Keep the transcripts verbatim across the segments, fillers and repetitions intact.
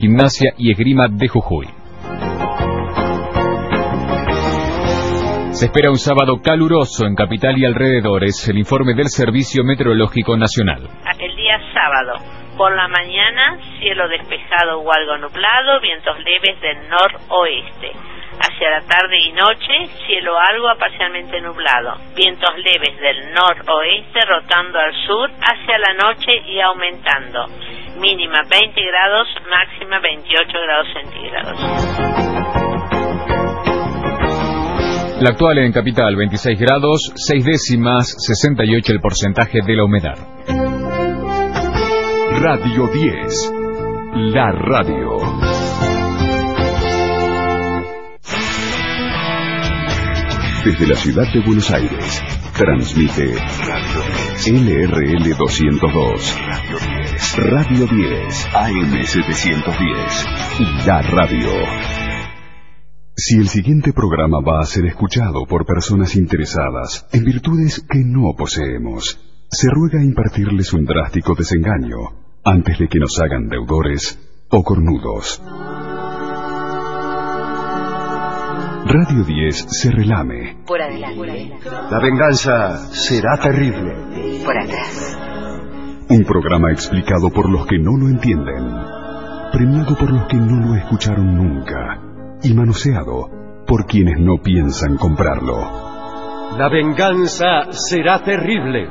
Gimnasia y Esgrima de Jujuy. Se espera un sábado caluroso en Capital y alrededores. El informe del Servicio Meteorológico Nacional. El día sábado, por la mañana, cielo despejado o algo nublado, vientos leves del noroeste. Hacia la tarde y noche, cielo algo a parcialmente nublado. Vientos leves del noroeste rotando al sur hacia la noche y aumentando. Mínima veinte grados, máxima veintiocho grados centígrados. La actual en Capital, veintiséis grados, seis décimas, sesenta y ocho el porcentaje de la humedad. Radio diez, la radio. Desde la ciudad de Buenos Aires, transmite Radio diez, L R L doscientos dos, Radio diez, Radio diez, A M setecientos diez, la radio. Si el siguiente programa va a ser escuchado por personas interesadas en virtudes que no poseemos, se ruega impartirles un drástico desengaño antes de que nos hagan deudores o cornudos. Radio diez se relame. Por adelante. La venganza será terrible. Por atrás. Un programa explicado por los que no lo entienden, premiado por los que no lo escucharon nunca y manoseado por quienes no piensan comprarlo. La venganza será terrible.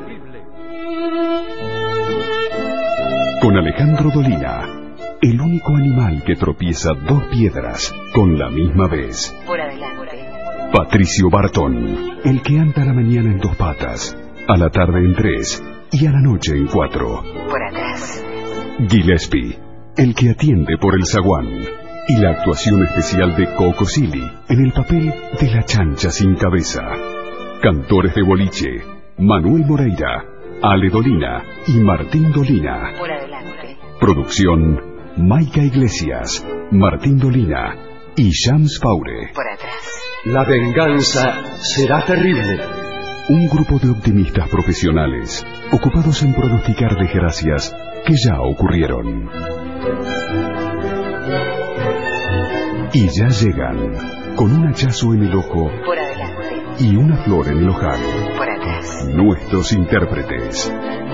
Con Alejandro Dolina, el único animal que tropieza dos piedras con la misma vez. Por adelante. Patricio Bartón, el que anda a la mañana en dos patas, a la tarde en tres y a la noche en cuatro. Por atrás. Gillespie, el que atiende por el zaguán. Y la actuación especial de Coco Silly en el papel de la chancha sin cabeza. Cantores de boliche, Manuel Moreira, Ale Dolina y Martín Dolina. Por adelante. Producción, Maica Iglesias, Martín Dolina y Shams Paure. Por atrás. La venganza será terrible. Un grupo de optimistas profesionales ocupados en pronosticar desgracias que ya ocurrieron. Y ya llegan, con un hachazo en el ojo por adelante y una flor en el ojal, por atrás, nuestros intérpretes.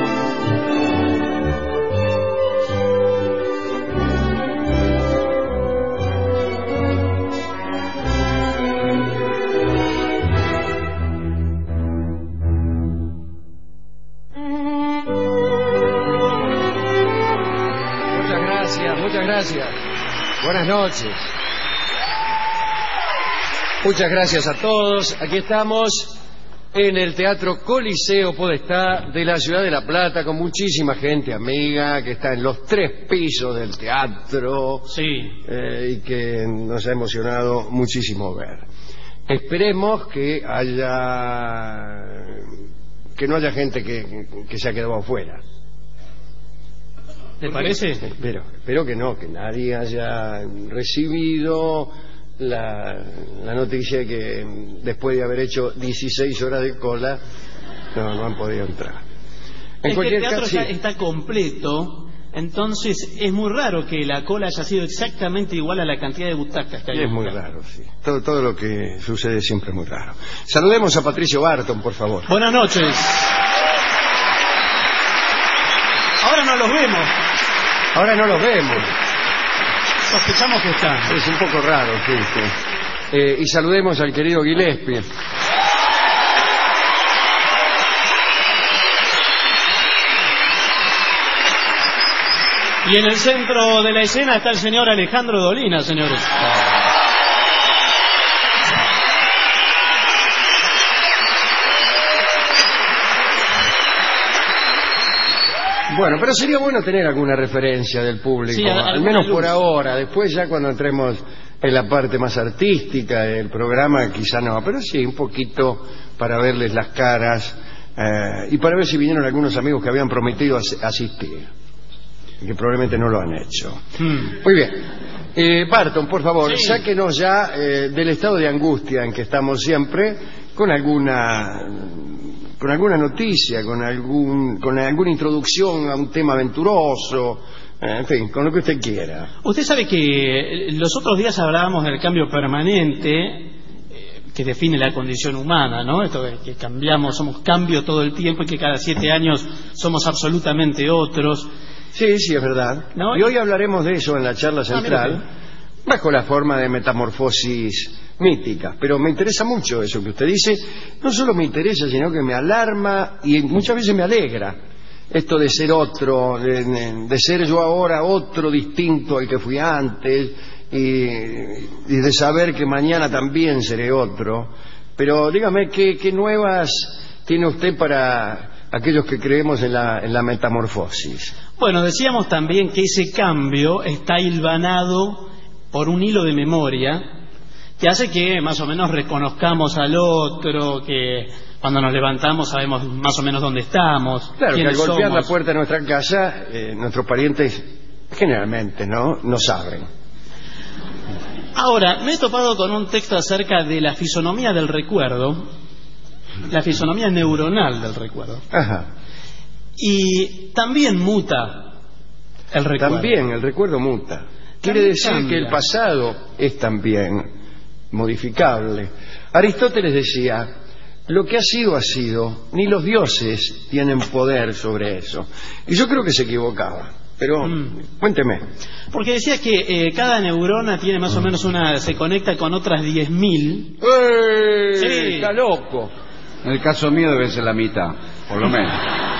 Muchas gracias, muchas gracias. Buenas noches. Muchas gracias a todos. Aquí estamos en el Teatro Coliseo Podestá de la ciudad de La Plata, con muchísima gente amiga que está en los tres pisos del teatro. Sí. Eh, y que nos ha emocionado muchísimo ver. Esperemos que haya que no haya gente que, que se ha quedado afuera. ¿Te parece? Espero, espero que no, que nadie haya recibido la, la noticia de que después de haber hecho dieciséis horas de cola no, no han podido entrar. En es cualquier que el teatro caso, está, sí. está completo, entonces es muy raro que la cola haya sido exactamente igual a la cantidad de butacas que hay. Es muy raro, sí. Todo, todo lo que sucede siempre es muy raro. Saludemos a Patricio Barton, por favor. Buenas noches. Ahora no los vemos. Ahora no los vemos. Sospechamos que está. Es un poco raro, sí, sí. Eh, y saludemos al querido Gillespie. Y en el centro de la escena está el señor Alejandro Dolina, señores. Bueno, pero sería bueno tener alguna referencia del público, sí, a, al menos por ahora. Después ya cuando entremos en la parte más artística del programa, quizá no, pero sí, un poquito para verles las caras eh, y para ver si vinieron algunos amigos que habían prometido as asistir, que probablemente no lo han hecho. Hmm. Muy bien. Eh, Barton, por favor, sí. sáquenos ya eh, del estado de angustia en que estamos siempre con alguna... con alguna noticia, con algún con alguna introducción a un tema aventuroso, En fin, con lo que usted quiera. Usted sabe que los otros días hablábamos del cambio permanente eh, que define la condición humana, ¿no? Esto de que cambiamos, somos cambio todo el tiempo y que cada siete años somos absolutamente otros. Sí, sí, es verdad. ¿No? Y hoy hablaremos de eso en la charla central, Ah, bajo la forma de metamorfosis mítica. Pero me interesa mucho eso que usted dice. No solo me interesa, sino que me alarma y muchas veces me alegra. Esto de ser otro, de, de ser yo ahora otro distinto al que fui antes, y, y de saber que mañana también seré otro. Pero dígame, ¿qué, qué nuevas tiene usted para aquellos que creemos en la, en la metamorfosis? Bueno, decíamos también que ese cambio está hilvanado por un hilo de memoria que hace que más o menos reconozcamos al otro, que cuando nos levantamos sabemos más o menos dónde estamos. Claro, que al golpear somos. la puerta de nuestra casa, eh, nuestros parientes generalmente no, no saben. Ahora, me he topado con un texto acerca de la fisonomía del recuerdo, la fisonomía neuronal del recuerdo. Ajá. Y también muta el recuerdo. También el recuerdo muta. Quiere También decir cambia. que el pasado es también modificable. Aristóteles decía, lo que ha sido ha sido, ni los dioses tienen poder sobre eso. Y yo creo que se equivocaba. Pero Mm. cuénteme. Porque decía que eh, cada neurona tiene más o menos una, se conecta con otras diez mil. ¡Eh! Sí. Está loco. En el caso mío debe ser la mitad, por lo menos.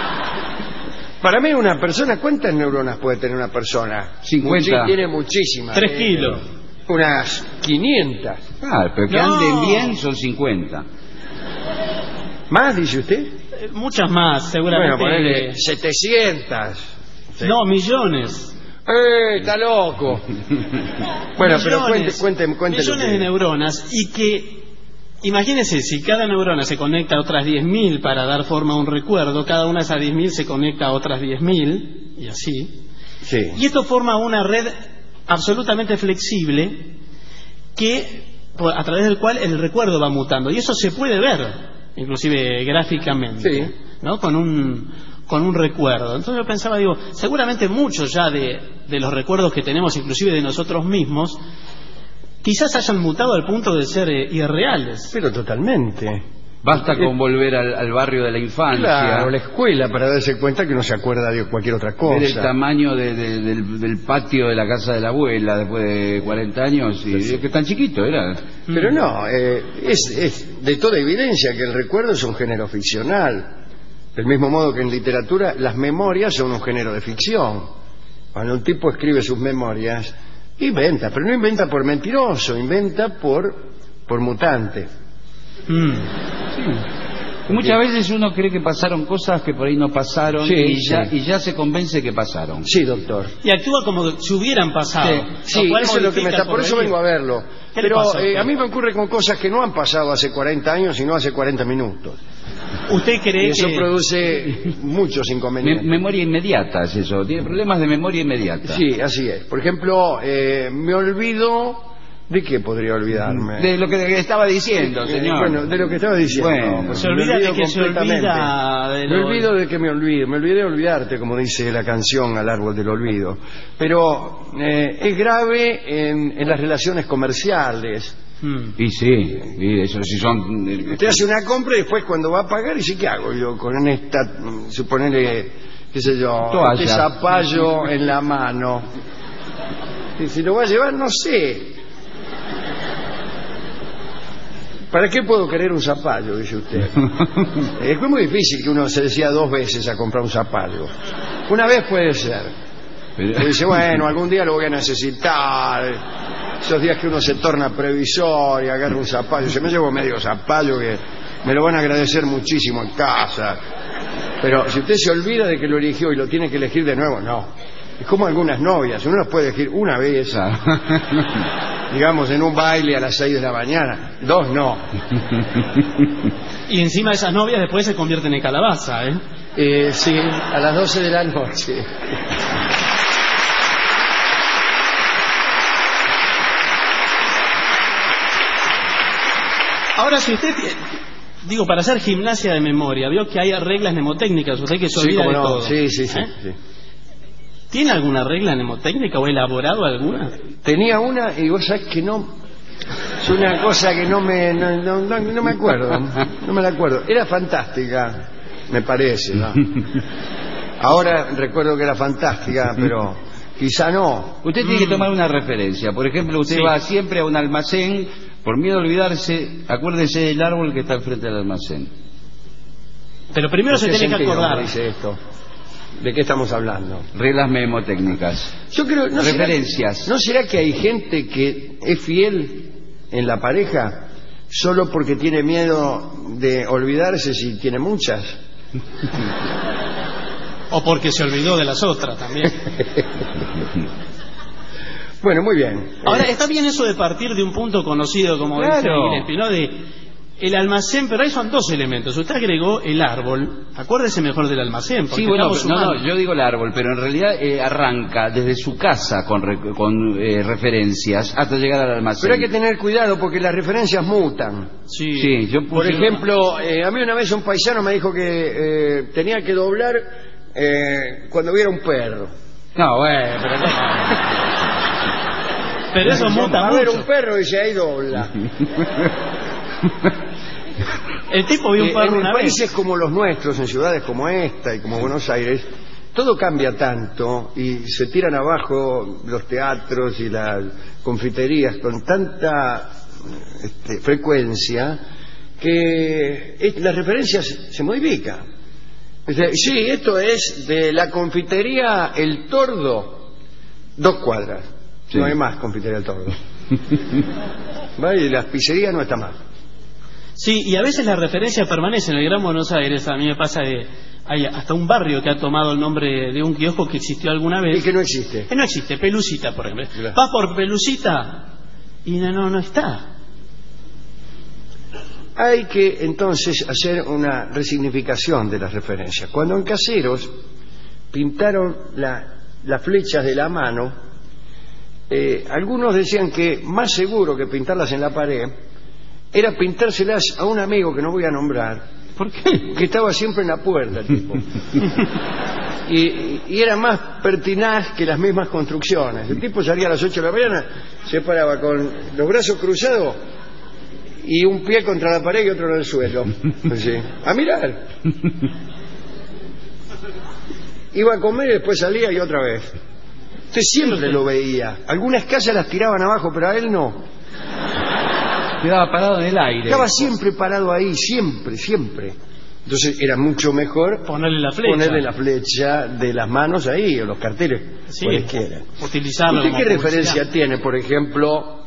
Para mí una persona, ¿cuántas neuronas puede tener una persona? cincuenta. Muchi- tiene muchísimas. Tres Eh, kilos. Unas quinientas. Ah, pero que No. anden bien son cincuenta. ¿Más, dice usted? Eh, Muchas más, seguramente. Bueno, ponele setecientas. Sí. No, millones. ¡Eh, está loco! Bueno, pero cuente, Millones. cuente, cuente lo Millones que- de neuronas y que, imagínense, si cada neurona se conecta a otras diez mil para dar forma a un recuerdo, cada una de esas diez mil se conecta a otras diez mil y así. Sí. Y esto forma una red absolutamente flexible que, por- a través del cual el recuerdo va mutando. Y eso se puede ver, inclusive gráficamente, Sí. ¿no? Con un, con un recuerdo. Entonces yo pensaba, digo, seguramente muchos ya de, de los recuerdos que tenemos, inclusive de nosotros mismos, quizás hayan mutado al punto de ser eh, irreales. Pero totalmente. Basta con volver al, al barrio de la infancia, Claro, la escuela, para darse cuenta que no se acuerda de cualquier otra ver el cosa. tamaño de- de- del, del patio de la casa de la abuela después de cuarenta años, y es que tan chiquito era. Pero no, eh, es, es de toda evidencia que el recuerdo es un género ficcional. Del mismo modo que en literatura las memorias son un género de ficción. Cuando un tipo escribe sus memorias, inventa, pero no inventa por mentiroso, inventa por, por mutante. Mm. Y muchas veces uno cree que pasaron cosas que por ahí no pasaron, Sí, y, ya, sí. y ya se convence que pasaron. Sí, doctor. Y actúa como si hubieran pasado. Sí, lo cual eso es lo que me modifica está, el por eso porvenir. vengo a verlo. ¿Qué le Pero pasó, eh, a doctor? mí me ocurre con cosas que no han pasado hace cuarenta años, sino hace cuarenta minutos. ¿Usted Y cree eso que... produce muchos Me- inconvenientes. memoria inmediata es eso, tiene problemas de memoria inmediata. Sí, así es. Por ejemplo, eh, me olvido... ¿De qué podría olvidarme? De lo que estaba diciendo, Eh, señor. Bueno, de lo que estaba diciendo. Bueno, Pues se me olvida olvido de que se completamente. olvida de Me lo- olvido de que me olvido. Me olvidé de olvidarte, como dice la canción Al árbol del olvido. Pero eh, es grave en, en las relaciones comerciales. Mm. Y sí, y eso sí son... eh, Usted hace una compra y después cuando va a pagar dice, ¿qué hago yo con esta, mm, suponerle, qué sé yo, Toalla. este zapallo en la mano? Y si lo va a llevar, no sé. ¿Para qué puedo querer un zapallo? Dice usted. Es muy difícil que uno se decida dos veces a comprar un zapallo. Una vez puede ser. pero- Y dice, bueno, algún día lo voy a necesitar. Esos días que uno se torna previsor y agarra un zapallo. Se me llevo medio zapallo que me lo van a agradecer muchísimo en casa. Pero si usted se olvida de que lo eligió y lo tiene que elegir de nuevo, no. Es como algunas novias. Uno las puede elegir una vez, digamos, en un baile a las seis de la mañana. Dos, no. Y encima esas novias después se convierten en calabaza, ¿eh? Eh, sí, a las doce de la noche. Ahora, si usted, eh, digo, para hacer gimnasia de memoria, vio que hay reglas mnemotécnicas, usted que se Sí, olvida cómo de no. todo. Sí, sí, sí, ¿Eh? sí. ¿Tiene alguna regla mnemotécnica o elaborado alguna? Tenía una y vos sabés que no... Es una cosa que no me... No, no, no, no me acuerdo. No me la acuerdo. Era fantástica, me parece, ¿no? Ahora recuerdo que era fantástica, pero quizá no. Usted tiene que tomar una referencia. Por ejemplo, usted Sí. va siempre a un almacén, por miedo a olvidarse, acuérdese del árbol que está al frente del almacén. Pero primero se ¿En qué tiene que sentido acordar. me dice esto? ¿De qué estamos hablando? Reglas memotécnicas. Yo creo... ¿no será- Referencias. ¿No será que hay gente que es fiel en la pareja solo porque tiene miedo de olvidarse si tiene muchas? O porque se olvidó de las otras también. Bueno, muy bien. Ahora, Eh, está bien eso de partir de un punto conocido, como Claro. dice Gillespie, ¿no? De el almacén, pero ahí son dos elementos. Usted agregó el árbol. Acuérdese mejor del almacén. Porque Sí, bueno, estamos pero- no, sumando. no, yo digo el árbol, pero en realidad eh, arranca desde su casa con, re- con eh, referencias hasta llegar al almacén. Pero hay que tener cuidado porque las referencias mutan. Sí. Sí, yo Por puse- ejemplo, eh, a mí una vez un paisano me dijo que eh, tenía que doblar eh, cuando viera un perro. No, bueno, pero... Pero eso muta A ver mucho. un perro y dice ahí dobla. El tipo vio un Eh, perro en una vez. países como los nuestros, en ciudades como esta y como Buenos Aires, todo cambia tanto y se tiran abajo los teatros y las confiterías con tanta este, frecuencia que es- las referencias se modifican. Es decir, sí, esto es de la confitería El Tordo, dos cuadras. Sí. No hay más confitería El Tordo. ¿Vale? Y las pizzerías no está más. Sí, y a veces la referencia permanece. En el Gran Buenos Aires a mí me pasa de... Hay hasta un barrio que ha tomado el nombre de un kiosco que existió alguna vez. Y que no existe. Que no existe, Pelucita, por ejemplo. Claro. Vas por Pelucita y no, no, no está. Hay que entonces hacer una resignificación de las referencias. Cuando en Caseros pintaron la- las flechas de la mano, eh, algunos decían que más seguro que pintarlas en la pared era pintárselas a un amigo que no voy a nombrar, ¿Por qué? que estaba siempre en la puerta el tipo. Y, y era más pertinaz que las mismas construcciones. El tipo salía a las ocho de la mañana, se paraba con los brazos cruzados y un pie contra la pared y otro en el suelo. Así, a mirar. Iba a comer y después salía y otra vez. Usted siempre lo veía. Algunas casas las tiraban abajo, pero a él no. Quedaba parado en el aire. Estaba siempre parado ahí, siempre, siempre. Entonces era mucho mejor Ponerle la flecha. ponerle la flecha de las manos ahí, o los carteles, Sí, cualesquiera. utilizarlo ¿Usted como qué publicidad. referencia tiene, por ejemplo,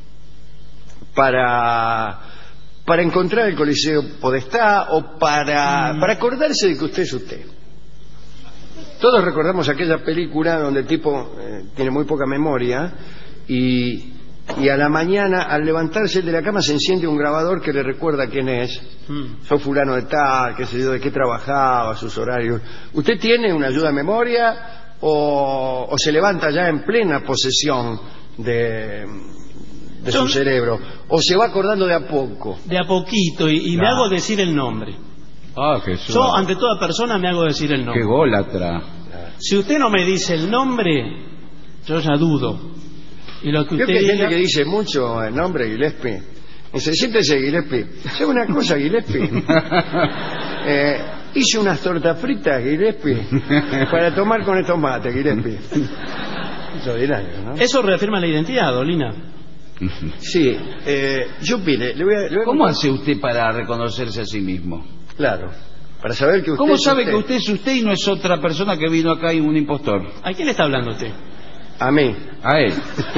para, para encontrar el Coliseo Podestá o para, Mm. para acordarse de que usted es usted? Todos recordamos aquella película donde el tipo eh, tiene muy poca memoria y, y a la mañana, al levantarse de la cama, se enciende un grabador que le recuerda quién es. Mm. Soy fulano de tal, qué sé yo, de qué trabajaba, sus horarios. ¿Usted tiene una ayuda de memoria o, o se levanta ya en plena posesión de, de Yo- su cerebro? ¿O se va acordando de a poco? De a poquito y, y me No. hago decir el nombre. Ah, Jesús. Yo ante toda persona me hago decir el Qué nombre. gólatra. Si usted no me dice el nombre, yo ya dudo. Y lo que Creo usted que hay diga, gente que dice mucho el nombre Gillespie. Dice, siéntese Gillespie. ¿Sabe una cosa, Gillespie? Eh, hice unas tortas fritas, Gillespie, para tomar con estos mates, Gillespie. Es ordinario, ¿no? eso reafirma la identidad, Dolina. Sí, eh, yo mire, le voy a... le voy a ¿Cómo contar- hace usted para reconocerse a sí mismo? Claro, para saber que usted ¿Cómo es sabe que usted es usted y no es otra persona que vino acá y un impostor? ¿A quién le está hablando usted? A mí. A él.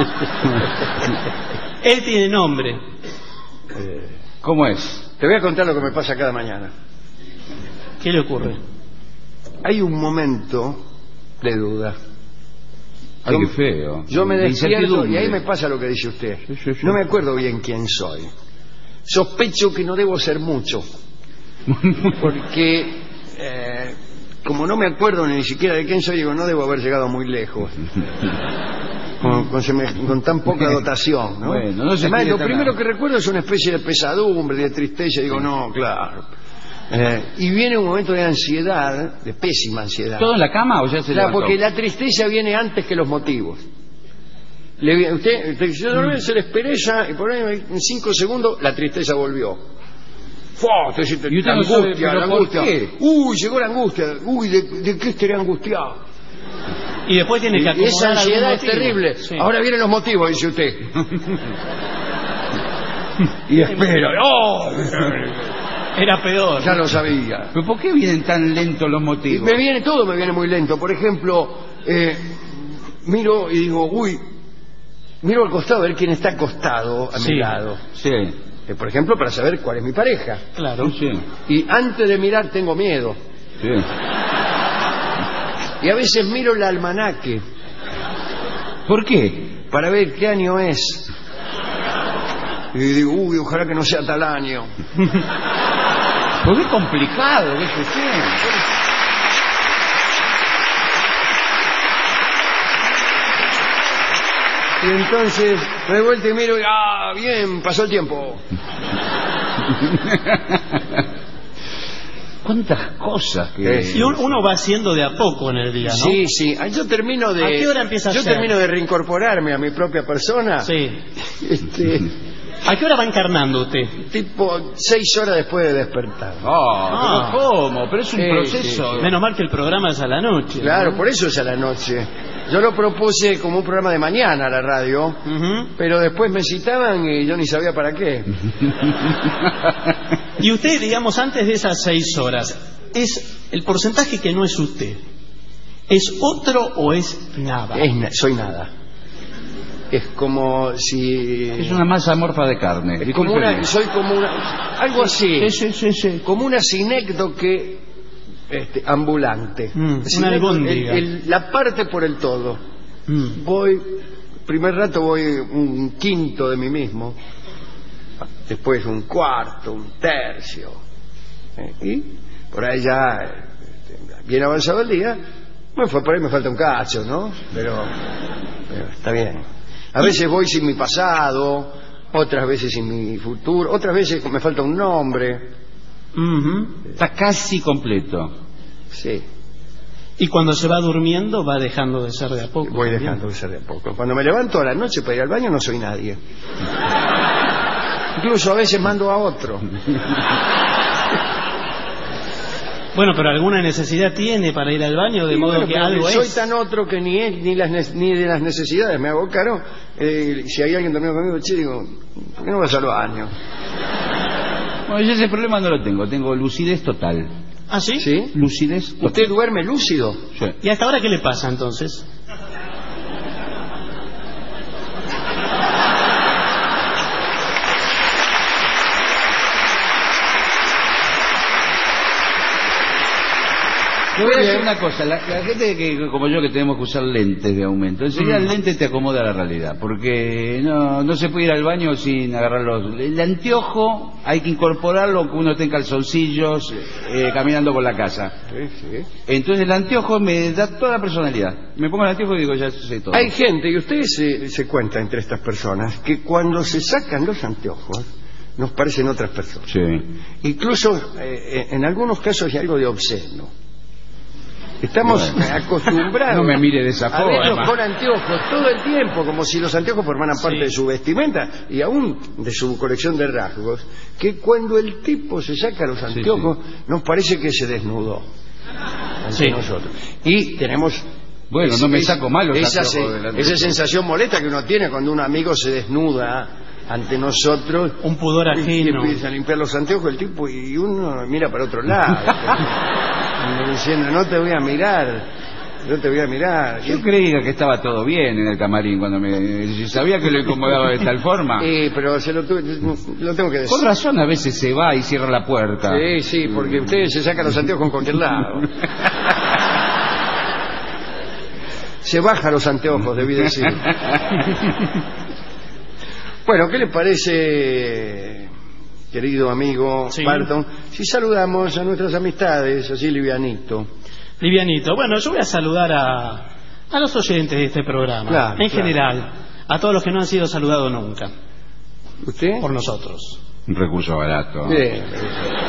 Él tiene nombre. Eh, ¿Cómo es? te voy a contar lo que me pasa cada mañana. ¿Qué le ocurre? Hay un momento de duda. Ay, Yo- qué feo. Yo me De despierto incertidumbre. y ahí me pasa lo que dice usted. Sí, sí, sí. No me acuerdo bien quién soy. Sospecho que no debo ser mucho. Porque, eh, como no me acuerdo ni siquiera de quién soy, digo, no debo haber llegado muy lejos. Con, con seme- con tan poca dotación, ¿no? Bueno, no se Además, quiere lo tan primero nada. que recuerdo es una especie de pesadumbre, de tristeza. Digo, no, claro. Eh, y viene un momento de ansiedad, de pésima ansiedad. ¿Todo en la cama o ya se Claro, levantó? porque la tristeza viene antes que los motivos. Le, vi- usted, usted se, duerme, se les pereza y por ahí en cinco segundos la tristeza volvió. ¡Fua! Te sientes Y usted la no sabe, angustia, ¿pero la por angustia. qué? Uy, llegó la angustia. Uy, ¿de, de qué estaré angustiado? Y después tiene que Y acomodar esa algún ansiedad es motivo. terrible. Sí. Ahora vienen los motivos, dice usted. Y espera. ¡Oh! Era peor. Ya lo sabía. ¿Pero por qué vienen tan lentos los Y motivos? me viene todo, me viene muy lento. Por ejemplo, eh, miro y digo, uy, miro al costado a ver quién está acostado a Sí. mi lado. Sí, Eh, por ejemplo, para saber cuál es mi pareja. Claro. sí, Y antes de mirar tengo miedo. sí. Y a veces miro el almanaque ¿Por qué? para ver qué año es. Y digo, uy, ojalá que no sea tal año. Porque es complicado, ¿ves usted? Y entonces me doy vuelta y miro y, ah, bien, pasó el tiempo. ¿Cuántas cosas que... Sí. Y un- uno va haciendo de a poco en el día, ¿no? Sí, sí. Ah, Yo termino de. ¿A qué hora empieza a Yo ser? termino de reincorporarme a mi propia persona. Sí. Este, ¿A qué hora va encarnando usted? tipo seis horas después de despertar. Oh, Ah. pero ¿cómo? Pero es un Sí, proceso. sí, sí. Menos mal que el programa es a la noche. Claro, ¿no? por eso es a la noche. Yo lo propuse como un programa de mañana a la radio, Ujú. pero después me citaban y yo ni sabía para qué. Y usted, digamos, antes de esas seis horas, ¿es el porcentaje que no es usted? ¿Es otro o es nada? Es na- soy nada. Es como si. Es una masa amorfa de carne. es como una, Discúlpeme. soy como una. Algo así. Sí, sí, sí, sí. Como una sinécdoque este, ambulante. Mm, una Sinécdoque, albóndiga. el- el- la parte por el todo. Mm. Voy, primer rato voy un quinto de mí mismo, después un cuarto, un tercio, ¿eh? Y por ahí ya, este, bien avanzado el día, bueno, fue por ahí me falta un cacho, ¿no? Pero, pero está bien. A veces voy sin mi pasado, otras veces sin mi futuro, otras veces me falta un nombre, Ujú. Está casi completo. sí, Y cuando se va durmiendo va dejando de ser de a poco. voy también. dejando de ser de a poco. Cuando me levanto a la noche para ir al baño no soy nadie. Incluso a veces mando a otro. Bueno, pero alguna necesidad tiene para ir al baño, de Y modo bueno, que pero algo soy es. tan otro que ni es ni, las, ne- ni de las necesidades me hago caro. Eh, si hay alguien dormido conmigo, che, digo, ¿por qué no vas al baño? Bueno, yo ese problema no lo tengo. Tengo lucidez total. ¿Ah, sí? ¿Sí? Lucidez total. ¿Usted duerme lúcido? Sí. ¿Y hasta ahora qué le pasa entonces? Le voy a Muy decir bien. una cosa, la, la gente que como yo que tenemos que usar lentes de aumento, enseguida el lente te acomoda a la realidad, porque no, no se puede ir al baño sin agarrar los... El anteojo hay que incorporarlo que uno esté en calzoncillos, eh, caminando por la casa. Sí, sí. Entonces el anteojo me da toda la personalidad. Me pongo el anteojo y digo, ya sé todo. Hay gente, y ustedes se, se cuenta entre estas personas, que cuando se sacan los anteojos nos parecen otras personas. Sí. Incluso eh, en algunos casos hay algo de obsceno. Estamos Bueno. acostumbrados No me mire de esa a verlos forma. con anteojos todo el tiempo, como si los anteojos formaran parte Sí. de su vestimenta y aún de su colección de rasgos, que cuando el tipo se saca los anteojos nos parece que se desnudó ante Sí. nosotros. Y tenemos Bueno, no me saco mal los esa, anteojos se- del anteojo. esa sensación molesta que uno tiene cuando un amigo se desnuda ante nosotros. Un pudor Y ajeno. empieza a limpiar los anteojos el tipo y uno mira para otro lado. Como diciendo, no te voy a mirar, no te voy a mirar. Yo creía que estaba todo bien en el camarín cuando me... Sabía que lo incomodaba de tal forma. Eh, pero se lo, tuve- lo tengo que decir. Por razón a veces se va y cierra la puerta. Sí, sí, porque ustedes se sacan los anteojos con cualquier lado. Se baja los anteojos, debí decir. Bueno, ¿qué le parece, querido amigo Sí. Barton, si saludamos a nuestras amistades, así livianito? Livianito. Bueno, yo voy a saludar a, a los oyentes de este programa. Claro, en claro. general, a todos los que no han sido saludados nunca ¿Usted? por nosotros. Un recurso barato. Bien.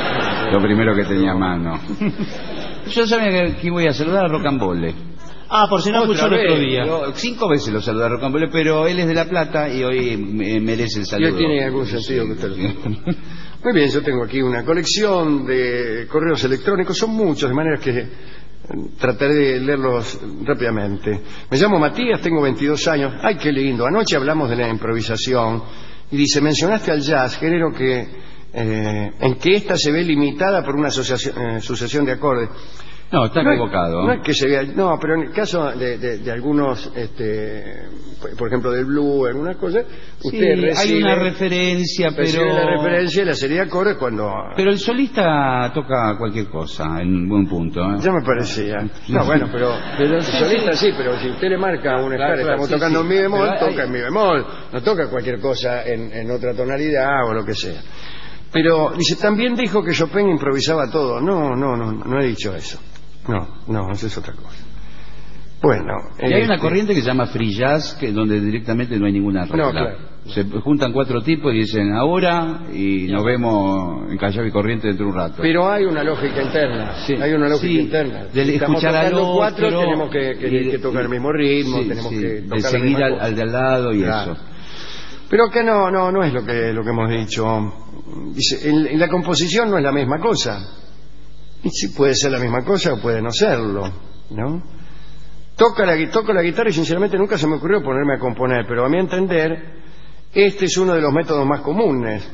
Lo primero que tenía a mano. Yo sabía que, que iba a saludar a Rocambole. Ah, por si no escuchó el otro día. Yo cinco veces lo saludé a Rocambole, pero él es de La Plata y hoy me- merece el saludo. Ya tiene algún sentido que usted lo diga. Muy bien, yo tengo aquí una colección de correos electrónicos, son muchos, de manera que eh, trataré de leerlos rápidamente. Me llamo Matías, tengo veintidós años. Ay, qué lindo. Anoche hablamos de la improvisación y dice, mencionaste al jazz, género que eh, en que ésta se ve limitada por una asociación- eh, sucesión de acordes. No, está No es- equivocado. No es que se vea, no, pero en el caso de, de- de algunos, este, por ejemplo del blues, algunas cosas, Sí, usted recibe, hay una referencia, recibe pero... la referencia de la serie de acordes cuando... Pero el solista toca cualquier cosa, en buen punto. ¿eh? Ya me parecía. No, bueno, pero, pero el solista sí, pero si usted le marca una escala, Claro, estamos sí, tocando sí. en mi bemol, Pero hay- toca en mi bemol, no toca cualquier cosa en, en otra tonalidad o lo que sea. Pero, dice, también dijo que Chopin improvisaba todo. No, no, no, no he dicho eso. No, no, eso es otra cosa. Bueno. Y hay una este, corriente que se llama free jazz, que donde directamente no hay ninguna regla. No, claro. Se juntan cuatro tipos y dicen ahora y nos vemos en Callao y Corriente dentro de un rato. Pero hay una lógica interna. Sí. Hay una lógica Sí, interna. de Si estamos escuchar al tocando cuatro, otro tenemos que, que- y de- que tocar el mismo ritmo, Sí, tenemos sí, que de tocar la seguir misma al, cosa. al de al lado y Claro. eso. Pero que no, no, no es lo que, lo que hemos dicho. Dice, en, en la composición no es la misma cosa. Y sí puede ser la misma cosa o puede no serlo, ¿no? Toca la, gui- toco la guitarra y sinceramente nunca se me ocurrió ponerme a componer, pero a mi entender, este es uno de los métodos más comunes.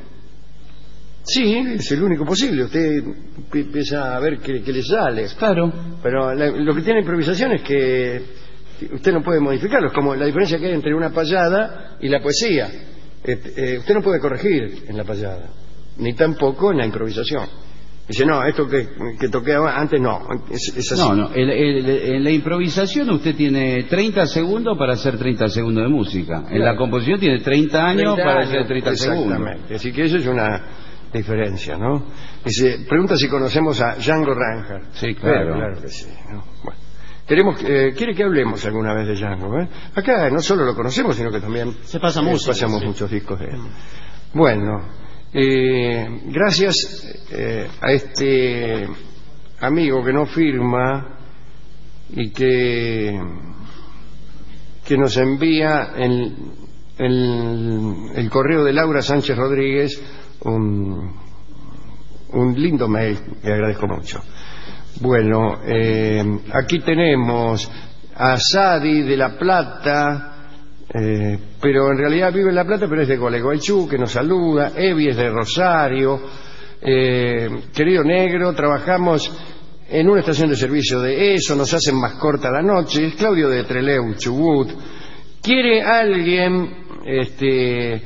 Sí, es el único posible. Usted pi- empieza a ver qué, qué le sale. Claro. Pero la- lo que tiene improvisación es que usted no puede modificarlo. Es como la diferencia que hay entre una payada y la poesía. Eh, eh, usted no puede corregir en la payada, ni tampoco en la improvisación. Dice, no, esto que, que toqué antes no, es, es así. No, no, el- el- en la improvisación usted tiene treinta segundos para hacer treinta segundos de música. En Claro. la composición tiene treinta años treinta para años, hacer treinta segundos. Exactamente. Así que eso es una diferencia, ¿no? Dice, pregunta si conocemos a Django Reinhardt. Sí, claro. Pero, claro que sí, ¿no? Bueno. Queremos, eh, quiere que hablemos alguna vez de Django, ¿eh? Acá no solo lo conocemos, sino que también Se pasa eh, música, pasamos sí. muchos discos de él. Bueno, eh, gracias eh, a este amigo que no firma y que que nos envía el, el, el correo de Laura Sánchez Rodríguez un, un lindo mail que agradezco mucho. Bueno, eh, aquí tenemos a Sadi de La Plata, eh, pero en realidad vive en La Plata, pero es de Gualeguaychú, que nos saluda. Evi es de Rosario. Eh, querido negro, trabajamos en una estación de servicio de eso, nos hacen más corta la noche. Es Claudio de Trelew, Chubut. ¿Quiere alguien, este,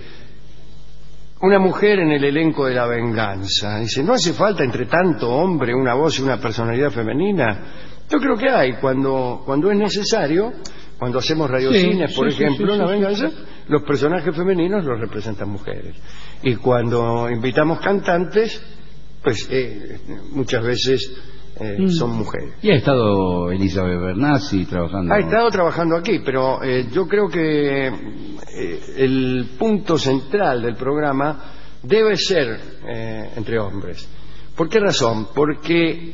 una mujer en el elenco de La Venganza? Dice, ¿no hace falta entre tanto hombre una voz y una personalidad femenina? Yo creo que hay, cuando, cuando es necesario, cuando hacemos radiocines, Sí, por sí, ejemplo, sí, sí, en La sí, Venganza, los personajes femeninos los representan mujeres. Y cuando invitamos cantantes, pues eh, muchas veces eh, Mm. son mujeres. Y ha estado Elizabeth Bernassi trabajando. Ha estado trabajando aquí, pero eh, yo creo que eh, el punto central del programa debe ser eh, entre hombres. ¿Por qué razón? Porque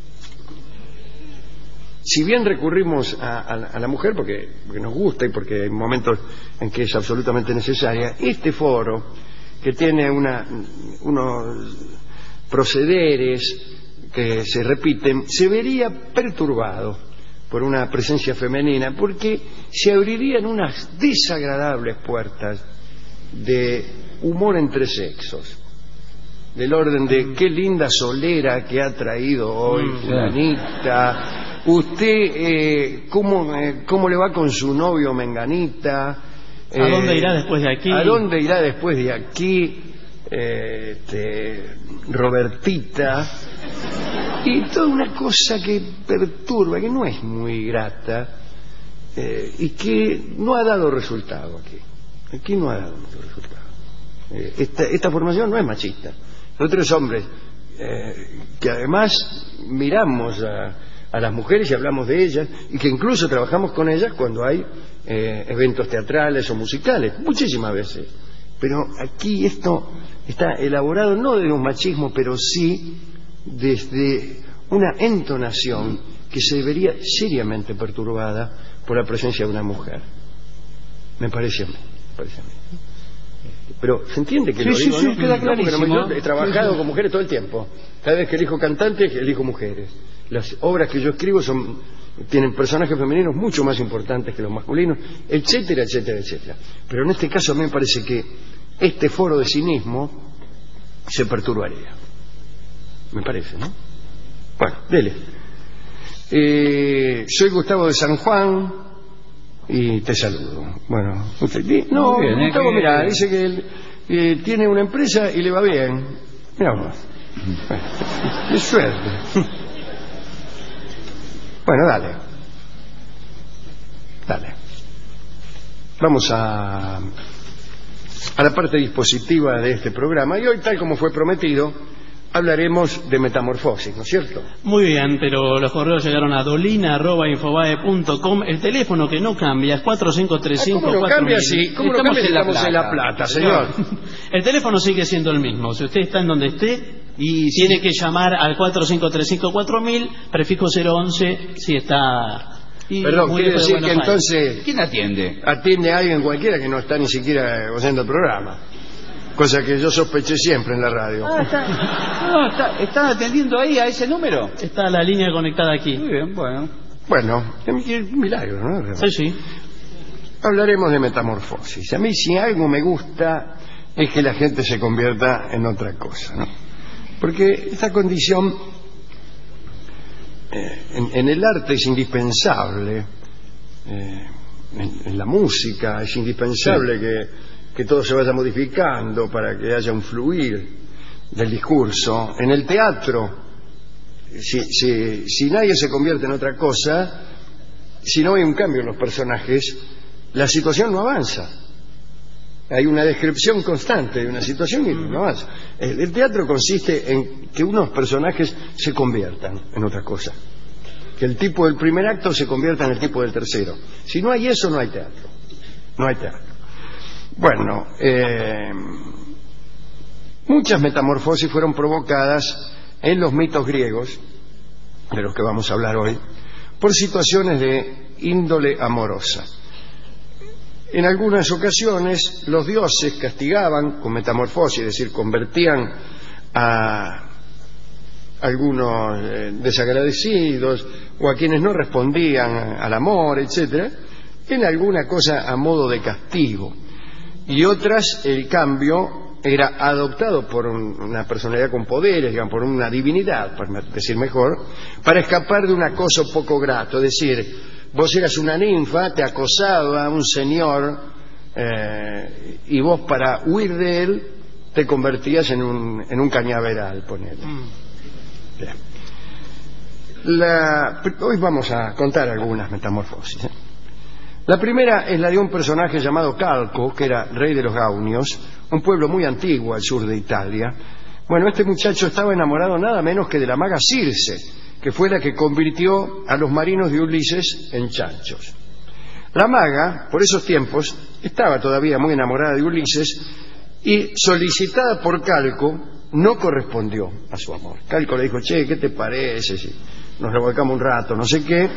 si bien recurrimos a, a, a la mujer porque, porque nos gusta y porque hay momentos en que es absolutamente necesaria, este foro que tiene una, unos procederes que se repiten, se vería perturbado por una presencia femenina, porque se abrirían unas desagradables puertas de humor entre sexos, del orden de qué linda solera que ha traído hoy Mm, fulanita, usted eh, cómo, eh, cómo le va con su novio menganita, ¿A dónde irá después de aquí? ¿A dónde irá después de aquí? Eh, este, Robertita, y toda una cosa que perturba, que no es muy grata, eh, y que no ha dado resultado aquí. Aquí no ha dado mucho resultado. Eh, esta, esta formación no es machista. Nosotros hombres, eh, que además miramos a, a las mujeres y hablamos de ellas, y que incluso trabajamos con ellas cuando hay eh, eventos teatrales o musicales, muchísimas veces. Pero aquí esto está elaborado no de un machismo, pero sí desde una entonación que se vería seriamente perturbada por la presencia de una mujer. Me parece a mí. Me parece a mí. Pero se entiende que sí, lo sí, digo, sí, ¿no? queda No, porque no me- clarísimo. yo he trabajado Sí, sí. con mujeres todo el tiempo. Cada vez que elijo cantantes, elijo mujeres. Las obras que yo escribo son tienen personajes femeninos mucho más importantes que los masculinos, etcétera, etcétera, etcétera. Pero en este caso a mí me parece que este foro de cinismo se perturbaría. Me parece, ¿no? Bueno, dele. Eh, soy Gustavo de San Juan y te saludo. Bueno, usted, di- no, Muy bien, ¿eh? Gustavo, Que- mira, dice que él eh, tiene una empresa y le va bien. Mira vos. Bueno, qué suerte. Bueno, dale. Dale. Vamos a, a la parte dispositiva de este programa. Y hoy, tal como fue prometido, hablaremos de metamorfosis, ¿no es cierto? Muy bien, pero los correos llegaron a dolina arroba infobae punto com. El teléfono que no cambia es cuatro cinco tres cinco ¿Cómo no cuatro cambia mil. así? ¿Cómo no Estamos cambia si en La estamos en La Plata, Plata, señor? El teléfono sigue siendo el mismo. Si usted está en donde esté, Y tiene que llamar al cuatro cinco tres cinco cuatro mil, prefijo cero once, si está... y- Perdón, muy quiere lejos de decir que Buenos Aires. entonces ¿Quién atiende? atiende a alguien cualquiera que no está ni siquiera oyendo el programa. Cosa que yo sospeché siempre en la radio. Ah, está, no, está, ¿están atendiendo ahí a ese número? Está la línea conectada aquí. Muy bien, bueno. Bueno, es un milagro, ¿no? Sí, sí. Hablaremos de metamorfosis. A mí si algo me gusta es que la gente se convierta en otra cosa, ¿no? Porque esta condición eh, en, en el arte es indispensable, eh, en, en la música es indispensable que, que todo se vaya modificando para que haya un fluir del discurso. En el teatro, si, si, si nadie se convierte en otra cosa, si no hay un cambio en los personajes, la situación no avanza. Hay una descripción constante de una situación y no avanza. El, el teatro consiste en que unos personajes se conviertan en otra cosa. Que el tipo del primer acto se convierta en el tipo del tercero. Si no hay eso, no hay teatro. No hay teatro. Bueno, eh, muchas metamorfosis fueron provocadas en los mitos griegos, de los que vamos a hablar hoy, por situaciones de índole amorosa. En algunas ocasiones los dioses castigaban con metamorfosis, es decir, convertían a algunos eh, desagradecidos o a quienes no respondían al amor, etcétera, en alguna cosa a modo de castigo. Y otras, el cambio era adoptado por un, una personalidad con poderes, digamos, por una divinidad, para decir mejor, para escapar de un acoso poco grato, es decir, vos eras una ninfa, te acosaba un señor eh, y vos para huir de él te convertías en un, en un cañaveral, ponele. Bien. La, hoy vamos a contar algunas metamorfosis. ¿eh? La primera es la de un personaje llamado Calco, que era rey de los Gaunios, un pueblo muy antiguo al sur de Italia. Bueno, este muchacho estaba enamorado nada menos que de la maga Circe, que fue la que convirtió a los marinos de Ulises en chanchos. La maga, por esos tiempos, estaba todavía muy enamorada de Ulises y, solicitada por Calco, no correspondió a su amor. Calco le dijo, che, ¿qué te parece si nos revolcamos un rato, no sé qué?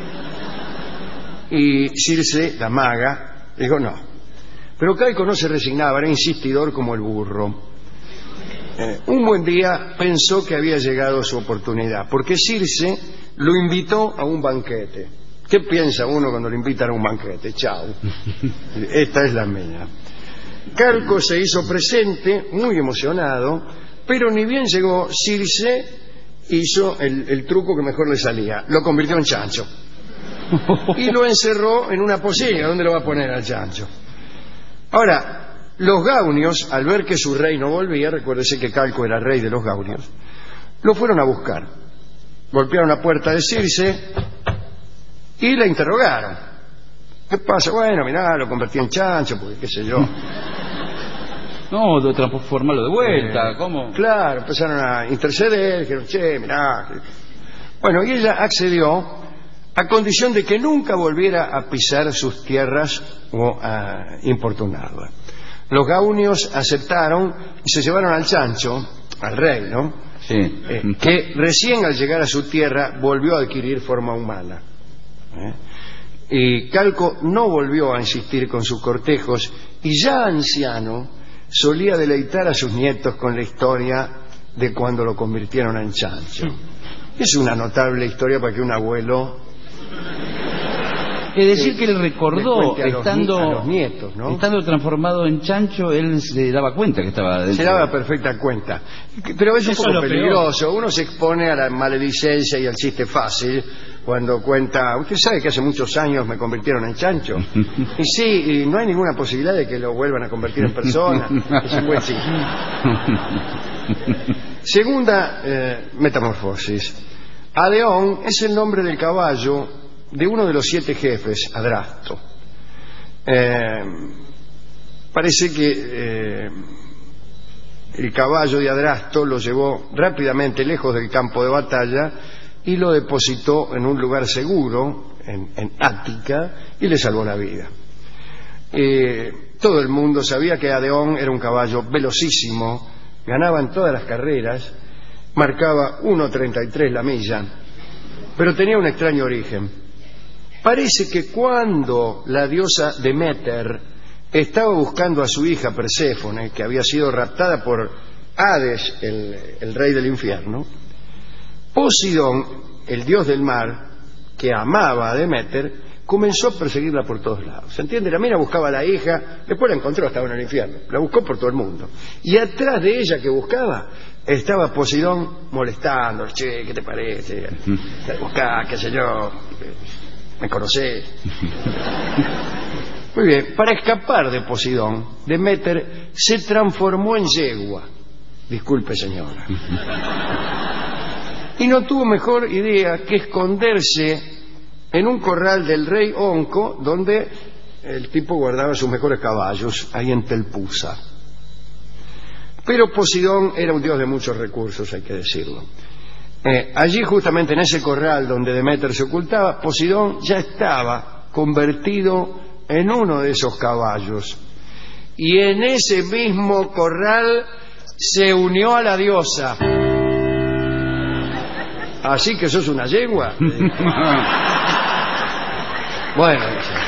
Y Circe, la maga, dijo no. Pero Calco no se resignaba, era insistidor como el burro. Eh, un buen día pensó que había llegado su oportunidad, porque Circe lo invitó a un banquete. ¿Qué piensa uno cuando lo invitan a un banquete? Chao, esta es la mía. Calco se hizo presente, muy emocionado, pero ni bien llegó Circe, hizo el, el truco que mejor le salía, lo convirtió en chancho. Y lo encerró en una pocilga. ¿Dónde lo va a poner al chancho? Ahora, los gaunios, al ver que su rey no volvía, recuérdese que Calco era rey de los gaunios, lo fueron a buscar. Golpearon la puerta de Circe y la interrogaron. ¿Qué pasa? Bueno, mirá, lo convertí en chancho, porque qué sé yo. No, de transformarlo de vuelta, Eh, ¿cómo? Claro, empezaron a interceder, dijeron, che, mirá. Bueno, y ella accedió a condición de que nunca volviera a pisar sus tierras o a importunarla. Los gaunios aceptaron y se llevaron al chancho, al rey, ¿no? Sí. eh, que recién al llegar a su tierra volvió a adquirir forma humana. ¿eh? Y Calco no volvió a insistir con sus cortejos y ya anciano solía deleitar a sus nietos con la historia de cuando lo convirtieron en chancho. Es una notable historia para que un abuelo... Es decir, que él recordó, a los, estando, a los nietos, ¿no? estando transformado en chancho, él se daba cuenta que estaba dentro. Se daba perfecta cuenta. Pero es un Eso poco es lo peligroso. Peor. Uno se expone a la maledicencia y al chiste fácil cuando cuenta, usted sabe que hace muchos años me convirtieron en chancho. Y sí, y no hay ninguna posibilidad de que lo vuelvan a convertir en persona. Es un buen chiste. Segunda eh, metamorfosis. Adeón es el nombre del caballo de uno de los siete jefes, Adrasto. Eh, parece que eh, el caballo de Adrasto lo llevó rápidamente lejos del campo de batalla y lo depositó en un lugar seguro, en, en Ática, y le salvó la vida. Eh, todo el mundo sabía que Adeón era un caballo velocísimo, ganaba en todas las carreras, marcaba uno treinta y tres la milla, pero tenía un extraño origen. Parece que cuando la diosa Deméter estaba buscando a su hija Perséfone, que había sido raptada por Hades, el, el rey del infierno, Poseidón, el dios del mar, que amaba a Deméter, comenzó a perseguirla por todos lados. ¿Se entiende? La mina buscaba a la hija, después la encontró, estaba en el infierno, la buscó por todo el mundo. Y atrás de ella que buscaba, estaba Poseidón molestando, che, ¿qué te parece? Te buscás, qué sé yo... ¿Me conocés? Muy bien, para escapar de Poseidón, Deméter se transformó en yegua. Disculpe, señora. Y no tuvo mejor idea que esconderse en un corral del rey Onco, donde el tipo guardaba sus mejores caballos, ahí en Telpusa. Pero Poseidón era un dios de muchos recursos, hay que decirlo. Eh, allí, justamente en ese corral donde Deméter se ocultaba, Poseidón ya estaba convertido en uno de esos caballos. Y en ese mismo corral se unió a la diosa. Así que sos una yegua. Bueno,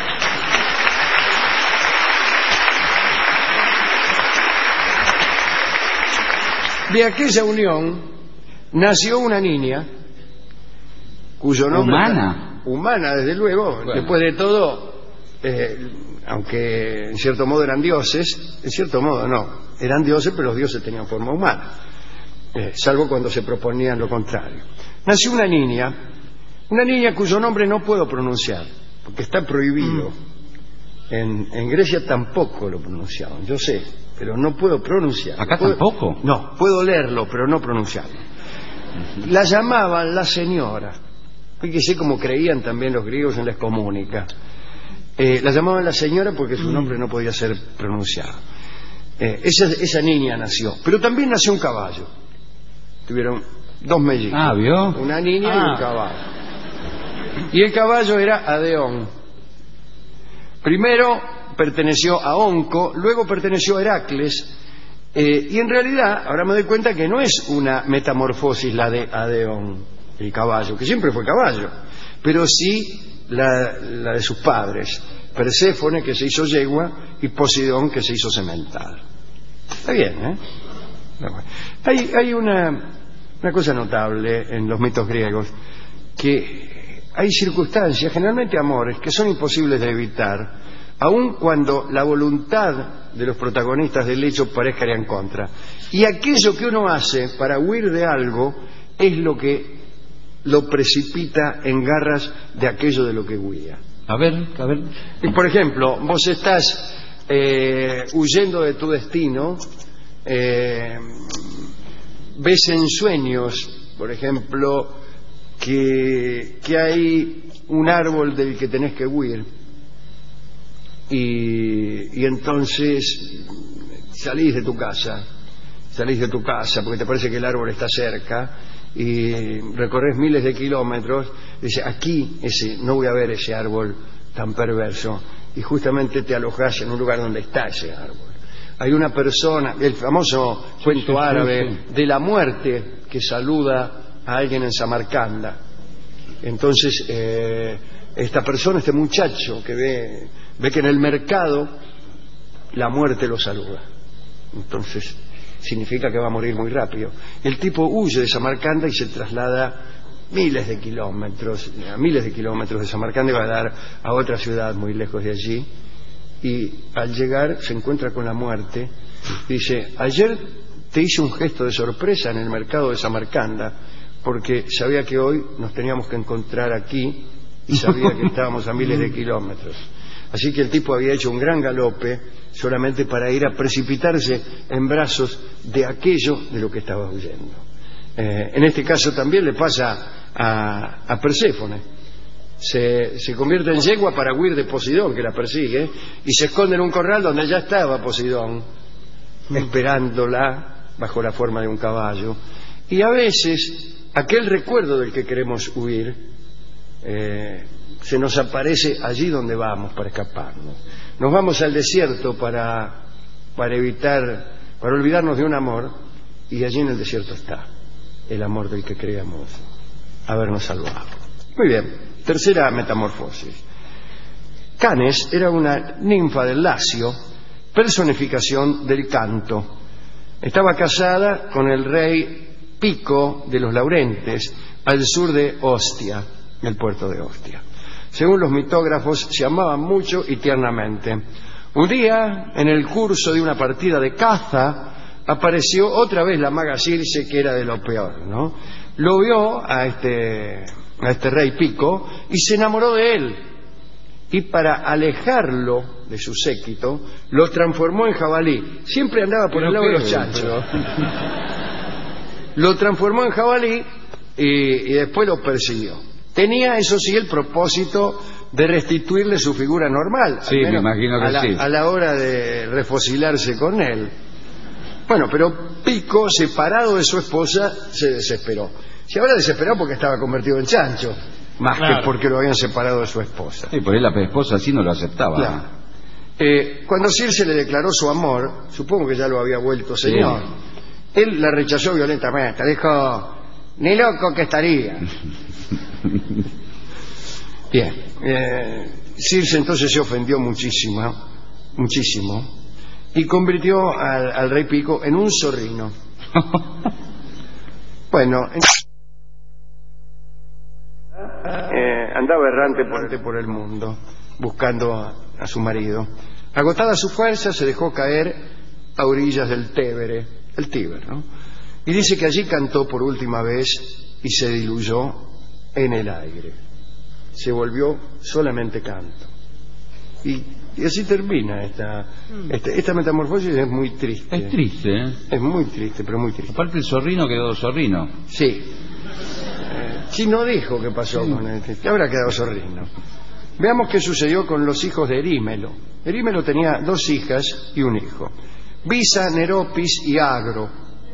de aquella unión nació una niña cuyo nombre... ¿Humana? Humana, desde luego. Bueno. Después de todo, eh, aunque en cierto modo eran dioses, en cierto modo no. Eran dioses, pero los dioses tenían forma humana. Eh, salvo cuando se proponían lo contrario. Nació una niña, una niña cuyo nombre no puedo pronunciar, porque está prohibido. Mm. En, en Grecia tampoco lo pronunciaban, yo sé, pero no puedo pronunciar. ¿Acá puedo, tampoco? No, puedo leerlo, pero no pronunciarlo. La llamaban la señora. Fíjese cómo creían también los griegos en la excomúnica. Eh, la llamaban la señora porque su nombre no podía ser pronunciado. Eh, esa, esa niña nació. Pero también nació un caballo. Tuvieron dos mellizos. Ah, ¿vio? Una niña ah. y un caballo. Y el caballo era Adeón. Primero perteneció a Onco, luego perteneció a Heracles. Eh, y en realidad, ahora me doy cuenta que no es una metamorfosis la de Adeón, el caballo, que siempre fue caballo, pero sí la, la de sus padres, Perséfone, que se hizo yegua, y Poseidón, que se hizo semental. Está bien, ¿eh? Hay, hay una, una cosa notable en los mitos griegos, que hay circunstancias, generalmente amores, que son imposibles de evitar, aun cuando la voluntad de los protagonistas del hecho parezca ir en contra. Y aquello que uno hace para huir de algo es lo que lo precipita en garras de aquello de lo que huía. A ver, a ver. Y por ejemplo, vos estás eh, huyendo de tu destino, eh, ves en sueños, por ejemplo, que, que hay un árbol del que tenés que huir. Y, y entonces salís de tu casa, salís de tu casa porque te parece que el árbol está cerca y recorres miles de kilómetros, y dices, aquí ese, no voy a ver ese árbol tan perverso, y justamente te alojás en un lugar donde está ese árbol. Hay una persona, el famoso cuento sí, sí, árabe sí, sí. de la muerte que saluda a alguien en Samarcanda. Entonces, eh, esta persona, este muchacho que ve, ve que en el mercado la muerte lo saluda. Entonces, significa que va a morir muy rápido. El tipo huye de Samarcanda y se traslada miles de kilómetros, a miles de kilómetros de Samarcanda, y va a dar a otra ciudad muy lejos de allí. Y al llegar se encuentra con la muerte. Dice: ayer te hice un gesto de sorpresa en el mercado de Samarcanda, porque sabía que hoy nos teníamos que encontrar aquí y sabía que estábamos a miles de kilómetros. Así que el tipo había hecho un gran galope solamente para ir a precipitarse en brazos de aquello de lo que estaba huyendo. Eh, en este caso también le pasa a, a Perséfone. Se, se convierte en yegua para huir de Poseidón, que la persigue, y se esconde en un corral donde ya estaba Poseidón, esperándola bajo la forma de un caballo. Y a veces aquel recuerdo del que queremos huir eh, se nos aparece allí donde vamos para escaparnos. Nos vamos al desierto para, para evitar, para olvidarnos de un amor, y allí en el desierto está el amor del que creíamos habernos salvado. Muy bien. Tercera metamorfosis. Canes era una ninfa del Lacio, personificación del canto. Estaba casada con el rey Pico de los Laurentes, al sur de Ostia, el puerto de Ostia. Según los mitógrafos, se amaban mucho y tiernamente. Un día, en el curso de una partida de caza, apareció otra vez la maga Circe, que era de lo peor, ¿no? Lo vio a este... a este rey Pico y se enamoró de él, y para alejarlo de su séquito lo transformó en jabalí. Siempre andaba por el lado de los chanchos. Lo transformó en jabalí y, y después lo persiguió. Tenía, eso sí, el propósito de restituirle su figura normal. Sí, me imagino que a la, sí. a la hora de refocilarse con él. Bueno, pero Pico, separado de su esposa, se desesperó. Se habrá desesperado porque estaba convertido en chancho, más claro. que porque lo habían separado de su esposa. Sí, por ahí la esposa sí no lo aceptaba. Claro. Eh, cuando Circe le declaró su amor, supongo que ya lo había vuelto señor, sí. Él la rechazó violentamente. Dijo: ni loco que estaría. Bien. Eh, Circe entonces se ofendió muchísimo, muchísimo, y convirtió al, al rey Pico en un zorrino. Bueno. En... Eh, andaba errante por, por el mundo buscando a, a su marido. Agotada su fuerza, se dejó caer a orillas del Tévere, el Tíber, ¿no? Y dice que allí cantó por última vez y se diluyó en el aire. Se volvió solamente canto. Y, y así termina esta, esta esta metamorfosis. Es muy triste. Es triste, ¿eh? Es muy triste, pero muy triste. Aparte el zorrino quedó zorrino. Sí. Sí, no dijo qué pasó sí. con este. ¿Qué habrá quedado zorrino? Veamos qué sucedió con los hijos de Erímelo. Erímelo tenía dos hijas y un hijo, Visa, Neropis y Agro.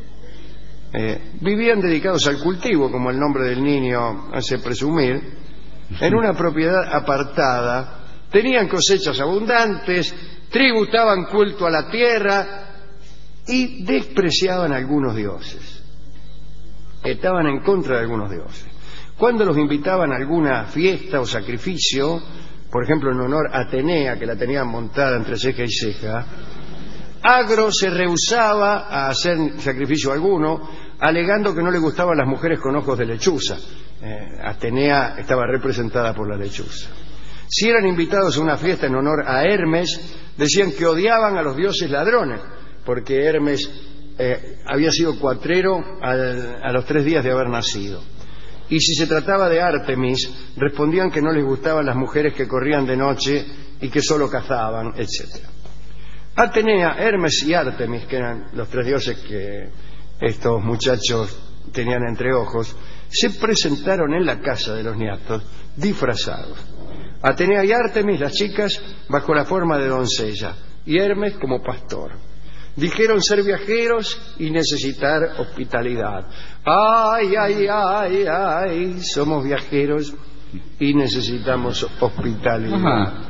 Eh, vivían dedicados al cultivo, como el nombre del niño hace presumir, en una propiedad apartada. Tenían cosechas abundantes, tributaban culto a la tierra y despreciaban a algunos dioses. Estaban en contra de algunos dioses. Cuando los invitaban a alguna fiesta o sacrificio, por ejemplo en honor a Atenea, que la tenían montada entre ceja y ceja, Agro se rehusaba a hacer sacrificio alguno, alegando que no le gustaban las mujeres con ojos de lechuza. Eh, Atenea estaba representada por la lechuza. Si eran invitados a una fiesta en honor a Hermes, decían que odiaban a los dioses ladrones, porque Hermes eh, había sido cuatrero al, a los tres días de haber nacido. Y si se trataba de Artemis, respondían que no les gustaban las mujeres que corrían de noche y que solo cazaban, etcétera. Atenea, Hermes y Artemis, que eran los tres dioses que estos muchachos tenían entre ojos, se presentaron en la casa de los niatos disfrazados. Atenea y Artemis, las chicas, bajo la forma de doncella, y Hermes como pastor. Dijeron ser viajeros y necesitar hospitalidad. Ay, ay, ay, ay, somos viajeros y necesitamos hospitalidad. Ajá.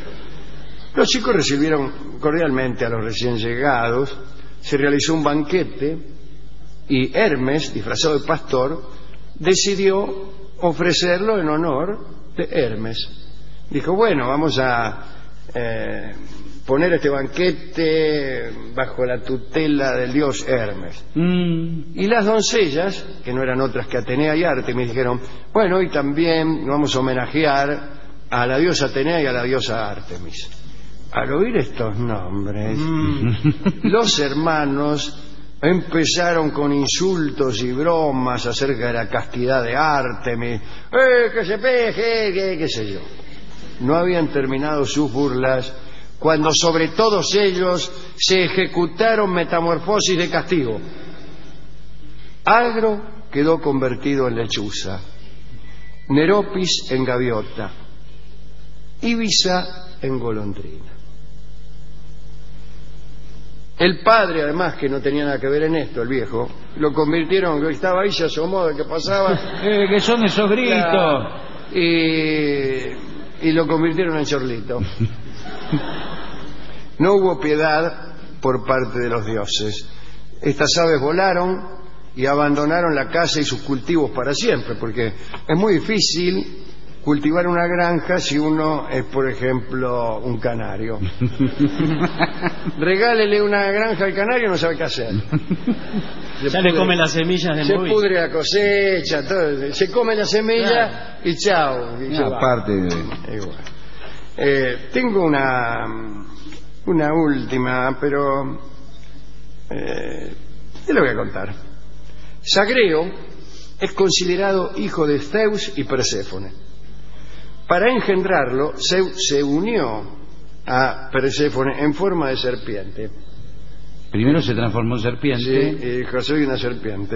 Los chicos recibieron cordialmente a los recién llegados, se realizó un banquete Y Hermes, disfrazado de pastor, decidió ofrecerlo en honor de Hermes. Dijo, bueno, vamos a eh, poner este banquete bajo la tutela del dios Hermes. Mm. Y las doncellas, que no eran otras que Atenea y Artemis, dijeron, bueno, hoy también vamos a homenajear a la diosa Atenea y a la diosa Artemis. Al oír estos nombres, mm. los hermanos empezaron con insultos y bromas acerca de la castidad de Artemis. ¡Eh, que se peje! ¿Qué, qué sé yo? No habían terminado sus burlas cuando sobre todos ellos se ejecutaron metamorfosis de castigo. Agro quedó convertido en lechuza, Neropis en gaviota, Ibiza en golondrina. El padre, además, que no tenía nada que ver en esto, el viejo, lo convirtieron, que estaba ahí, se asomó de que pasaba. Eh, ¿Qué son esos gritos? La, y, y lo convirtieron en chorlito. No hubo piedad por parte de los dioses. Estas aves volaron y abandonaron la casa y sus cultivos para siempre, porque es muy difícil cultivar una granja si uno es, por ejemplo, un canario. Regálele una granja al canario, no sabe qué hacer. Se ya pudre, le come las semillas de Se móvil. pudre la cosecha, todo, se come la semilla claro. y chao. Y no, aparte de... Igual. Eh, tengo una, una última, pero eh, te lo voy a contar. Sagreo es considerado hijo de Zeus y Perséfone. Para engendrarlo, Zeus se unió a Perséfone en forma de serpiente. Primero se transformó en serpiente. Sí, y dijo, soy una serpiente.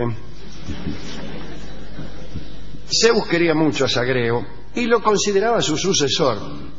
Zeus quería mucho a Sagreo y lo consideraba su sucesor.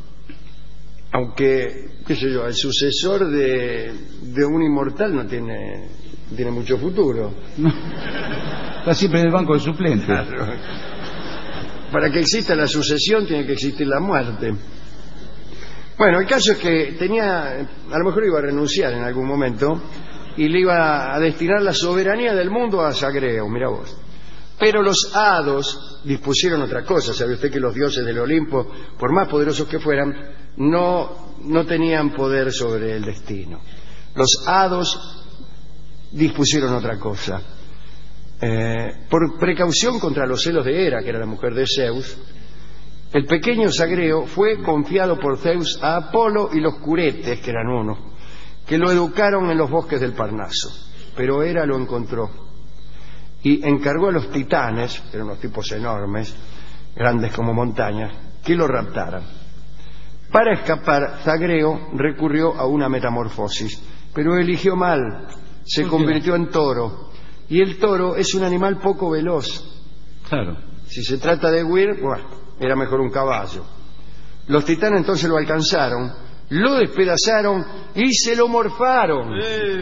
Aunque, qué sé yo, el sucesor de, de un inmortal no tiene, tiene mucho futuro. No. Está siempre en el banco de suplentes. Claro. Para que exista la sucesión tiene que existir la muerte. Bueno, el caso es que tenía, a lo mejor iba a renunciar en algún momento y le iba a destinar la soberanía del mundo a Sagreo, mira vos. Pero los hados dispusieron otra cosa. Sabe usted que los dioses del Olimpo, por más poderosos que fueran, no, no tenían poder sobre el destino. Los hados dispusieron otra cosa. Eh, por precaución contra los celos de Hera, que era la mujer de Zeus, el pequeño Sagreo fue confiado por Zeus a Apolo y los curetes, que eran uno, que lo educaron en los bosques del Parnaso. Pero Hera lo encontró y encargó a los titanes, que eran unos tipos enormes, grandes como montañas, que lo raptaran. Para escapar, Sagreo recurrió a una metamorfosis, pero eligió mal, se convirtió en toro. Y el toro es un animal poco veloz. Claro. Si se trata de huir, bueno, era mejor un caballo. Los titanes entonces lo alcanzaron, lo despedazaron y se lo morfaron.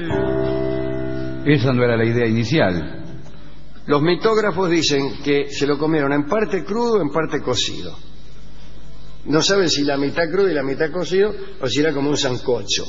Esa no era la idea inicial. Los mitógrafos dicen que se lo comieron en parte crudo, en parte cocido. No saben si la mitad crudo y la mitad cocido o si era como un sancocho.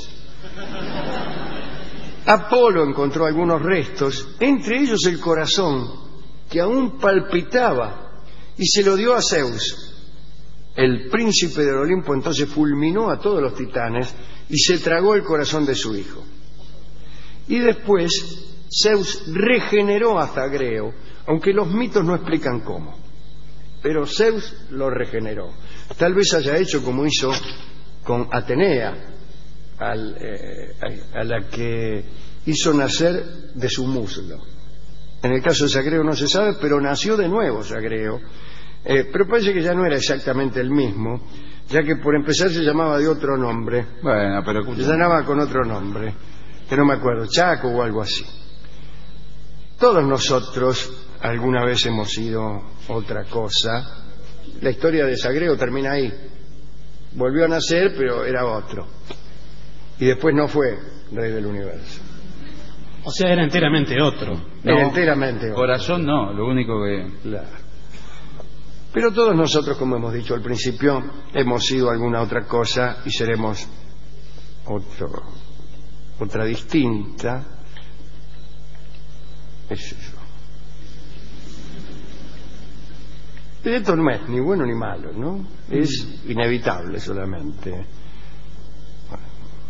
Apolo encontró algunos restos, entre ellos el corazón, que aún palpitaba, y se lo dio a Zeus. El príncipe del Olimpo entonces fulminó a todos los titanes y se tragó el corazón de su hijo. Y después Zeus regeneró a Sagreo, aunque los mitos no explican cómo. Pero Zeus lo regeneró. Tal vez haya hecho como hizo con Atenea, Al, eh, a la que hizo nacer de su muslo. En el caso de Sagreo no se sabe, pero nació de nuevo Sagreo, eh, pero parece que ya no era exactamente el mismo, ya que por empezar se llamaba de otro nombre. Bueno, pero se llamaba con otro nombre, que no me acuerdo, Chaco o algo así. Todos nosotros alguna vez hemos sido otra cosa. La historia de Sagreo termina ahí. Volvió a nacer, pero era otro. Y después no fue rey del universo. O sea, era enteramente otro. Era No, enteramente otro. corazón no, lo único que... Claro. Pero todos nosotros, como hemos dicho al principio, hemos sido alguna otra cosa y seremos otro, otra distinta. qué sé yo. Y esto no es ni bueno ni malo, ¿no? Es inevitable solamente. Bueno.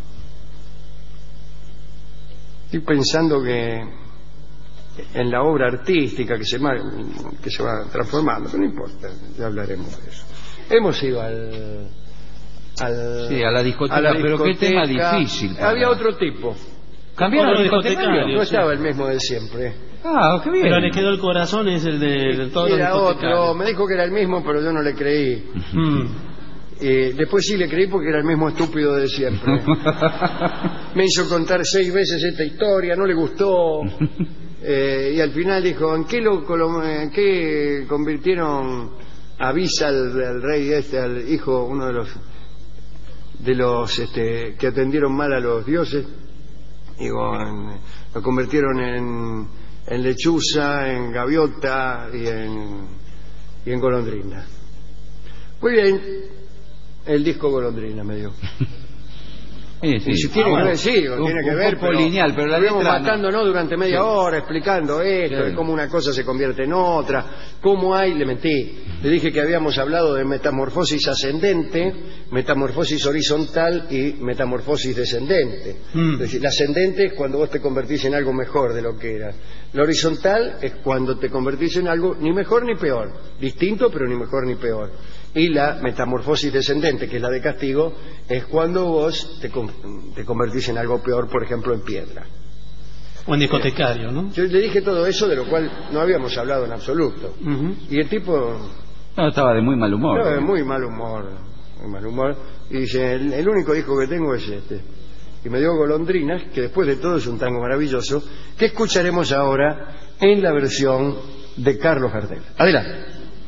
Estoy pensando que en la obra artística que se, que se va transformando, pero no importa, ya hablaremos de eso. Hemos ido al... al sí, a la discoteca, a la pero discoteca. Qué tema difícil. Para... Había otro tipo. ¿Cambiaron el discotecario? No estaba el mismo de siempre. Ah, qué bien. Pero le quedó el corazón, es el de, de todos los Era discotecarios. otro, me dijo que era el mismo, pero yo no le creí. Mm. Eh, después sí le creí porque era el mismo estúpido de siempre. Me hizo contar seis veces esta historia, no le gustó. Eh, y al final dijo, ¿en qué, lo, ¿en qué convirtieron a Visa, al, al rey este, al hijo, uno de los de los este, que atendieron mal a los dioses? Digo, en, lo convirtieron en, en lechuza, en gaviota y en, y en golondrina. Muy bien, el disco Golondrina me dio. Sí, sí. Y si tiene Ah, que bueno. ver, sí, Un- tiene que un ver, poco pero lineal, pero la estuvimos letra no. matándonos durante media Sí. hora explicando esto, Sí. de cómo una cosa se convierte en otra, cómo hay, le mentí, le dije que habíamos hablado de metamorfosis ascendente, metamorfosis horizontal y metamorfosis descendente. Mm. Es decir, la ascendente es cuando vos te convertís en algo mejor de lo que eras. La horizontal es cuando te convertís en algo ni mejor ni peor, distinto pero ni mejor ni peor. Y la metamorfosis descendente, que es la de castigo, es cuando vos te, te convertís en algo peor, por ejemplo, en piedra. O en discotecario, ¿no? Yo le dije todo eso, de lo cual no habíamos hablado en absoluto. Uh-huh. Y el tipo, No, estaba de muy mal humor. no, de muy mal humor, muy mal humor, y dice, el, el único disco que tengo es este. Y me dio Golondrinas, que después de todo es un tango maravilloso, que escucharemos ahora en la versión de Carlos Gardel. Adelante.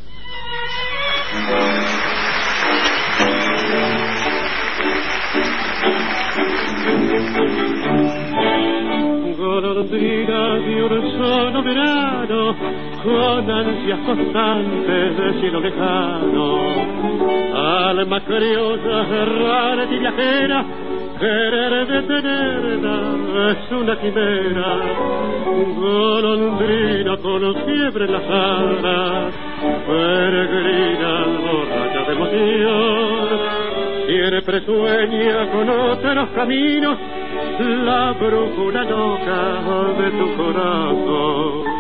Golondrina de un solo verano, con ansias constantes del cielo lejano, alma criosa, errante y viajera, querer detenerla es una quimera. Golondrina con fiebre en las alas, peregrina borracha de emoción, siempre sueña con otros caminos, la brújula loca de tu corazón.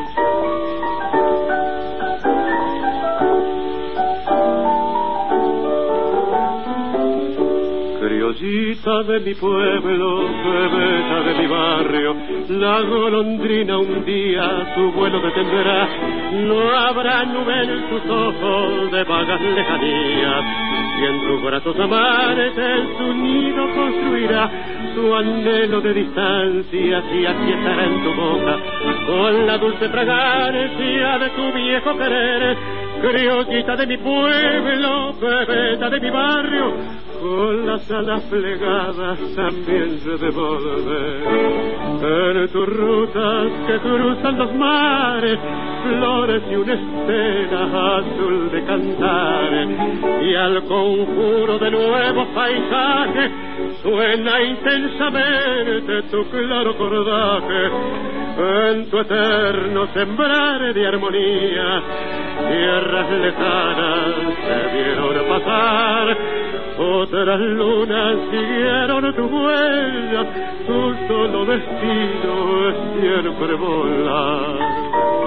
Criollita de mi pueblo, bebeta de mi barrio, la golondrina un día su vuelo detendrá. No habrá nube en tus ojos de vagas lejanías, y en tus brazos amares su nido construirá. Su anhelo de distancia y aquí estará en tu boca, con la dulce fragancia de tu viejo querer. Criollita de mi pueblo, bebeta de mi barrio, con las alas plegadas también se devolver. En tus rutas que cruzan los mares, flores y una estela azul de cantares, y al conjuro de nuevos paisajes suena intensamente tu claro cordaje. En tu eterno sembrar de armonía, tierras lejanas se vieron pasar, otras lunas siguieron tu huella, tu solo destino es siempre volar.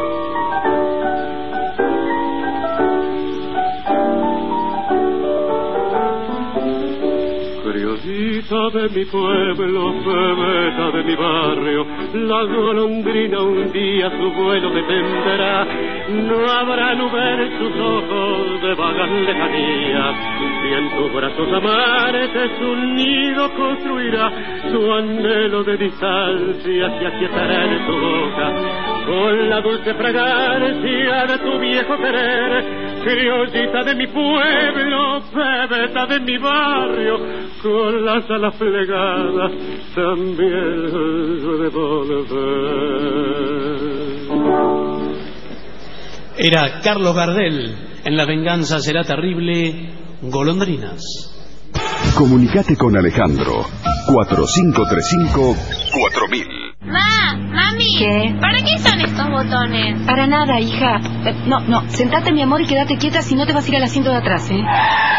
Criollita de mi pueblo, bebeta de mi barrio, la golondrina un día su vuelo detendrá. No habrá nube en sus ojos de vagas lejanías, y en tus brazos amares su nido construirá. Su anhelo de distancia se aquietará en tu boca, con la dulce fragancia de tu viejo querer. Criollita de mi pueblo, bebeta de mi barrio, con las alas plegadas también de volver. Era Carlos Gardel, en La venganza será terrible, Golondrinas. Comunicate con Alejandro. cuatro cinco tres cinco cuatro mil. Ma, mami, ¿Qué? ¿para qué son estos esos botones. Para nada, hija. Eh, no, no, sentate, mi amor, y quédate quieta, si no te vas a ir al asiento de atrás, ¿eh?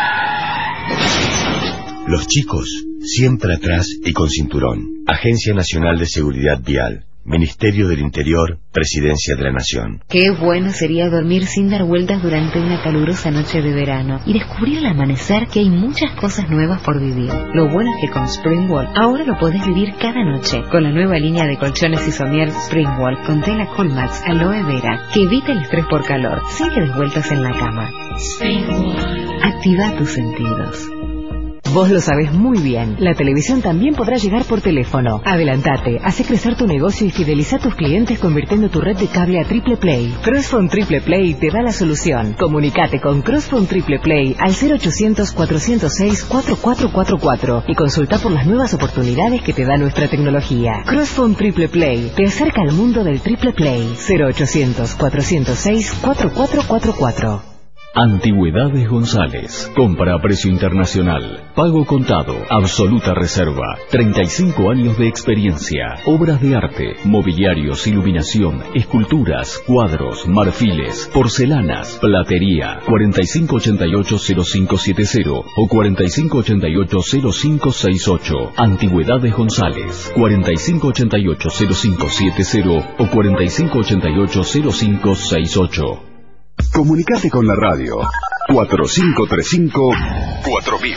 Los chicos, siempre atrás y con cinturón. Agencia Nacional de Seguridad Vial. Ministerio del Interior, Presidencia de la Nación. Qué bueno sería dormir sin dar vueltas durante una calurosa noche de verano y descubrir al amanecer que hay muchas cosas nuevas por vivir. Lo bueno es que con Springwall ahora lo podés vivir cada noche con la nueva línea de colchones y somier Springwall con tela Coolmax Aloe Vera que evita el estrés por calor sin que des vueltas en la cama. Springwall. Activa tus sentidos. Vos lo sabés muy bien, la televisión también podrá llegar por teléfono. Adelantate, hace crecer tu negocio y fideliza a tus clientes convirtiendo tu red de cable a Triple Play. Crossphone Triple Play te da la solución. Comunicate con Crossphone Triple Play al cero ochocientos, cuatrocientos seis, cuatro cuatro cuatro cuatro y consulta por las nuevas oportunidades que te da nuestra tecnología. Crossphone Triple Play te acerca al mundo del Triple Play. cero ochocientos, cuatrocientos seis, cuatro cuatro cuatro cuatro. Antigüedades González. Compra a precio internacional. Pago contado. Absoluta reserva. treinta y cinco años de experiencia. Obras de arte, mobiliarios, iluminación, esculturas, cuadros, marfiles, porcelanas, platería. cuarenta y cinco ochenta y ocho, cero cinco siete cero o cuarenta y cinco ochenta y ocho, cero cinco seis ocho. Antigüedades González. cuarenta y cinco ochenta y ocho, cero cinco siete cero o cuarenta y cinco ochenta y ocho, cero cinco seis ocho. Comunicate con la radio cuatro cinco tres cinco cuatro mil.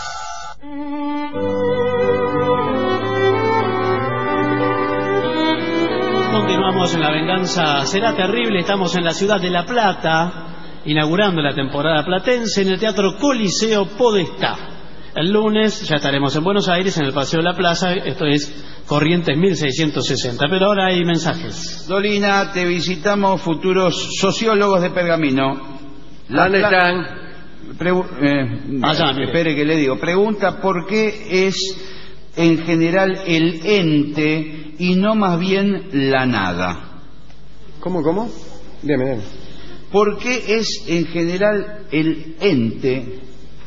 Continuamos en La Venganza Será Terrible. Estamos en la ciudad de La Plata, inaugurando la temporada platense en el Teatro Coliseo Podestá. El lunes ya estaremos en Buenos Aires, en el Paseo de la Plaza. Esto es Corrientes mil seiscientos sesenta. Pero ahora hay mensajes. Dolina, te visitamos, futuros sociólogos de Pergamino. ¿Dónde están? Pregu eh, Allá, mire. Espere que le digo. Pregunta por qué es en general el ente y no más bien la nada. ¿Cómo, cómo? Dime, dime. ¿Por qué es en general el ente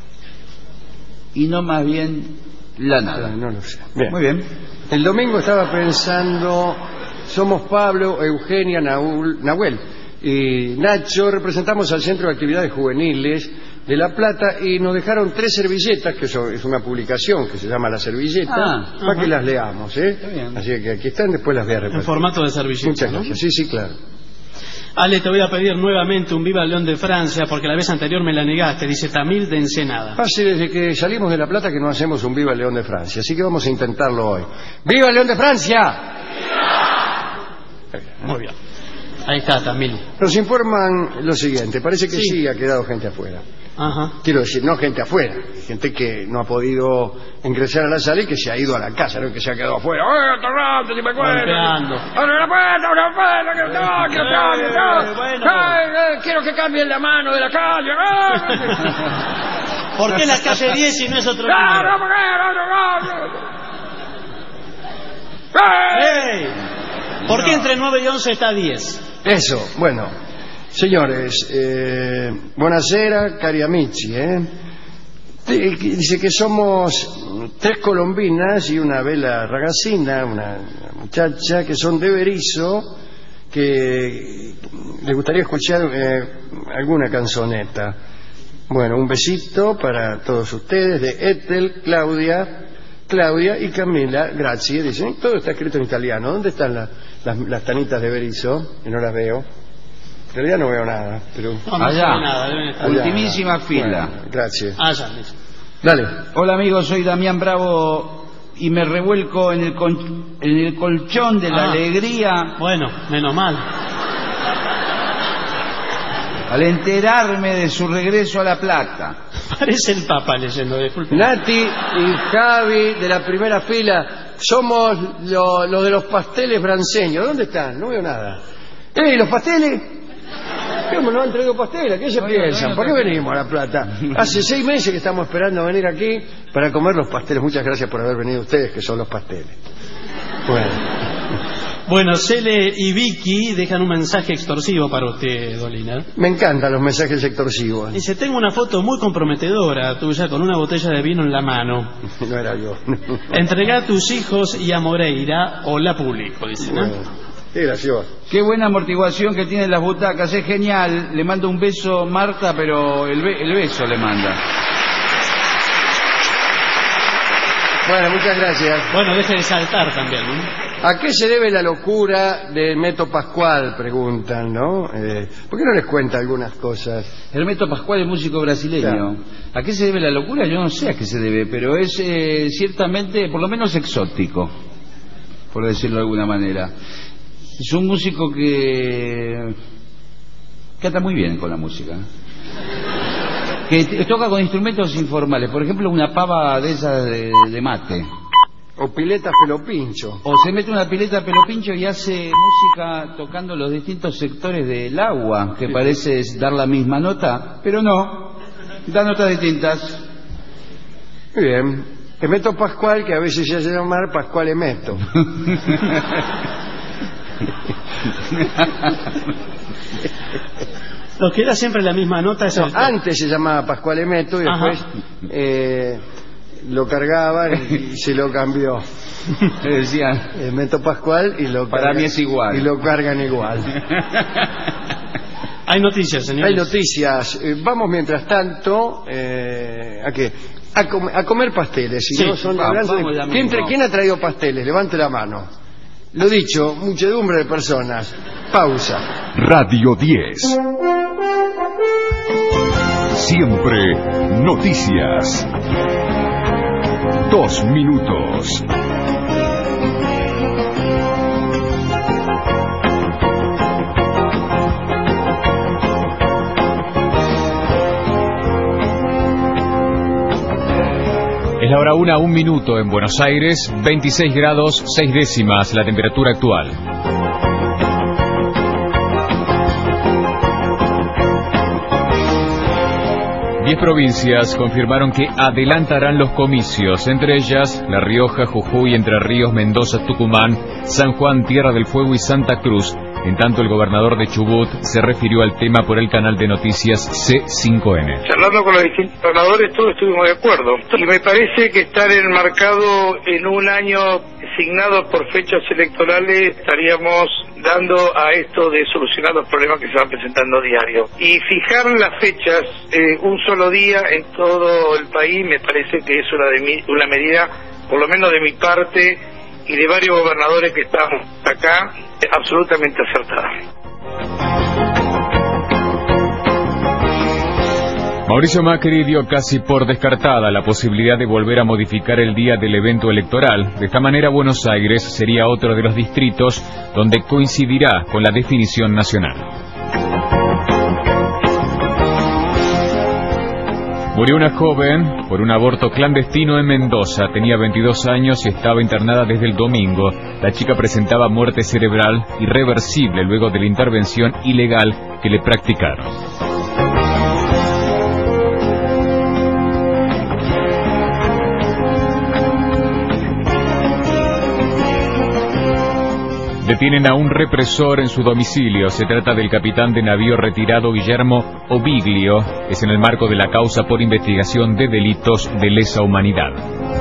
y no más bien la nada? No, no lo sé. Bien. Muy bien. El domingo estaba pensando, somos Pablo, Eugenia, Naúl, Nahuel y Nacho, representamos al Centro de Actividades Juveniles de La Plata y nos dejaron tres servilletas, que eso es una publicación que se llama La Servilleta, ah, para ajá. que las leamos, ¿eh? Así que aquí están, después las voy a repartir. En formato de servilleta. Muchas gracias. Sí, sí, claro. Ale, te voy a pedir nuevamente un Viva León de Francia, porque la vez anterior me la negaste. Dice Tamil de Ensenada. Hace desde que salimos de La Plata que no hacemos un Viva León de Francia, así que vamos a intentarlo hoy. ¡Viva León de Francia! Muy bien. Ahí está, Tamil. Nos informan lo siguiente, parece que sí, Sí. ha quedado gente afuera. Ajá. Quiero decir, no gente afuera, gente que no ha podido ingresar a la sala y que se ha ido a la casa, no que se ha quedado afuera. ¡Eh, atorrante, si me acuerdo! Golpeando. ¡Abre la puerta, abre la puerta! ¡Que no, que no, que no! Eh, bueno. ¡Ay, eh, quiero que cambien la mano de la calle! ¡Ah! ¿Por qué la calle diez y no es otro ¡Ah, número? no, por qué, no, no, no! ¡Eh! ¡Ey! ¿Por qué entre nueve y once está diez? Eso, bueno, señores, eh, buonasera, cari amici, ¿eh? Dice que somos tres colombinas y una bella ragazzina, una muchacha que son de Berizo, que le gustaría escuchar eh, alguna canzoneta. Bueno, un besito para todos ustedes de Ethel, Claudia, Claudia y Camila, grazie. Dicen, todo está escrito en italiano. ¿Dónde están la, las, las tanitas de Berizo? Que no las veo. En realidad no veo nada, pero... No, no Allá. se ve nada, deben estar. Allá. Ultimísima fila. Bueno, gracias. Allá, listo. Dale. Hola amigos, soy Damián Bravo y me revuelco en el, con- en el colchón de la Ah. alegría Bueno, menos mal. al enterarme de su regreso a La Plata. Parece el Papa leyendo, disculpe. Nati y Javi de la primera fila, somos los lo de los pasteles branceños. ¿Dónde están? No veo nada. ¡Eh, los pasteles! ¿Cómo no han traído pasteles? ¿Qué se No, piensan? no, ¿Por qué no, no. venimos a La Plata? Hace seis meses que estamos esperando venir aquí para comer los pasteles. Muchas gracias por haber venido ustedes, que son los pasteles. Bueno, Bueno, Cele y Vicky dejan un mensaje extorsivo para usted, Dolina. me encantan los mensajes extorsivos. Dice, tengo una foto muy comprometedora tuya con una botella de vino en la mano. No era yo. Entregá a tus hijos y a Moreira o la publico, dice, ¿no? Bueno. Qué gracioso. Qué buena amortiguación que tienen las butacas, es genial. Le mando un beso, Marta, pero el, be el beso le manda. Bueno, muchas gracias. Bueno, deje de saltar también, ¿no? ¿A qué se debe la locura de Hermeto Pascual? Preguntan, ¿no? Eh, ¿Por qué no les cuenta algunas cosas? Hermeto Pascual es músico brasileño. Claro. ¿A qué se debe la locura? Yo no sé a qué se debe, pero es eh, ciertamente, por lo menos exótico, por decirlo de alguna manera. Es un músico que canta muy bien con la música, que toca con instrumentos informales, por ejemplo una pava de esas de, de mate, o piletas pelopincho, o se mete una pileta pelopincho y hace música tocando los distintos sectores del agua, que parece dar la misma nota, pero no, da notas distintas. Muy bien. Hermeto Pascual, que a veces se hace llamar Pascual Hermeto. Lo que da siempre la misma nota es... No, antes se llamaba Pascual Hermeto y después eh, lo cargaban y se lo cambió. Me decían Hermeto Pascual y lo para cargan, mí es igual. Y lo cargan igual. Hay noticias, señores. Hay noticias. Eh, vamos mientras tanto eh, ¿a qué? A, com a comer pasteles. Si sí, no son vamos, de... vamos ¿Quién, ¿Quién ha traído pasteles? Levante la mano. Lo dicho, muchedumbre de personas. Pausa. Radio diez. Siempre noticias. Dos minutos. Es la hora una, un minuto en Buenos Aires, veintiséis grados, seis décimas la temperatura actual. Diez provincias confirmaron que adelantarán los comicios, entre ellas La Rioja, Jujuy, Entre Ríos, Mendoza, Tucumán, San Juan, Tierra del Fuego y Santa Cruz. En tanto, el gobernador de Chubut se refirió al tema por el canal de noticias C cinco N. Charlando con los distintos gobernadores, todos estuvimos de acuerdo. Y me parece que estar enmarcado en un año asignado por fechas electorales, estaríamos dando a esto de solucionar los problemas que se van presentando diario. Y fijar las fechas eh, un solo día en todo el país me parece que es una, de mi, una medida, por lo menos de mi parte, y de varios gobernadores que estamos acá, absolutamente acertada. Mauricio Macri dio casi por descartada la posibilidad de volver a modificar el día del evento electoral. De esta manera, Buenos Aires sería otro de los distritos donde coincidirá con la definición nacional. Murió una joven por un aborto clandestino en Mendoza. Tenía veintidós años y estaba internada desde el domingo. La chica presentaba muerte cerebral irreversible luego de la intervención ilegal que le practicaron. Detienen a un represor en su domicilio. Se trata del capitán de navío retirado Guillermo Oviglio. Es en el marco de la causa por investigación de delitos de lesa humanidad.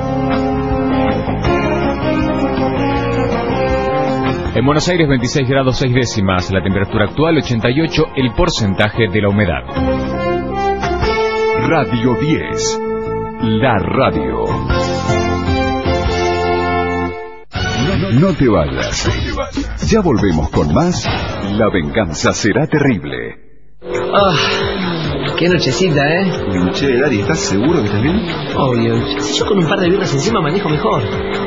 En Buenos Aires, veintiséis grados seis décimas. La temperatura actual, ochenta y ocho. El porcentaje de la humedad. Radio diez. La radio. No te vayas. Ya volvemos con más. La venganza será terrible. Ah, qué nochecita, ¿eh? Che, Dari, ¿estás seguro que estás bien? Obvio. Si yo con un par de birras encima manejo mejor.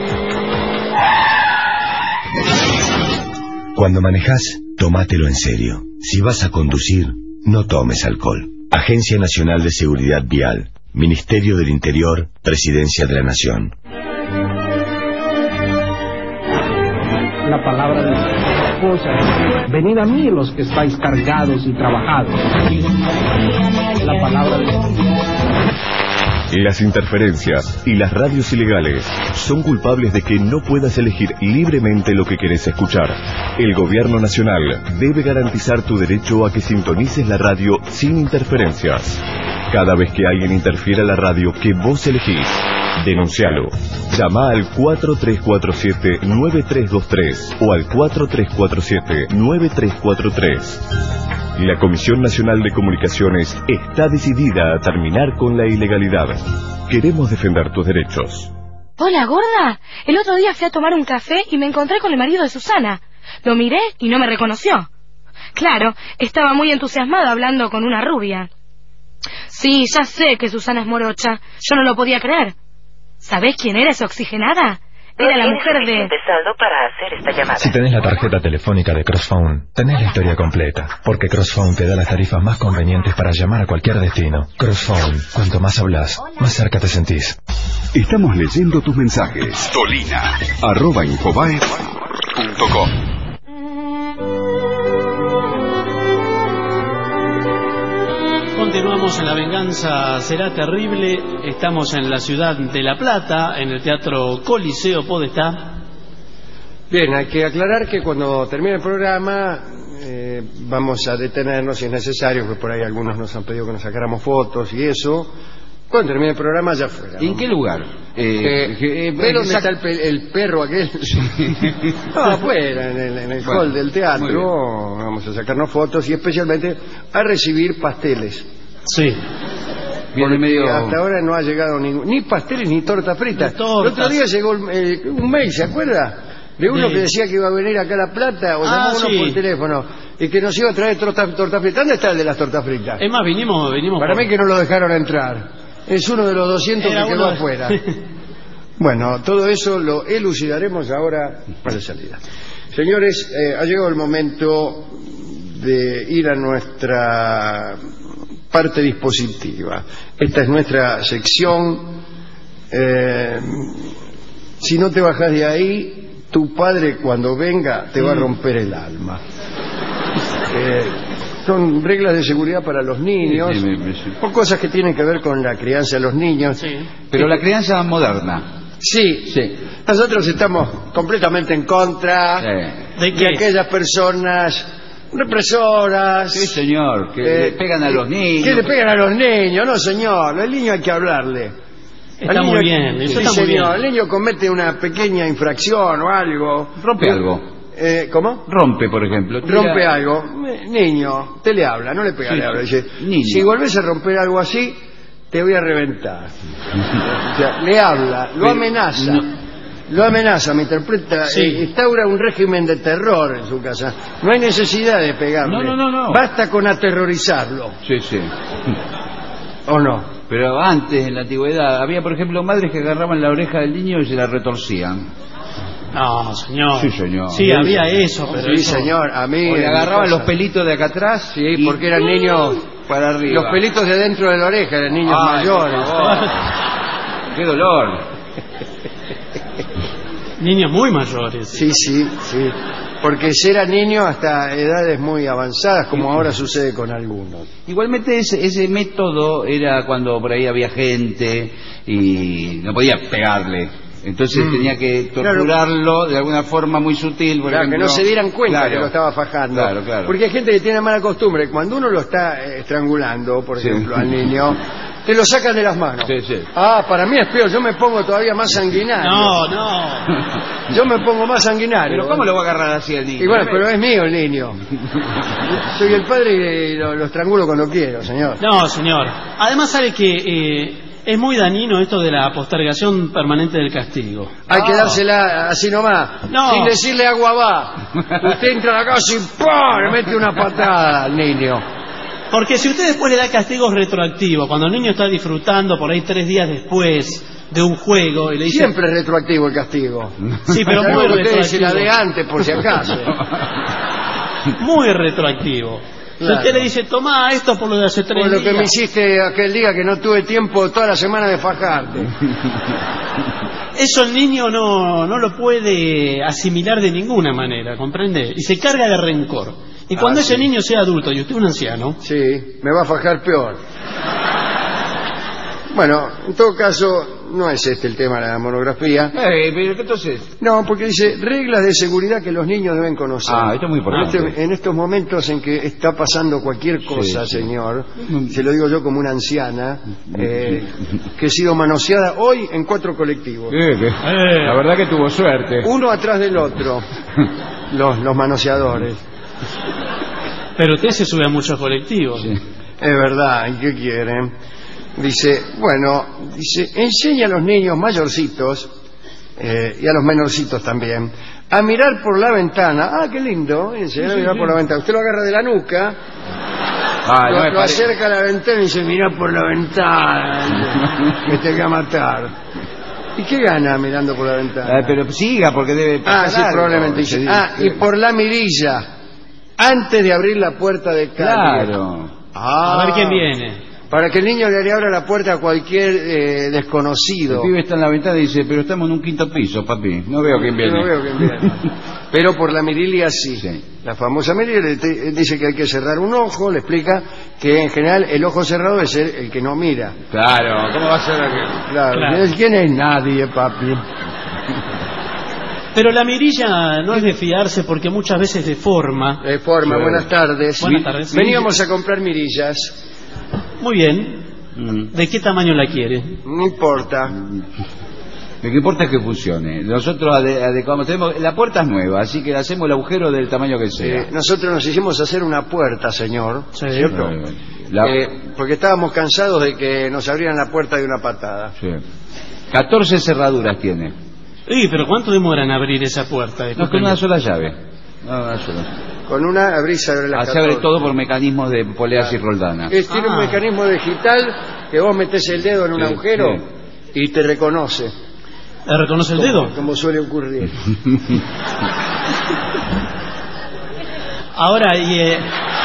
Cuando manejas, tómatelo en serio. Si vas a conducir, no tomes alcohol. Agencia Nacional de Seguridad Vial. Ministerio del Interior. Presidencia de la Nación. La palabra de la esposa. Venid a mí los que estáis cargados y trabajados. La palabra de Las interferencias y las radios ilegales son culpables de que no puedas elegir libremente lo que querés escuchar. El Gobierno Nacional debe garantizar tu derecho a que sintonices la radio sin interferencias. Cada vez que alguien interfiera la radio que vos elegís, Denuncialo. Llama al cuatro tres cuatro siete nueve tres dos tres o al cuatro tres cuatro siete nueve tres cuatro tres. La Comisión Nacional de Comunicaciones está decidida a terminar con la ilegalidad. Queremos defender tus derechos. Hola, gorda. El otro día fui a tomar un café y me encontré con el marido de Susana. Lo miré y no me reconoció. Claro, estaba muy entusiasmado hablando con una rubia. Sí, ya sé que Susana es morocha. Yo no lo podía creer. ¿Sabés quién era esa oxigenada? Era la mujer de... saldo para hacer esta llamada. Si tenés la tarjeta telefónica de Crossphone, tenés la historia completa. Porque Crossphone te da las tarifas más convenientes para llamar a cualquier destino. Crossphone, cuanto más hablas, más cerca te sentís. Estamos leyendo tus mensajes. Tolina, arroba infobae punto com. Continuamos en La Venganza Será Terrible. Estamos en la ciudad de La Plata, en el Teatro Coliseo Podestá. Bien, hay que aclarar que cuando termine el programa eh, vamos a detenernos si es necesario, porque por ahí algunos nos han pedido que nos sacáramos fotos y eso. Cuando termine el programa ya fuera. ¿En qué lugar? Eh, eh, ¿Ve dónde está el, pe el perro aquel? No, afuera, en el, en el bueno, hall del teatro. Vamos a sacarnos fotos y especialmente a recibir pasteles. Sí. Porque medio... hasta ahora no ha llegado ningún, ni pasteles ni torta frita. El otro día llegó eh, un mail, ¿se acuerda? De uno sí. que decía que iba a venir acá a La Plata, o ah, llamó uno sí. por teléfono, y que nos iba a traer torta, torta frita. ¿Dónde está el de las tortas fritas? Es más, vinimos... vinimos Para por... mí que no lo dejaron entrar. Es uno de los doscientos Era que quedó de... afuera. Bueno, todo eso lo elucidaremos ahora para la salida. Señores, eh, ha llegado el momento de ir a nuestra parte dispositiva. Esta es nuestra sección. Eh, si no te bajas de ahí, tu padre cuando venga te va a romper el alma. Eh, son reglas de seguridad para los niños, sí, sí, sí. o cosas que tienen que ver con la crianza de los niños. Sí. Pero la crianza moderna. Sí, sí. Nosotros estamos completamente en contra sí. de que aquellas personas represoras... Sí, señor, que eh, le pegan a los niños. Que le pegan a los niños, no, señor. El niño hay que hablarle. Está niño, muy bien, eso sí, está muy señor. bien. El niño comete una pequeña infracción o algo. Rompe algo. Eh, ¿Cómo? Rompe, por ejemplo. Rompe Tira... algo. Niño, te le habla, no le pega, sí, le habla. Dice, si volvés a romper algo así, te voy a reventar. O sea, le habla, lo amenaza. No. Lo amenaza, me interpreta, sí. eh, instaura un régimen de terror en su casa. No hay necesidad de pegarle. No, no, no, no. Basta con aterrorizarlo. Sí, sí. ¿O no? Pero antes, en la antigüedad, había, por ejemplo, madres que agarraban la oreja del niño y se la retorcían. No, señor. Sí, señor. Sí, había eso, pero Sí, eso... señor, a mí... O le agarraban los pelitos de acá atrás. Sí, y... porque eran niños... para arriba. Los pelitos de dentro de la oreja, eran niños Ay, mayores. ¡Qué dolor! Niños muy mayores. Sí, sí, sí. Porque era niño hasta edades muy avanzadas, como ahora sucede con algunos. Igualmente ese, ese método era cuando por ahí había gente y no podía pegarle. Entonces mm. tenía que torturarlo claro. de alguna forma muy sutil. Por claro, ejemplo. que no se dieran cuenta claro. que lo estaba fajando. Claro, claro. Porque hay gente que tiene mala costumbre. Cuando uno lo está eh, estrangulando, por sí. ejemplo, al niño, te lo sacan de las manos. Sí, sí. Ah, para mí es peor. Yo me pongo todavía más sanguinario. No, no. Yo me pongo más sanguinario. Pero ¿cómo lo va a agarrar así el niño? Y bueno, pero es mío el niño. Soy el padre y lo, lo estrangulo cuando quiero, señor. No, señor. Además sabe que... Eh... es muy dañino esto de la postergación permanente del castigo. Hay oh. que dársela así nomás, no. sin decirle agua va. Usted entra a la casa y ¡pum! Le mete una patada al niño. Porque si usted después le da castigos retroactivos, cuando el niño está disfrutando por ahí tres días después de un juego y le dice... Siempre es retroactivo el castigo. Sí, pero muy retroactivo. Usted se la de antes por si acaso. Muy retroactivo. Claro. Si usted le dice, tomá esto por lo de hace tres días. Por lo que me hiciste aquel día que no tuve tiempo toda la semana de fajarte. Eso el niño no, no lo puede asimilar de ninguna manera, ¿comprende? Y se carga de rencor. Y cuando ah, ese sí. niño sea adulto y usted un anciano... Sí, me va a fajar peor. Bueno, en todo caso, no es este el tema de la monografía. Eh, pero ¿qué entonces? No, porque dice reglas de seguridad que los niños deben conocer. Ah, esto es muy importante. En, este- en estos momentos en que está pasando cualquier cosa, Sí, sí. señor, se lo digo yo como una anciana, eh, que he sido manoseada hoy en cuatro colectivos. Eh, que- La verdad que tuvo suerte. Uno atrás del otro, los, los manoseadores. Pero usted se sube a muchos colectivos. Sí. Es verdad, ¿y qué quieren? Dice, bueno, dice, enseña a los niños mayorcitos, eh, y a los menorcitos también, a mirar por la ventana. Ah, qué lindo, enseñar a Sí, mirar sí. por la ventana. Usted lo agarra de la nuca, Ah, no lo, me lo pare- acerca a la ventana y dice, mira por la ventana, que te va a matar. ¿Y qué gana mirando por la ventana? Ah, pero siga, porque debe Ah, pasar sí, algo. probablemente dice. Sí, Ah, sí. y por la mirilla, antes de abrir la puerta de calle. Claro. Ah, A ver quién viene. Para que el niño le abra la puerta a cualquier eh, desconocido. El pibe está en la ventana y dice, pero estamos en un quinto piso, papi. No veo quién viene. No veo quién viene. Pero por la mirilla sí. Sí. La famosa mirilla le te- dice que hay que cerrar un ojo, le explica que en general el ojo cerrado es el, el que no mira. Claro, ¿cómo va a ser aquel? Claro. Claro. ¿Quién es? Nadie, papi. Pero la mirilla no es de fiarse porque muchas veces deforma. De forma, Sí. buenas tardes. Buenas tardes. Veníamos a comprar mirillas. Muy bien. Mm. ¿De qué tamaño la quiere? No importa. Lo que importa es que funcione. Nosotros ade- adecuamos, tenemos, la puerta es nueva, así que hacemos el agujero del tamaño que sea. Eh, nosotros nos hicimos hacer una puerta, señor. Sí. ¿Cierto? Eh, la- Eh, porque estábamos cansados de que nos abrieran la puerta de una patada. sí. catorce cerraduras tiene. Sí, pero ¿cuánto demora en abrir esa puerta? No, con una sola llave. No, una sola. Con una abrís y abre la Ah, se abre todo por mecanismos de poleas y roldanas. Es, tiene un Ah. mecanismo digital que vos metés el dedo en un Sí, agujero y te reconoce, ¿Le reconoce el dedo? como suele ocurrir. Ahora, y, eh,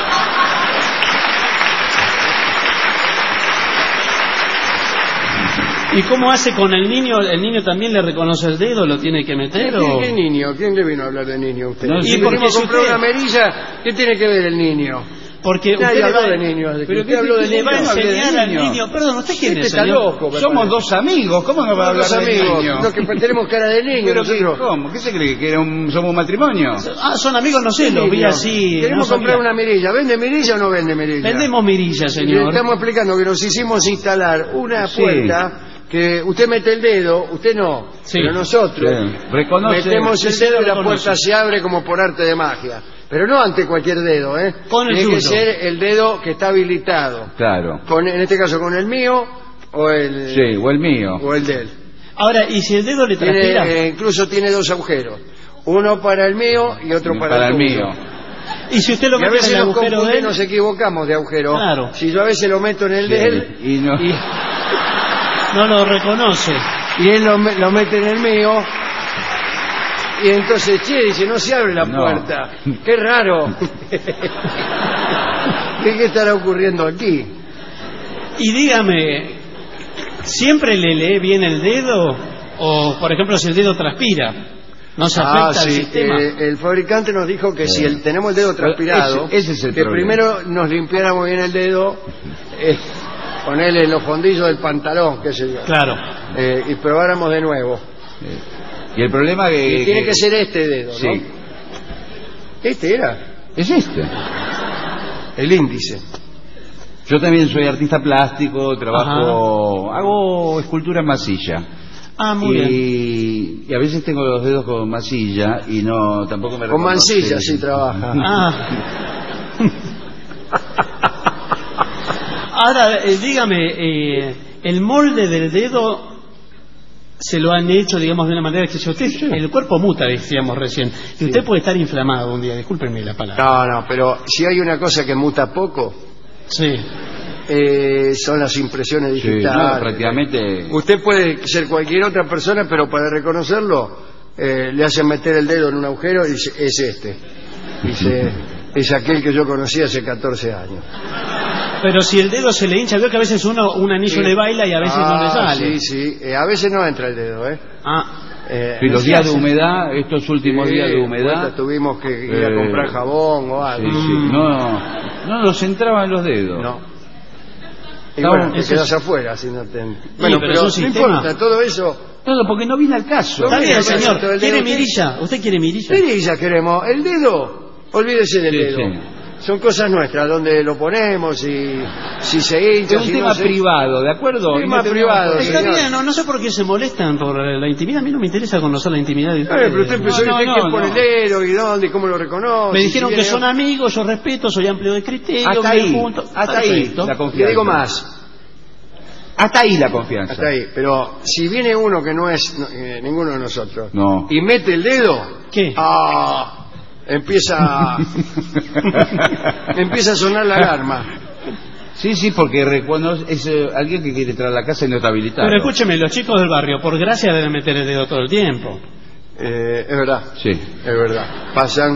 ¿y cómo hace con el niño? ¿El niño también le reconoce el dedo? ¿Lo tiene que meter? ¿Qué, O... qué niño? ¿Quién le vino a hablar de niño a usted? No, y sí, porque porque si compró usted- una merilla, ¿qué tiene que ver el niño? Porque Nadie usted le habló va, de niños. de que ¿Pero usted qué habló de te- le va a niños. hable de enseñar al niño? niño. Perdón, ¿usted quién Este es, está señor? loco. me Somos parece. dos amigos, ¿cómo no va a hablar Dos de amigos, niño? los que tenemos cara de niño ¿Pero qué, nosotros. cómo? ¿Qué se cree? ¿Que era un, somos un matrimonio? Ah, son amigos, no sé, los vi Niño. así. Queremos no comprar sabía. una mirilla. ¿Vende mirilla o no vende mirilla? Vendemos mirilla, Le señor. estamos explicando que nos hicimos instalar una Sí. puerta que usted mete el dedo, usted no, Sí. pero nosotros Sí. Reconoce- metemos el sí, dedo y la reconoce. puerta se abre como por arte de magia. Pero no ante cualquier dedo, ¿eh? Con el Tiene que suyo. ser el dedo que está habilitado. Claro. Con, en este caso con el mío o el, Sí, o el mío. o el de él. Ahora, ¿y si el dedo le transpira? Tiene, eh, incluso tiene dos agujeros. Uno para el mío y otro para, Para el tuyo. mío. ¿Y si usted lo Y a mete en veces el nos agujero de confunde, él? nos equivocamos de agujero. Claro. Si yo a veces lo meto en el Sí, de él y no- y, No lo reconoce. y él lo, me- lo mete en el mío, y entonces, che, dice, no se abre la No. puerta. Qué raro. ¿Qué, qué estará ocurriendo aquí? Y dígame, ¿siempre le lee bien el dedo? O, por ejemplo, si el dedo transpira, ¿no se afecta Ah, al sí. sistema? eh, el fabricante nos dijo que si el- tenemos el dedo transpirado, Ese- ese es el que problema. primero nos limpiáramos bien el dedo, eh, ponerle en los fondillos del pantalón, qué sé yo, Claro. eh, y probáramos de nuevo. Y el problema que... Y tiene que ser este dedo, ¿no? Sí. Este era Es este. el índice. Yo también soy artista plástico, trabajo... Hago escultura en masilla. Ah, muy y, bien. y a veces tengo los dedos con masilla y no tampoco me Con reconoce. mancilla sí trabaja. Ah. Ahora, eh, dígame, eh, el molde del dedo se lo han hecho, digamos, de una manera que si usted, el cuerpo muta, decíamos recién, y usted puede estar inflamado un día, discúlpenme la palabra. No, no, pero si hay una cosa que muta poco, Sí. eh, son las impresiones Sí, digitales. no, prácticamente... Usted puede ser cualquier otra persona, pero para reconocerlo eh, le hacen meter el dedo en un agujero y dice, es este. Dice, es aquel que yo conocí hace catorce años. Pero si el dedo se le hincha, veo que a veces uno un anillo Sí. le baila y a veces no le Ah, sale. Sí, sí, eh, a veces no entra el dedo, ¿eh? Ah, Eh, Y los ¿qué días de hace? humedad, estos últimos sí, días de cuenta, humedad... tuvimos que ir a eh, comprar jabón o algo. Sí, sí. No, no nos entraban los dedos. No. Y bueno, te quedas afuera si no te... Bueno, pero pero, es un no sistema. importa, todo eso... Todo porque no viene al caso. Está bien, Todo señor. el ¿Quiere dedo- mirilla? ¿Usted quiere mirilla? Mirilla queremos. El dedo, olvídese del Sí, dedo. sí. Son cosas nuestras, donde lo ponemos y si se hincha... Es un si tema no se- privado, ¿de acuerdo? Tema Y no tenemos- privado, Está señor. bien, no, no sé por qué se molestan por la intimidad. A mí no me interesa conocer la intimidad de Eh, ustedes. pero usted empezó No, a decir no, que no, por no. el dedo y dónde y cómo lo reconoce. Me si dijeron que viene- son amigos, yo respeto, soy amplio de criterio. Hasta me ahí, junto. hasta ahí Perfecto. la Le confianza. digo más, Hasta ahí la confianza. hasta ahí. Pero si viene uno que no es no, eh, ninguno de nosotros No. y mete el dedo... ¿Qué? Ah, empieza... empieza a sonar la alarma. Sí, sí, porque reconoce, es eh, alguien que quiere entrar a la casa y no está habilitado. Pero escúcheme, los chicos del barrio, por gracia deben meter el dedo todo el tiempo. Eh, es verdad. Sí. Es verdad. Pasan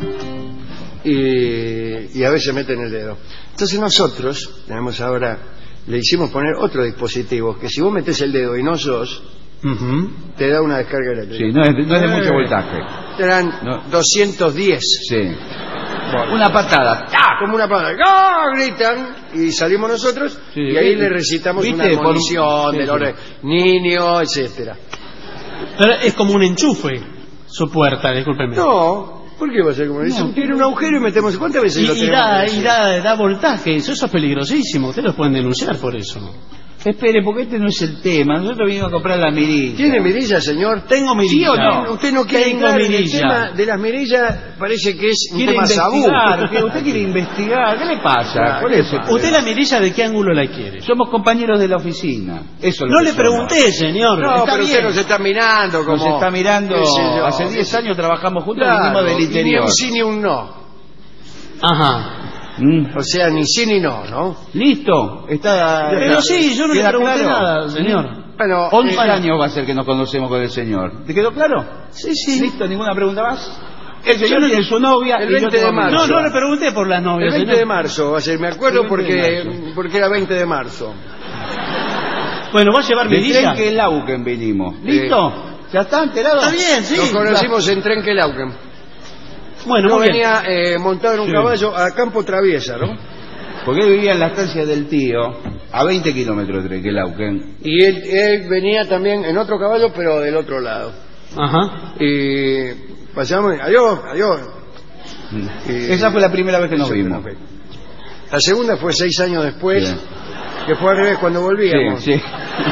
y, y a veces meten el dedo. Entonces nosotros tenemos ahora, le hicimos poner otro dispositivo, que si vos metés el dedo y no sos, Ujú. te da una descarga eléctrica. Sí, no es, no es de Eh, mucho voltaje. Te dan No. doscientos diez. Sí. Una patada. ¡Ah! Como una palabra. ¡Ah! Gritan y salimos nosotros Sí. y ahí le recitamos ¿Viste? una Por un- admonición sí, del sí. orden niño, etcétera. Pero es como un enchufe, su puerta, discúlpeme. No, ¿por qué va a ser como eso? Tiene un agujero y metemos. ¿Cuántas veces Y, lo y tenemos da, que y decir? da, da voltaje, eso, eso es peligrosísimo, ustedes los pueden denunciar por eso. Espere, porque este no es el tema. Nosotros vinimos a comprar la mirilla. ¿Tiene mirilla, señor? Tengo mirilla. ¿Sí o no? Usted no quiere Tengo entrar en el mirilla. tema de las mirillas, parece que es un Quiere tema sabú. investigar. que Usted quiere investigar. ¿Qué le pasa? Ah, ¿Cuál ¿qué es el pasa? ¿Usted la mirilla de qué ángulo la quiere? Somos compañeros de la oficina. Eso es lo No que le somos. pregunté, señor. No, Está pero bien. usted nos está mirando como... Nos está mirando. qué sé yo. Hace diez años trabajamos juntos, Claro, venimos del y ni interior. un sí ni un no. Ajá. Mm. O sea, ni sí ni no, ¿no? Listo. Está. Pero sí, yo no le ¿Queda pregunté claro? nada, señor. Bueno, once eh, años va a ser que nos conocemos con el señor. ¿Te quedó claro? Sí, sí. ¿Listo? ¿Ninguna pregunta más? El Yo señor no- tiene su novia. el y yo veinte de tengo mi marzo. No, novia. no le pregunté por las el novias, veinte señor. de marzo va a ser, me acuerdo El veinte de porque, marzo. porque era veinte de marzo. Bueno, ¿va a llevar De mirilla? Trenquelauquen venimos. ¿Listo? ¿Ya está enterado? Está bien, sí. Nos conocimos en Trenquelauquen. Bueno, Yo muy bien. venía eh, montado en un Sí. caballo a Campo Traviesa, ¿no? Porque él vivía en la estancia del tío, a veinte kilómetros de Trenquelauquen. Y él, él venía también en otro caballo, pero del otro lado. Ajá. Y pasamos, adiós, adiós. Y- Esa fue la primera vez que nos Esa vimos. fue. La segunda fue seis años después, Bien. que fue al revés cuando volvíamos. Sí, sí.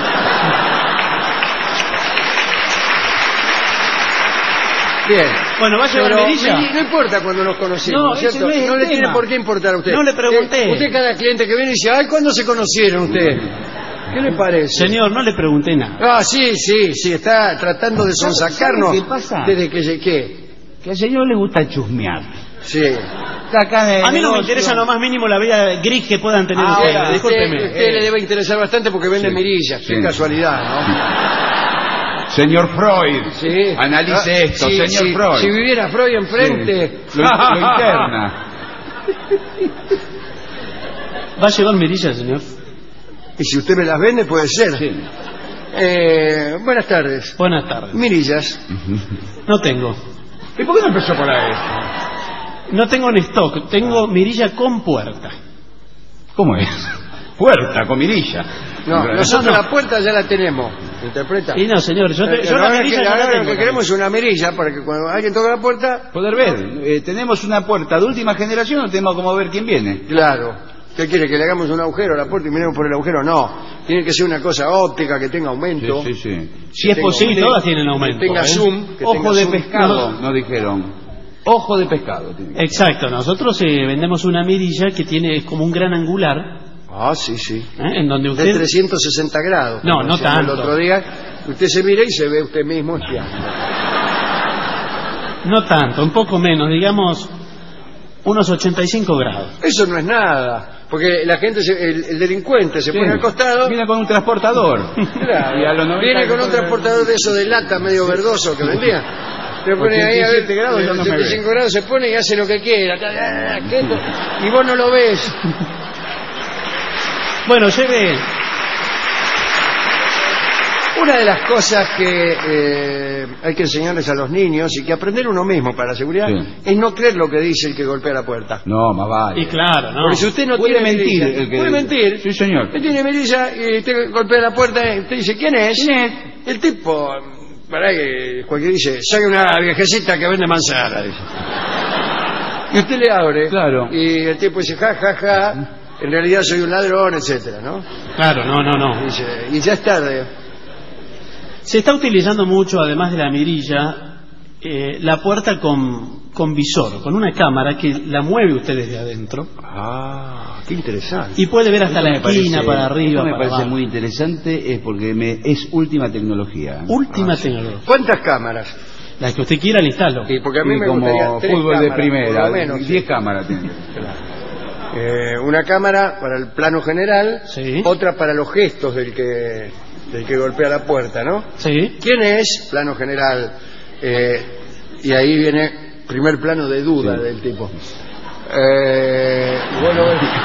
Bien. Bueno, ¿va a llevar Pero mirilla? mi- no importa cuando nos conocimos, No, ¿cierto? ese no es el le tiene tema. por qué importar a usted. No le pregunté. Eh, usted cada cliente que viene dice, ay, ¿cuándo se conocieron ustedes? ¿Qué le parece? Señor, no le pregunté nada. Ah, sí, sí, sí, está tratando de sonsacarnos. ¿Sabe qué pasa? Desde que llegué. Que al señor le gusta chusmear. Sí. Está acá en el A mí no me negocio. interesa lo más mínimo la vida gris que puedan tener Ahora, ustedes, usted, discúlpeme. usted le debe interesar bastante porque vende Sí. mirillas. Qué Sí. casualidad, ¿no? Señor Freud, Sí. analice Ah, esto, sí, señor sí. Freud. Si viviera Freud enfrente... Sí. Lo, lo interna. ¿Va a llevar mirilla, señor? Y si usted me las vende, puede ser. Sí. Eh, buenas tardes. Buenas tardes. Mirillas. No tengo. ¿Y por qué no empezó por ahí? No tengo en stock, tengo mirilla con puerta. ¿Cómo es? Puerta, con mirilla. No, nosotros no. la puerta ya la tenemos. ¿Interpreta? Y no, señor, yo, te- Eh, yo la ahora mirilla que- no ahora la lo tengo. que queremos es una mirilla para que cuando alguien toque la puerta... Poder ver. Eh, tenemos una puerta de última generación, no tenemos como ver quién viene. Claro. ¿Qué quiere? ¿Que le hagamos un agujero a la puerta y miremos por el agujero? No. Tiene que ser una cosa óptica, que tenga aumento. Sí, sí, sí. Si es tenga posible, aumento, todas tienen aumento. Que tenga ¿eh? zoom. Que Ojo tenga de zoom. pescado, No. nos dijeron. Ojo de pescado. tiene que- Exacto, nosotros eh, vendemos una mirilla que tiene es como un gran angular, Ah, sí, sí. ¿eh? en donde De usted... trescientos sesenta grados. No, como no decíamos tanto. El otro día, usted se mira y se ve usted mismo espiando. No tanto, un poco menos, digamos unos ochenta y cinco grados. Eso no es nada. Porque la gente, se- el, el delincuente se Sí. pone al costado. Viene con un transportador. Claro. Y a los noventa Viene con un que- transportador de eso de lata medio verdoso que vendía. Se pone ahí a ver, ochenta y siete grados ya no me ochenta y ve. cinco grados se pone y hace lo que quiera. Ah, quieto. Y vos no lo ves. Bueno, lleve... Una de las cosas que eh, hay que enseñarles a los niños y que aprender uno mismo para la seguridad Sí. es no creer lo que dice el que golpea la puerta. No, más vale. Y claro, ¿no? Porque si usted no Puede tiene mentir mirilla, el que- puede mentir. Sí, señor. Usted tiene mirilla y usted golpea la puerta y usted dice, ¿quién es? ¿Quién es? El tipo, para que cualquiera dice, soy una viejecita que vende manzana. Dice. Y usted le abre. Claro. Y el tipo dice, ja, ja, ja, en realidad soy un ladrón, etcétera, ¿no? Claro, no, no, no. Dice, y ya es tarde. Se está utilizando mucho, además de la mirilla, eh, la puerta con, con visor, con una cámara que la mueve usted desde adentro. Ah, qué interesante. Y puede ver hasta Esto la me esquina, parece- para arriba, esto me para parece abajo. muy interesante, es porque me, es última tecnología. Última Ah, sí. tecnología. ¿Cuántas cámaras? La que usted quiera, le instalo. Sí, porque a mí Sí, me como gustaría tres fútbol de cámaras, primera, por lo menos, diez sí. cámaras tiene. Eh, una cámara para el plano general, Sí. otra para los gestos del que del que golpea la puerta, ¿no? Sí. ¿Quién es? Plano general. Eh, y ahí viene primer plano de duda Sí. del tipo. Eh, bueno,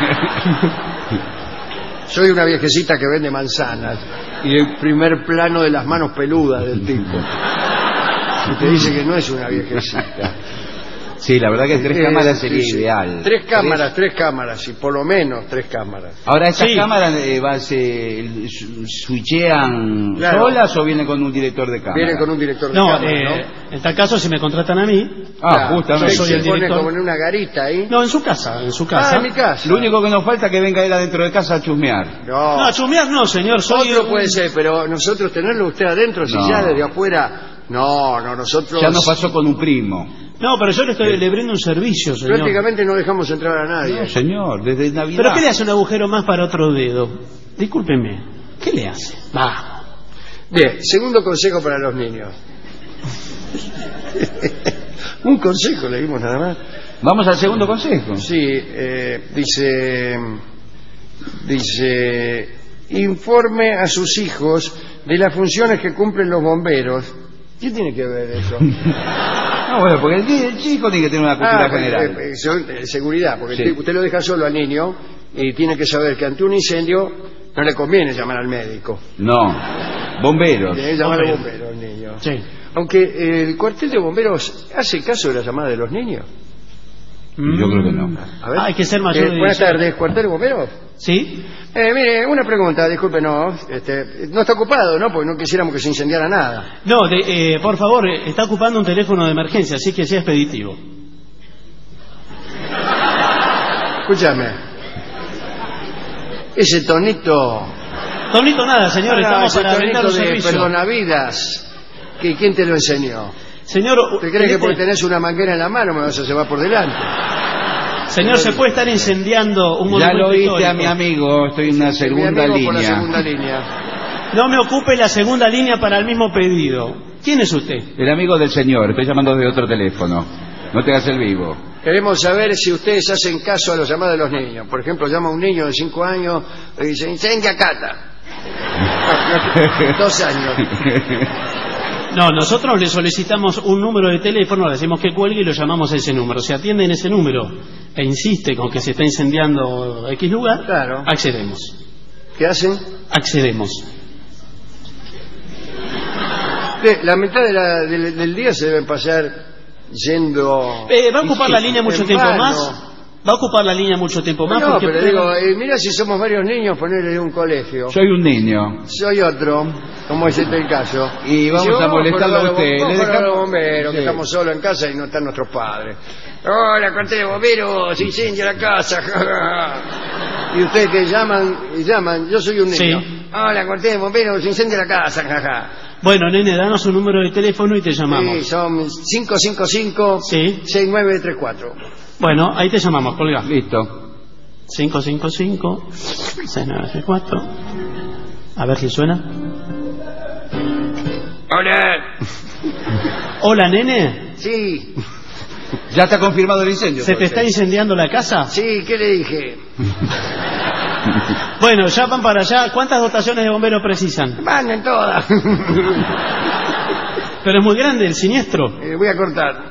soy una viejecita que vende manzanas. Y el primer plano de las manos peludas del tipo. Y te dice que no es una viejecita. Sí, la verdad que tres Eh, cámaras sí, sería sí. ideal. Tres cámaras, tres cámaras, y por lo menos tres cámaras. Ahora, ¿estas Sí. cámaras eh, va, se su- switchean Claro. solas o vienen con un director de cámara? Vienen con un director de No, cámara, eh, ¿no? en tal caso, si me contratan a mí, Ah, Claro, justamente. yo soy se el pone director. como en una garita ahí. no, en su casa, en su Ah, casa. en mi casa. Lo único que nos falta es que venga él adentro de casa a chusmear. No, No, a chumear no, señor, soy otro un- puede ser, pero nosotros tenerlo usted adentro, si No. ya desde afuera. No, no, nosotros Ya nos pasó con un primo. No, pero yo le, estoy, le brindo un servicio, señor. prácticamente no dejamos entrar a nadie. No, señor, desde Navidad. ¿Pero qué le hace un agujero más para otro dedo? Discúlpeme, ¿qué le hace? Va. Bien, segundo consejo para los niños. Un consejo le dimos nada más. Vamos al segundo consejo. Sí, eh, dice, dice, informe a sus hijos de las funciones que cumplen los bomberos. ¿Qué tiene que ver eso? No, bueno, porque el, el chico tiene que tener una cultura Ah, general. eh, eh, son- eh, seguridad, porque Sí. usted- usted lo deja solo al niño y tiene que saber que ante un incendio no le conviene llamar al médico. No, bomberos. Tiene que llamar al Bomberos. bombero al niño. Sí. Aunque eh, el cuartel de bomberos hace caso de la llamada de los niños. Yo creo que no. A ver. Ah, hay que ser mayor Eh, de buenas dieciocho. tardes, cuartel de bomberos. ¿Sí? Eh, mire, una pregunta, disculpe, no, este, no está ocupado, ¿no? Porque no quisiéramos que se incendiara nada. No, de- eh, por favor, eh, está ocupando un teléfono de emergencia, así que sea expeditivo. Escúchame. Ese tonito... Tonito nada, señor, Ah, estamos ese para brindar un tonito de servicio. perdonavidas. ¿Qué- ¿Quién te lo enseñó? Señor, ¿Te crees que este- porque tenés una manguera en la mano me vas a llevar por delante? señor, se puede estar incendiando un Ya monumento lo oíste histórico. a mi amigo, estoy en una Mi segunda amigo por la línea. segunda línea. No me ocupe la segunda línea para el mismo pedido. ¿Quién es usted? El amigo del señor, estoy llamando de otro teléfono. No te hagas el vivo. Queremos saber si ustedes hacen caso a los llamados de los niños. Por ejemplo, llama un niño de cinco años y dice, incendia Cata. Dos años. No, nosotros le solicitamos un número de teléfono, le decimos que cuelgue y lo llamamos a ese número. Si atiende en ese número e insiste con que se está incendiando X lugar, Claro. accedemos. ¿Qué hacen? Accedemos. De- La mitad de la- del, del día se deben pasar yendo... Eh, ¿Va a ocupar la línea mucho en tiempo vano. más? ¿Va a ocupar la línea mucho tiempo más? No, Porque pero prueba- digo, eh, mira si somos varios niños, ponerle de un colegio. Soy un niño. Soy otro, como es este el caso. Y vamos si a molestarlo a usted. Vamos Le a los dejamos- bomberos, que Sí. estamos solos en casa y no están nuestros padres. Hola, cuartel de bomberos, se incendia la casa. ja, ja, ja. Y ustedes que llaman, y llaman, yo soy un niño. Sí. Hola, cuartel de bomberos, se incendia la casa. Ja, ja. Bueno, nene, danos un número de teléfono y te llamamos. Sí, son cinco cinco cinco, Sí. seis nueve tres cuatro. Bueno, ahí te llamamos, colga. Listo. cinco cinco cinco, seis nueve tres cuatro. A ver si suena. Hola. Hola, nene. Sí, Ya está confirmado el incendio. ¿Se te está entonces. incendiando la casa? sí, ¿qué le dije? Bueno, ya van para allá. ¿Cuántas dotaciones de bomberos precisan? Manden todas. Pero es muy grande el siniestro. Eh, voy a cortar.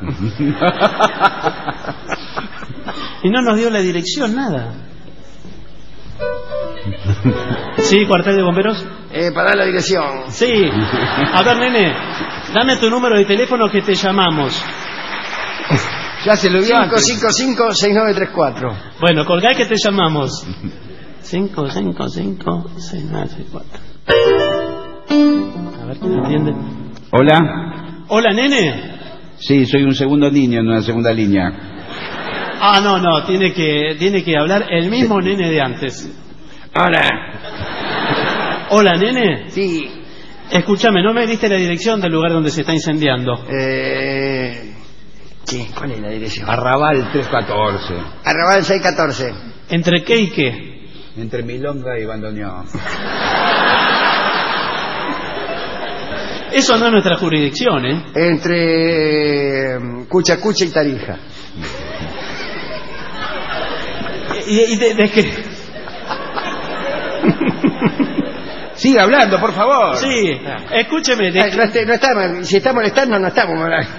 Y no nos dio la dirección, nada. ¿Sí, cuartel de bomberos? Eh, para dar la dirección. Sí. A ver, nene, dame tu número de teléfono que te llamamos. Ya se lo dio cinco antes. cinco cinco, seis nueve tres cuatro. Bueno, colgá que te llamamos. cinco cinco cinco, seis nueve tres cuatro. A ver quién atiende. Hola. Hola, nene. Sí, soy un segundo niño en una segunda línea. Ah, no, no, tiene que, tiene que hablar el mismo nene de antes. Hola. Hola, nene. Sí. Escúchame, ¿no me diste la dirección del lugar donde se está incendiando? Eh... Sí, ¿cuál es la dirección? Arrabal tres catorce. Arrabal seis catorce. ¿Entre qué y qué? Entre Milonga y Bandoneón. Eso no es nuestra jurisdicción, ¿eh? Entre eh, Cuchacucha y Tarija. ¿Y, y de, de qué? Siga hablando, por favor. Sí, escúcheme. De... Ay, no, este, no está, si está molestando, no estamos molestando.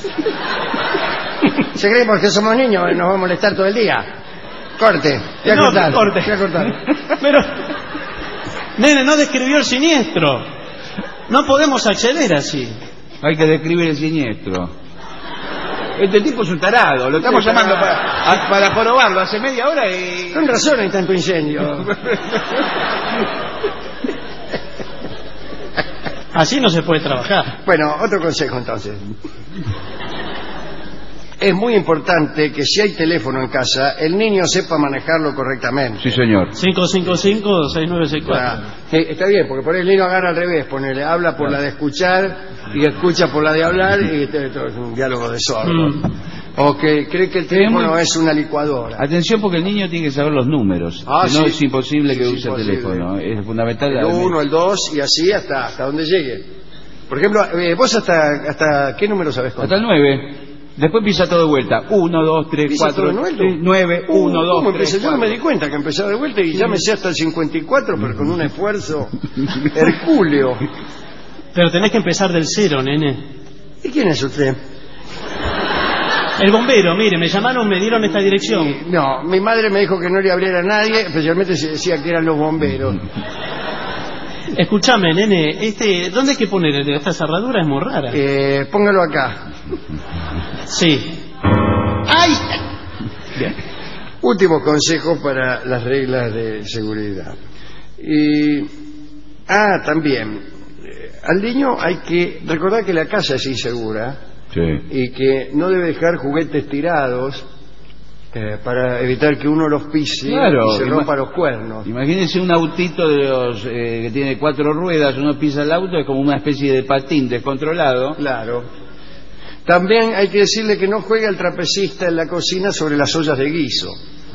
Si creemos que somos niños, nos va a molestar todo el día. Corte. Voy a no, cortar. corte. Voy a cortar. Pero, nene, no describió el siniestro. No podemos acceder así. Hay que describir el siniestro. Este tipo es un tarado. Lo estamos llamando para, a, para jorobarlo hace media hora y... Con razón hay tanto incendio. Así no se puede trabajar. Bueno, otro consejo entonces. Es muy importante que si hay teléfono en casa, el niño sepa manejarlo correctamente. Sí, señor. cinco cinco cinco, seis nueve seis cuatro. Ah, eh, está bien, porque por ahí el niño agarra al revés, ponele, habla por la de escuchar y escucha por la de hablar y este, esto es un diálogo de sordos. Mm. O que cree que el teléfono muy... es una licuadora. Atención, porque el niño tiene que saber los números. Ah, si no, sí. es imposible que sí, use imposible. el teléfono. Es fundamental. El uno, el dos y así hasta, hasta donde llegue. Por ejemplo, eh, vos hasta, hasta ¿qué número sabés contar? Hasta el nueve. Después empieza todo de vuelta. uno, dos, tres, cuatro, nueve, uno, dos, tres, Yo no me di cuenta que empezaba de vuelta y ya me sé hasta el cincuenta y cuatro, pero con un esfuerzo hercúleo. Pero tenés que empezar del cero, nene. ¿Y quién es usted? El bombero, mire, me llamaron, me dieron esta dirección. Sí, no, mi madre me dijo que no le abriera a nadie, especialmente si decía que eran los bomberos. Escúchame, nene, este, ¿dónde hay que poner esta cerradura? Es muy rara. Eh, póngalo acá. Sí. ¡Ay! Bien. Último consejo para las reglas de seguridad. Y... Ah, también. Eh, al niño hay que recordar que la casa es insegura. Sí. Y que no debe dejar juguetes tirados eh, para evitar que uno los pise, claro, y se rompa los cuernos. Imagínense un autito de los eh, que tiene cuatro ruedas, uno pisa el auto, es como una especie de patín descontrolado. Claro. También hay que decirle que no juegue al trapecista en la cocina sobre las ollas de guiso.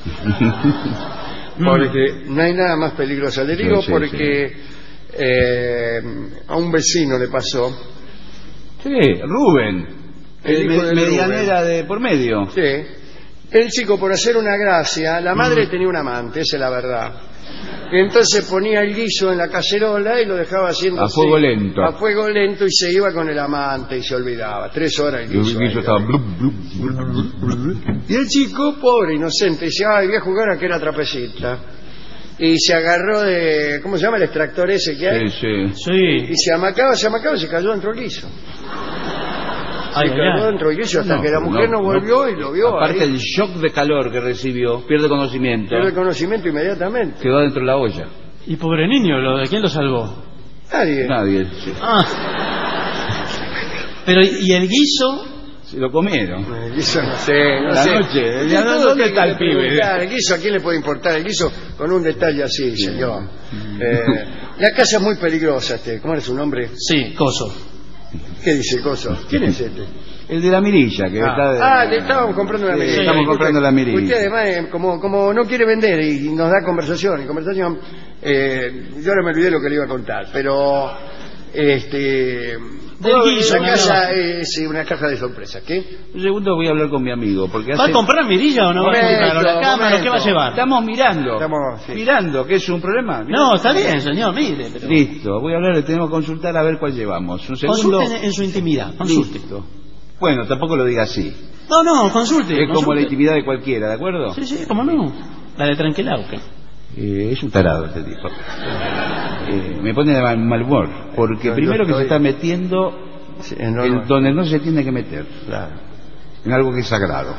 Porque no hay nada más peligroso. Le digo sí, sí, porque sí. Eh, a un vecino le pasó. Sí, Rubén. El me, medianera Rubén. De por medio. Sí. El chico, por hacer una gracia, la madre mm. tenía un amante, esa es la verdad. Entonces ponía el guiso en la cacerola y lo dejaba haciendo a así, fuego lento. A fuego lento y se iba con el amante y se olvidaba. Tres horas el guiso. El guiso ahí, estaba... Y el chico, pobre, inocente, dice, ay, voy a jugar a que era trapecista. Y se agarró de... ¿Cómo se llama el extractor ese que hay? Sí, sí. sí. Y se amacaba, se amacaba y se cayó dentro del guiso. Ay, se cayó dentro del guiso hasta no, que la mujer no, no volvió no. y lo vio. Aparte ahí. El shock de calor que recibió, pierde conocimiento. Pierde conocimiento inmediatamente. Quedó dentro de la olla. Y pobre niño, ¿lo, ¿quién lo salvó? Nadie. Nadie, sí. Ah. Pero, ¿y el guiso? Se lo comieron. El guiso no sé, no la sé. Noche, ya no, ¿dónde está el pibe? El guiso, ¿a quién le puede importar? El guiso con un detalle así, sí. señor. Eh, la casa es muy peligrosa, este. ¿Cómo era su nombre? Sí, Coso. ¿Qué dice Coso? ¿Quién es este? El de la mirilla, que ah. está de... Ah, le estábamos comprando la mirilla. Sí, estamos comprando la mirilla. Usted además, como, como no quiere vender y nos da conversación, y conversación, eh, yo ahora me olvidé lo que le iba a contar, pero... Este... Del guiso, la no, casa no. es una caja de sorpresa. ¿Qué? Un segundo voy a hablar con mi amigo. Porque ¿Va hace... a comprar mirilla o no momento, va a comprar? ¿La cámara? momento. ¿Qué va a llevar? Estamos mirando. Estamos sí. Mirando, ¿qué es un problema? Mirando. No, está bien, señor, mire. Pero... Listo, voy a hablar, le tenemos que consultar a ver cuál llevamos. Un segundo. Consulte en su intimidad, consulte. Listo. Bueno, tampoco lo diga así. No, no, consulte. Es consulte. como la intimidad de cualquiera, ¿de acuerdo? Sí, sí, cómo no. La de Tranquilauque. Eh, es un tarado este tipo. eh, me pone de mal, mal humor, porque Yo- primero yo que se estoy- está metiendo Sí, no, en no. donde no se tiene que meter, Claro. en algo que es sagrado.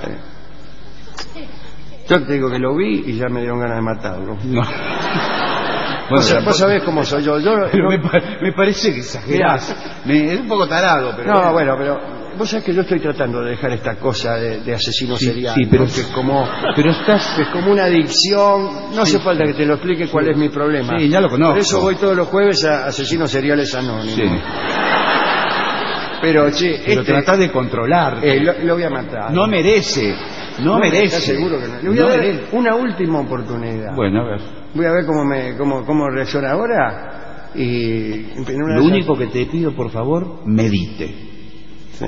Yo te digo que lo vi y ya me dieron ganas de matarlo. No. Vos, Bueno, vos sabés cómo soy yo. yo Pero no, me, pa- me parece que exagerás. Me- es un poco tarado, pero... no, bueno, pero vos sabés que yo estoy tratando de dejar esta cosa de, de asesino Sí, serial, sí, pero- ¿no? que es como Pero estás... que es como una adicción. No hace falta que te lo explique cuál es mi problema. Sí, ya lo conozco. Por eso voy todos los jueves a Asesinos Seriales Anónimos. Sí. Pero, che, Pero este, tratás de controlar. eh, lo, lo voy a matar. No merece. No, merece. ¿Estás seguro que no? Le voy No a dar merece. una última oportunidad. Bueno, a ver. Voy a ver cómo me cómo, cómo reacciona ahora. Y en una Lo de esas- único que te pido, por favor, medite. Sí.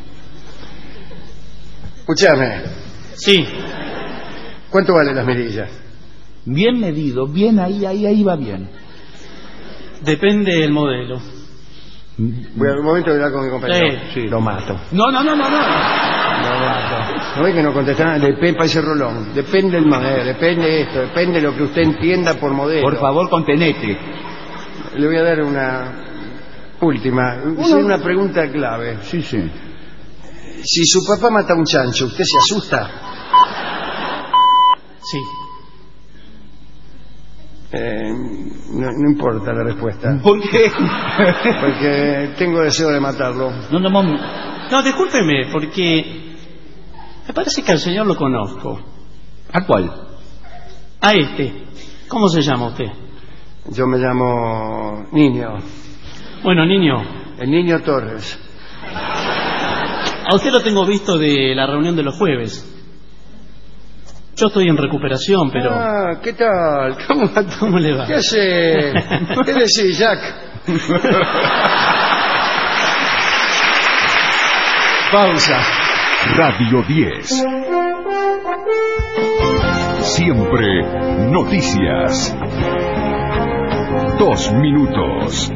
Escuchame. Sí. ¿Cuánto valen las mirillas? Bien medido, bien ahí, ahí, ahí va bien. Depende del modelo. Voy a un momento de hablar con mi compañero. Sí. Lo mato. No, no, no, no, no. Lo mato. ¿No ve que no contestaron? Depende para ese rolón. Depende el modelo, depende de esto, depende de lo que usted entienda por modelo. Por favor, contenete. Le voy a dar una última, sí, una pregunta clave. Sí, sí. Si su papá mata a un chancho, ¿usted se asusta? Sí. Eh, no, no importa la respuesta. ¿Por qué? Porque tengo deseo de matarlo. No, no, no. No, discúlpeme, porque me parece que al señor lo conozco. ¿A cuál? A este. ¿Cómo se llama usted? Yo me llamo Niño. Bueno, niño, El Niño Torres. a usted lo tengo visto de la reunión de los jueves. Yo estoy en recuperación, pero... Ah, ¿qué tal? ¿Cómo, ¿Cómo le va? ¿Qué hace? ¿Qué decís, Jack? Pausa. Radio diez. Siempre noticias. Dos minutos.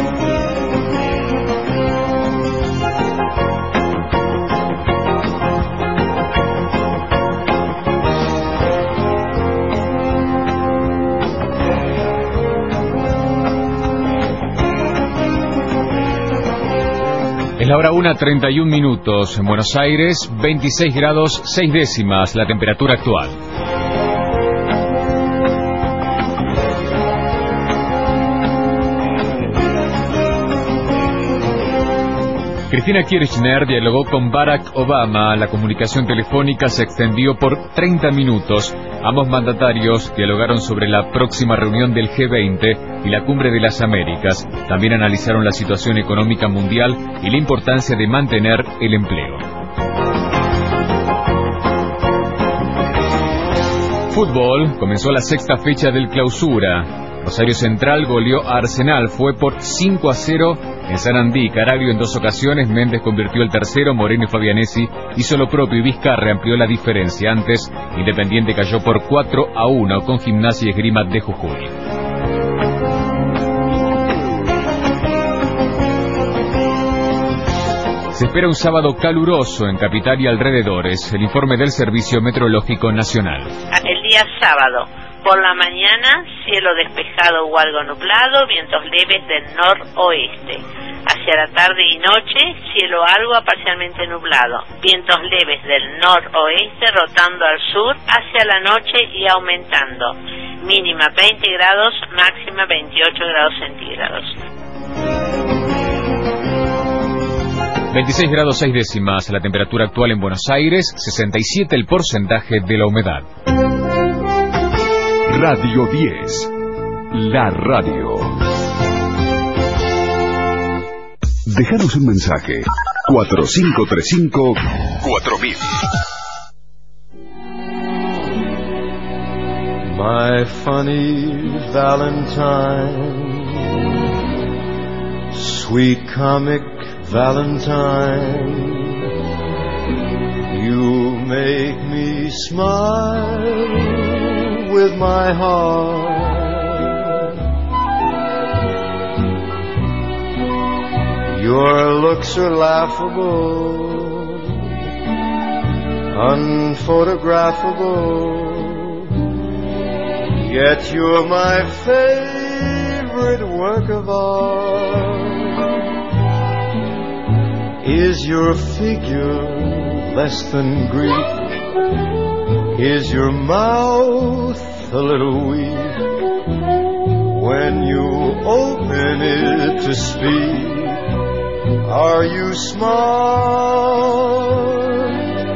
Es la hora una, treinta y un minutos. En Buenos Aires, veintiséis grados, seis décimas, la temperatura actual. Cristina Kirchner dialogó con Barack Obama. La comunicación telefónica se extendió por treinta minutos. Ambos mandatarios dialogaron sobre la próxima reunión del G veinte y la Cumbre de las Américas. También analizaron la situación económica mundial y la importancia de mantener el empleo. Fútbol, comenzó la sexta fecha del Clausura. Rosario Central goleó a Arsenal, fue por cinco a cero en Sarandí. Caraglio en dos ocasiones, Méndez convirtió el tercero, Moreno y Fabianesi hizo lo propio y Vizcarra amplió la diferencia. Antes, Independiente cayó por cuatro a uno con Gimnasia y Esgrima de Jujuy. Se espera un sábado caluroso en Capital y alrededores. El informe del Servicio Meteorológico Nacional. El día sábado, por la mañana, cielo despejado o algo nublado, vientos leves del noroeste. Hacia la tarde y noche, cielo algo a parcialmente nublado. Vientos leves del noroeste rotando al sur hacia la noche y aumentando. Mínima veinte grados, máxima veintiocho grados centígrados. veintiséis grados seis décimas, la temperatura actual en Buenos Aires, sesenta y siete el porcentaje de la humedad. Radio diez. La radio. Déjanos un mensaje. cuatro cinco tres cinco cuatro mil. My funny Valentine, sweet comic Valentine, you make me smile with my heart. Your looks are laughable, unphotographable, yet you're my favorite favorite work of art? Is your figure less than Greek? Is your mouth a little weak when you open it to speak? Are you smart?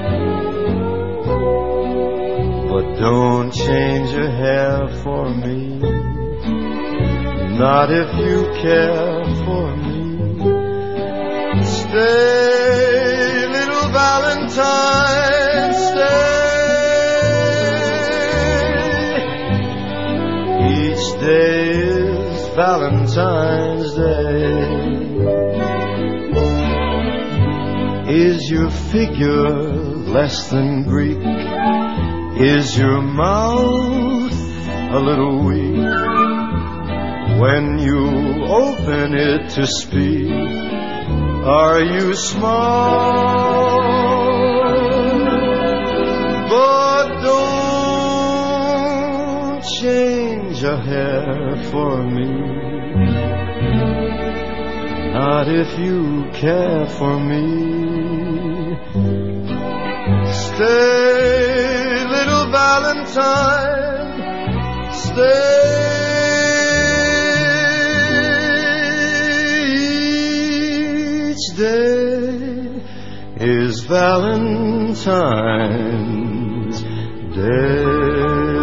But don't change your hair for me, not if you care for me. Stay, little Valentine, stay. Each day is Valentine's Day. Is your figure less than Greek? Is your mouth a little weak when you open it to speak? Are you smart? But don't change a hair for me, not if you care for me. Stay, little Valentine, stay. Each day is Valentine's Day.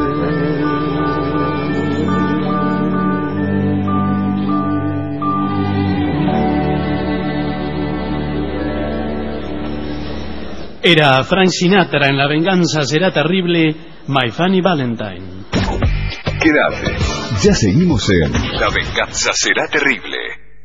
Era Frank Sinatra en La venganza será terrible, My Funny Valentine. Quédate. Ya seguimos en La venganza será terrible.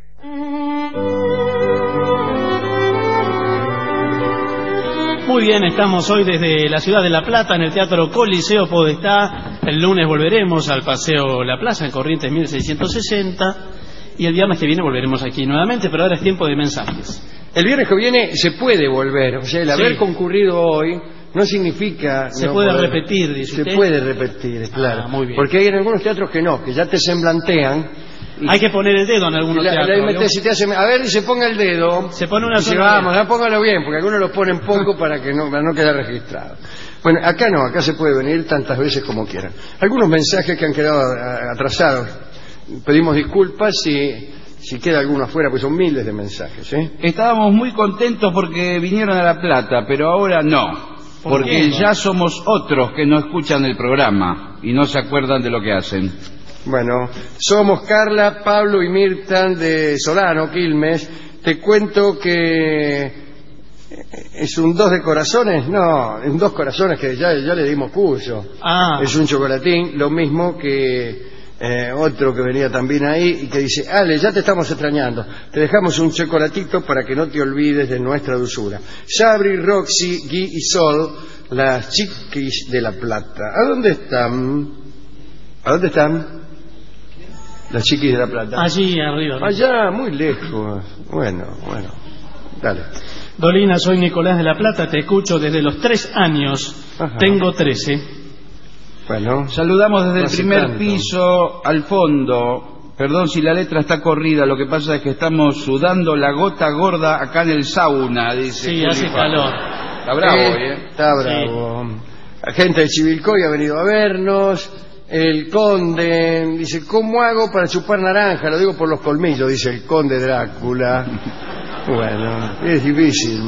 Muy bien, estamos hoy desde la ciudad de La Plata en el Teatro Coliseo Podestá. El lunes volveremos al Paseo La Plaza en Corrientes mil seiscientos sesenta y el viernes que viene volveremos aquí nuevamente, pero ahora es tiempo de mensajes. El viernes que viene se puede volver, o sea, el haber sí. concurrido hoy no significa... Se no puede poder, repetir, dice Se usted. puede repetir, claro. Ah, muy bien. Porque hay en algunos teatros que no, que ya te semblantean. Y hay que poner el dedo en algunos la, teatros. La metes, si te hace, a ver, se ponga el dedo. Se pone una sola. Vamos, ya póngalo bien, porque algunos lo ponen poco para que no, para no quedar registrado. Bueno, acá no, acá se puede venir tantas veces como quieran. Algunos mensajes que han quedado atrasados. Pedimos disculpas si... Si queda alguno afuera, pues son miles de mensajes, ¿eh? Estábamos muy contentos porque vinieron a La Plata, pero ahora no. ¿Por porque qué? ya somos otros que no escuchan el programa y no se acuerdan de lo que hacen. Bueno, somos Carla, Pablo y Mirta de Solano, Quilmes. Te cuento que... ¿Es un dos de corazones? No, un dos corazones que ya, ya le dimos curso. Ah. Es un chocolatín, lo mismo que... Eh, otro que venía también ahí y que dice: Ale, ya te estamos extrañando, te dejamos un chocolatito para que no te olvides de nuestra dulzura. Sabri, Roxy, Guy y Sol, las chiquis de La Plata. ¿A dónde están? ¿A dónde están? Las chiquis de La Plata. Allí arriba. Allá, muy lejos. Bueno, bueno, dale. Dolina, soy Nicolás de La Plata, te escucho desde los tres años. Ajá. Tengo trece. Bueno, saludamos desde no el primer tanto. piso al fondo. Perdón si la letra está corrida, lo que pasa es que estamos sudando la gota gorda acá en el sauna, dice. Sí, hace calor. Está bravo, eh, ¿eh? Está bravo. Sí. La gente de Chivilcoy ha venido a vernos. El conde dice: ¿cómo hago para chupar naranja? Lo digo por los colmillos, dice el conde Drácula. Bueno, es difícil.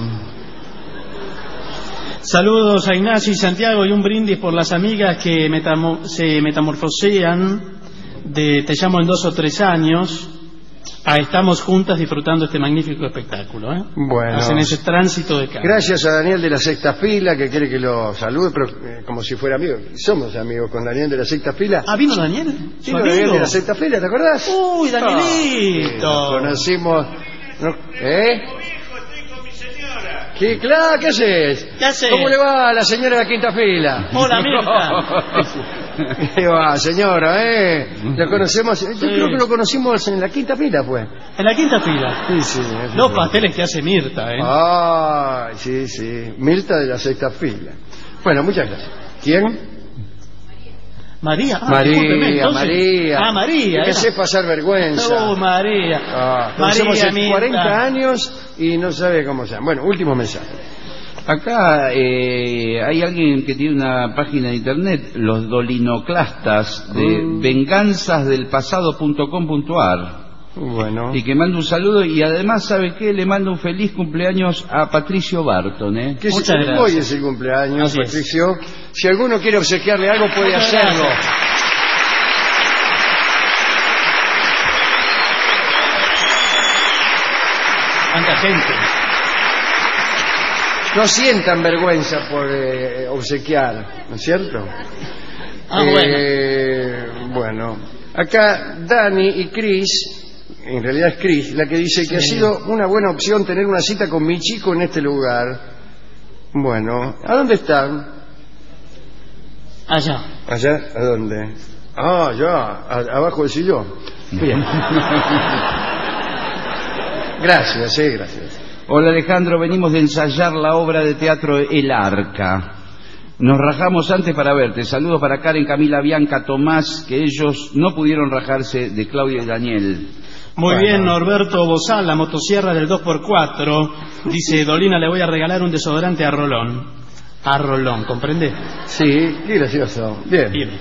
Saludos a Ignacio y Santiago y un brindis por las amigas que metamo se metamorfosean de Te llamo en dos o tres años. Ah, estamos juntas disfrutando este magnífico espectáculo, ¿eh? Bueno. Hacen ese tránsito de cambio. Gracias a Daniel de la Sexta Fila, que quiere que lo salude, pero eh, como si fuera amigo. Somos amigos con Daniel de la Sexta Fila. Ah, ¿vino Daniel? Vino Daniel de la Sexta Fila, ¿te acordás? Uy, Danielito. Oh, sí, conocimos... ¿no? ¿Eh? ¿Qué, claro, ¿qué haces? ¿Qué haces? ¿Cómo le va a la señora de la quinta fila? Hola, Mirta. ¿Qué va, señora, eh? ¿La conocemos? Yo sí. creo que lo conocimos en la quinta fila, pues. ¿En la quinta fila? Sí, sí. Los sí. pasteles que hace Mirta, ¿eh? Ah, sí, sí. Mirta de la sexta fila. Bueno, muchas gracias. ¿Quién? María, ah, María, discúlpeme, entonces- María. Ah, María. Que era. sé pasar vergüenza. Oh, María. Ah, María, conocemos hace mi- cuarenta años y no sabe cómo se llama. Bueno, último mensaje. Acá eh, hay alguien que tiene una página de internet, los dolinoclastas, de Mm. venganzas del pasado punto com punto a r. Bueno. Y que manda un saludo y además, ¿sabe qué? Le manda un feliz cumpleaños a Patricio Barton, ¿eh? Que Muchas si- gracias. Hoy es el cumpleaños, Así es. Patricio. Si alguno quiere obsequiarle algo, puede Muchas hacerlo. gracias. Tanta gente. No sientan vergüenza por eh, obsequiar, ¿no es cierto? Ah, Eh, bueno. Acá Dani y Chris, en realidad es Chris, la que dice que ha Sí. sido una buena opción tener una cita con mi chico en este lugar. Bueno, ¿a dónde están? Allá. ¿Allá? ¿A dónde? Ah, ya, a- abajo del sillón. Bien. Gracias, sí, gracias. Hola Alejandro, venimos de ensayar la obra de teatro El Arca. Nos rajamos antes para verte. Saludos para Karen, Camila, Bianca, Tomás, que ellos no pudieron rajarse, de Claudia y Daniel. Muy Bueno. bien, Norberto Bozal, la motosierra del dos por cuatro. Dice, Dolina, le voy a regalar un desodorante a Rolón. A Rolón, ¿comprende? Sí, qué gracioso. Bien. Bien.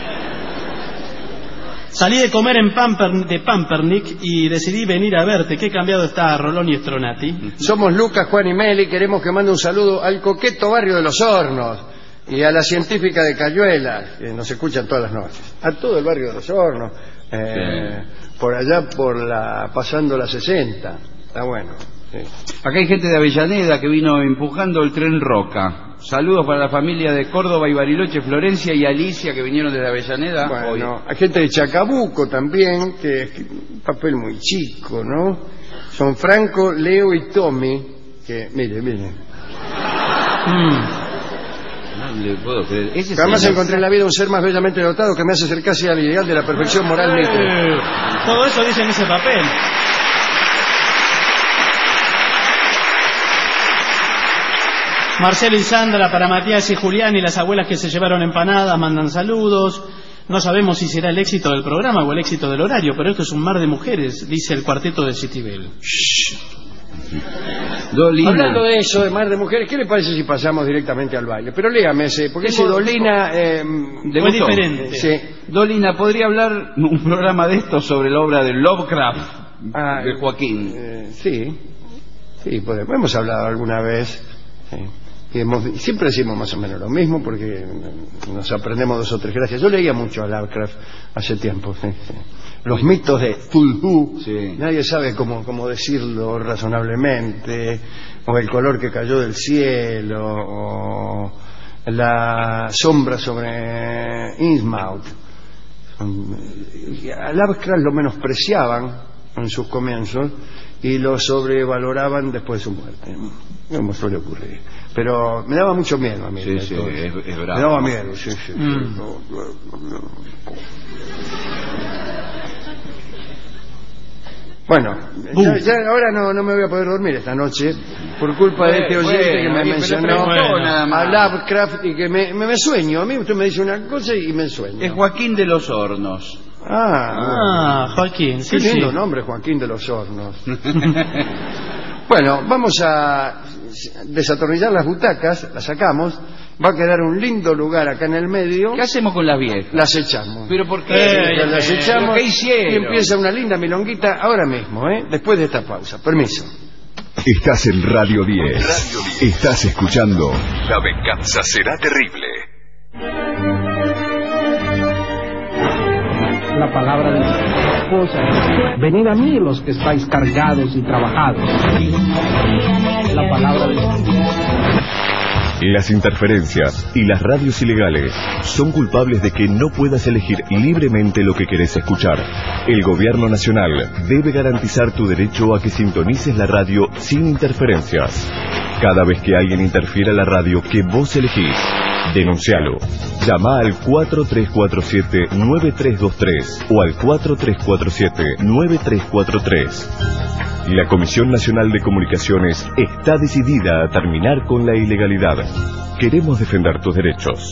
Salí de comer en Pamper, de Pampernick y decidí venir a verte. Qué cambiado está Rolón y Stronati. Somos Lucas, Juan y Meli. Queremos que mande un saludo al coqueto barrio de Los Hornos y a la científica de Cayuelas, que nos escuchan todas las noches. A todo el barrio de Los Hornos. eh, Por allá, por la pasando la sesenta. Está bueno. Sí. Acá hay gente de Avellaneda que vino empujando el tren Roca. Saludos para la familia de Córdoba y Bariloche, Florencia y Alicia, que vinieron desde Avellaneda. Bueno, hoy. hay gente de Chacabuco también, que es un papel muy chico, ¿no? Son Franco, Leo y Tommy, que, mire, mire. No le puedo creer. Ese es Jamás el- encontré en la vida un ser más bellamente dotado que me hace ser casi al ideal de la perfección moral nítrida. Eh, todo eso dice en ese papel. Marcelo y Sandra para Matías y Julián y las abuelas que se llevaron empanadas mandan saludos. No sabemos si será el éxito del programa o el éxito del horario, pero esto es un mar de mujeres, dice el cuarteto de Citibel. Dolina. Hablando de eso, de mar de mujeres, ¿qué le parece si pasamos directamente al baile? Pero léame ese, porque ese Dolina... Eh, ¿Le Fue gustó? diferente. sí. Dolina, ¿podría hablar un programa de esto sobre la obra de Lovecraft Ah, de Joaquín? Eh, sí, sí, podemos. Hemos hablado alguna vez. Sí. Y hemos- siempre decimos más o menos lo mismo porque nos aprendemos dos o tres gracias. Yo leía mucho a Lovecraft hace tiempo. Sí, sí. Los mitos de Cthulhu, Sí. nadie sabe cómo, cómo decirlo razonablemente, o el color que cayó del cielo, o la sombra sobre Innsmouth. A Lovecraft lo menospreciaban en sus comienzos y lo sobrevaloraban después de su muerte, como suele ocurrir. Pero me daba mucho miedo a mí. Sí, sí, todo. es, es bravo. Me daba miedo, sí, sí. Mm. No, no, no. Bueno, ya, ya ahora no, no me voy a poder dormir esta noche por culpa de este Bueno, oyente que me bueno, mencionó pero preguntó nada a más. Lovecraft y que me, me, me sueño. A mí usted me dice una cosa y me sueño. Es Joaquín de los Hornos. Ah, Ah, Joaquín, qué sí, sí. lindo nombre, Joaquín de los Hornos. Bueno, vamos a desatornillar las butacas, las sacamos, va a quedar un lindo lugar acá en el medio, ¿Qué hacemos con las viejas? las echamos. ¿Pero por qué? Eh, las eh, echamos ¿Qué hicieron? y empieza una linda milonguita ahora mismo, ¿eh? Después de esta pausa. Permiso. Estás en Radio diez. Estás escuchando La venganza será terrible. La palabra de esposa. Venid a mí los que estáis cargados y trabajados. La palabra de Las interferencias y las radios ilegales son culpables de que no puedas elegir libremente lo que querés escuchar. El gobierno nacional debe garantizar tu derecho a que sintonices la radio sin interferencias. Cada vez que alguien interfiera la radio que vos elegís, denuncialo. Llama al cuatro tres cuatro siete nueve tres dos tres o al cuatro tres cuatro siete nueve tres cuatro tres. La Comisión Nacional de Comunicaciones está decidida a terminar con la ilegalidad. Queremos defender tus derechos.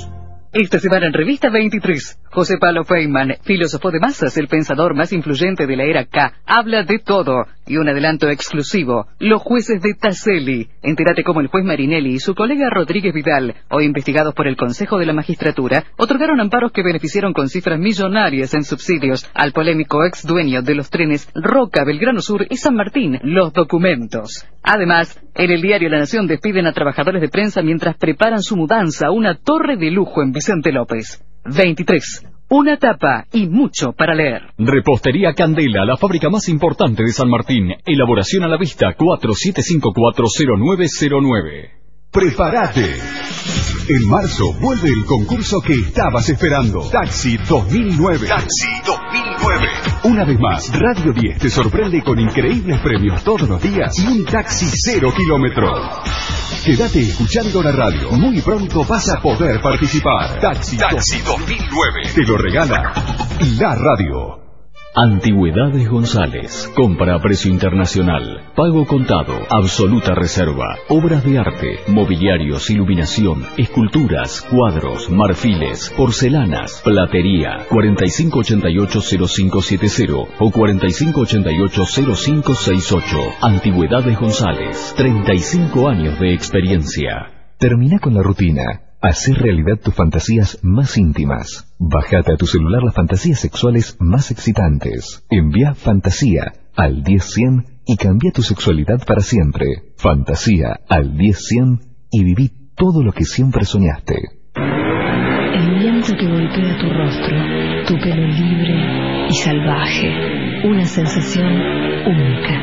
Esta semana en Revista veintitrés, José Pablo Feynman, filósofo de masas, el pensador más influyente de la era K, habla de todo. Y un adelanto exclusivo, los jueces de Tacelli. Entérate cómo el juez Marinelli y su colega Rodríguez Vidal, hoy investigados por el Consejo de la Magistratura, otorgaron amparos que beneficiaron con cifras millonarias en subsidios al polémico ex dueño de los trenes Roca, Belgrano Sur y San Martín, los documentos. Además, en el diario La Nación despiden a trabajadores de prensa mientras preparan su mudanza a una torre de lujo en Vicente López. veintitrés. Una tapa y mucho para leer. Repostería Candela, la fábrica más importante de San Martín. Elaboración a la vista, cuatro siete cinco cuatro cero nueve cero nueve. ¡Prepárate! En marzo vuelve el concurso que estabas esperando. Taxi dos mil nueve. Taxi dos mil nueve. Una vez más, Radio diez te sorprende con increíbles premios todos los días y un taxi cero kilómetros. Quédate escuchando la radio. Muy pronto vas a poder participar. Taxi, Taxi dos mil nueve. Te lo regala la radio. Antigüedades González. Compra a precio internacional. Pago contado. Absoluta reserva. Obras de arte. Mobiliarios, iluminación, esculturas, cuadros, marfiles, porcelanas, platería. cuarenta y cinco ochenta y ocho cero cinco setenta o cuarenta y cinco ochenta y ocho cero cinco sesenta y ocho. Antigüedades González. treinta y cinco años de experiencia. Termina con la rutina. Hacé realidad tus fantasías más íntimas. Bájate a tu celular las fantasías sexuales más excitantes. Envía fantasía al diez cien y cambia tu sexualidad para siempre. Fantasía al diez cien y viví todo lo que siempre soñaste. El viento que golpea tu rostro, tu pelo libre y salvaje. Una sensación única.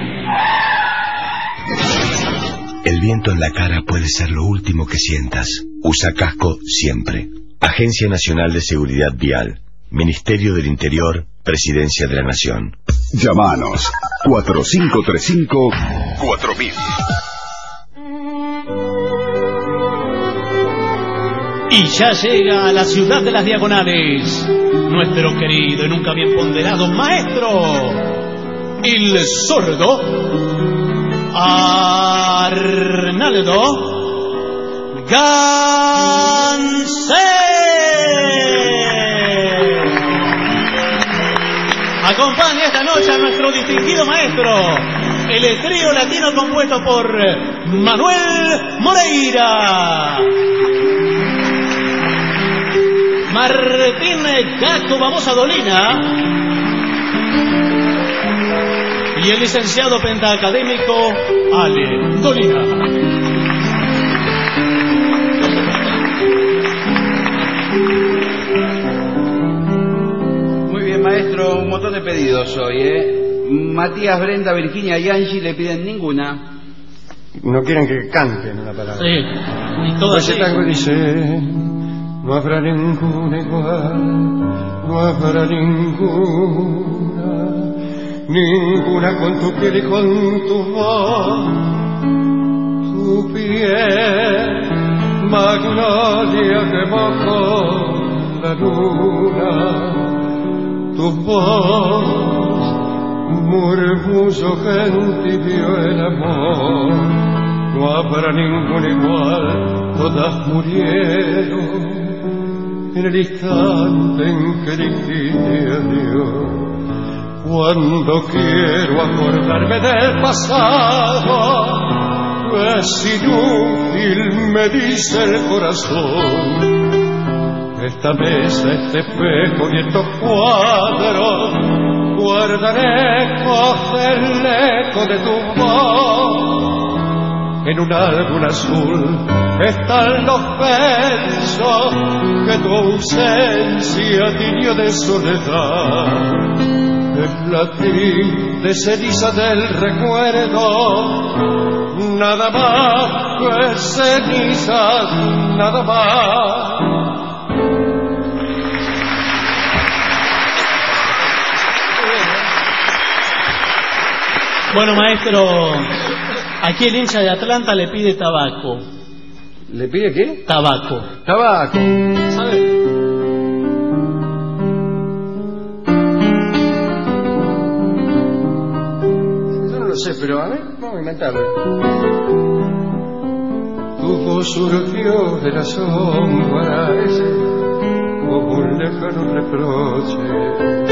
El viento en la cara puede ser lo último que sientas. Usa casco siempre. Agencia Nacional de Seguridad Vial. Ministerio del Interior. Presidencia de la Nación. Llámanos cuatro cinco tres cinco cuatro mil. Y ya llega a la ciudad de las diagonales nuestro querido y nunca bien ponderado maestro, el sordo Arnaldo Gansé. Acompaña esta noche a nuestro distinguido maestro, el trío latino compuesto por Manuel Moreira, Martín Caco Babosa Dolina y el licenciado pentaacadémico Ale Dolina. Muy bien, maestro, un montón de pedidos hoy, ¿eh? Matías, Brenda, Virginia y Angie le piden ninguna. No quieren que canten una palabra. Sí, y todas ese tango dice: no habrá ninguna igual, no habrá ninguna, ninguna con tu piel y con tu voz, tu piel, magnolia que bajo la luna, tu voz, murmullo gentil el amor, no habrá ninguna igual, todas murieron en el instante en que dijiste adiós. Cuando quiero acordarme del pasado, es inútil, me dice el corazón. Esta mesa, este espejo y estos cuadros guardan ecos del eco de tu voz. En un álbum azul están los besos que tu ausencia tiñó de soledad. El latín de ceniza del recuerdo, nada más que cenizas, nada más. Bueno, maestro, aquí el hincha de Atlanta le pide tabaco. ¿Le pide qué? Tabaco. Tabaco. ¿Sabe? No sé, pero a ver, vamos a inventarlo. Tu voz surgió de la sombra, ese lejano reproche.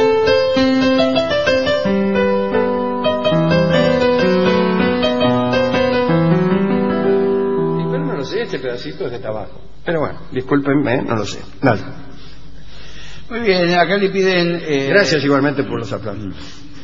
Este pedacito es de tabaco. Pero bueno, discúlpenme, no lo sé. Nada. Muy bien, acá le piden... Eh... Gracias igualmente por los aplausos.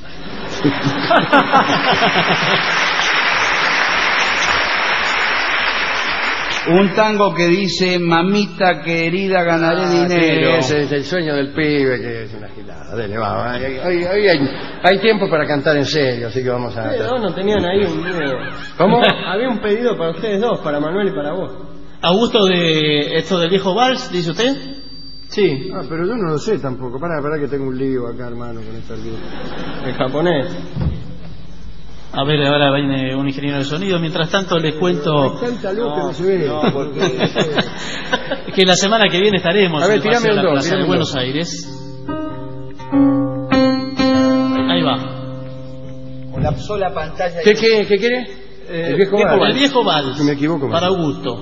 Un tango que dice: mamita querida, ganaré ah, dinero. Sí, ese es el sueño del pibe, que es una gilada. Dele, va. Hoy, hoy, hoy hay, hay tiempo para cantar en serio, así que vamos a... Sí, no, no tenían ahí un... ¿Cómo? Había un pedido para ustedes dos, para Manuel y para vos. ¿A gusto de esto del viejo vals, dice usted? Sí. Ah, pero yo no lo sé tampoco. Pará, pará que tengo un lío acá, hermano, con esta lío. ¿El japonés? A ver, ahora viene un ingeniero de sonido. Mientras tanto les cuento... Hay tanta luz que no se ve. No, porque... que la semana que viene estaremos a ver, en el Paseo un de la dos, Plaza de Buenos dos. Aires. Ahí va. Con la sola pantalla... ¿Qué, qué, qué quiere? Eh, el viejo vals. vals. El viejo vals. Si me equivoco. Para Augusto.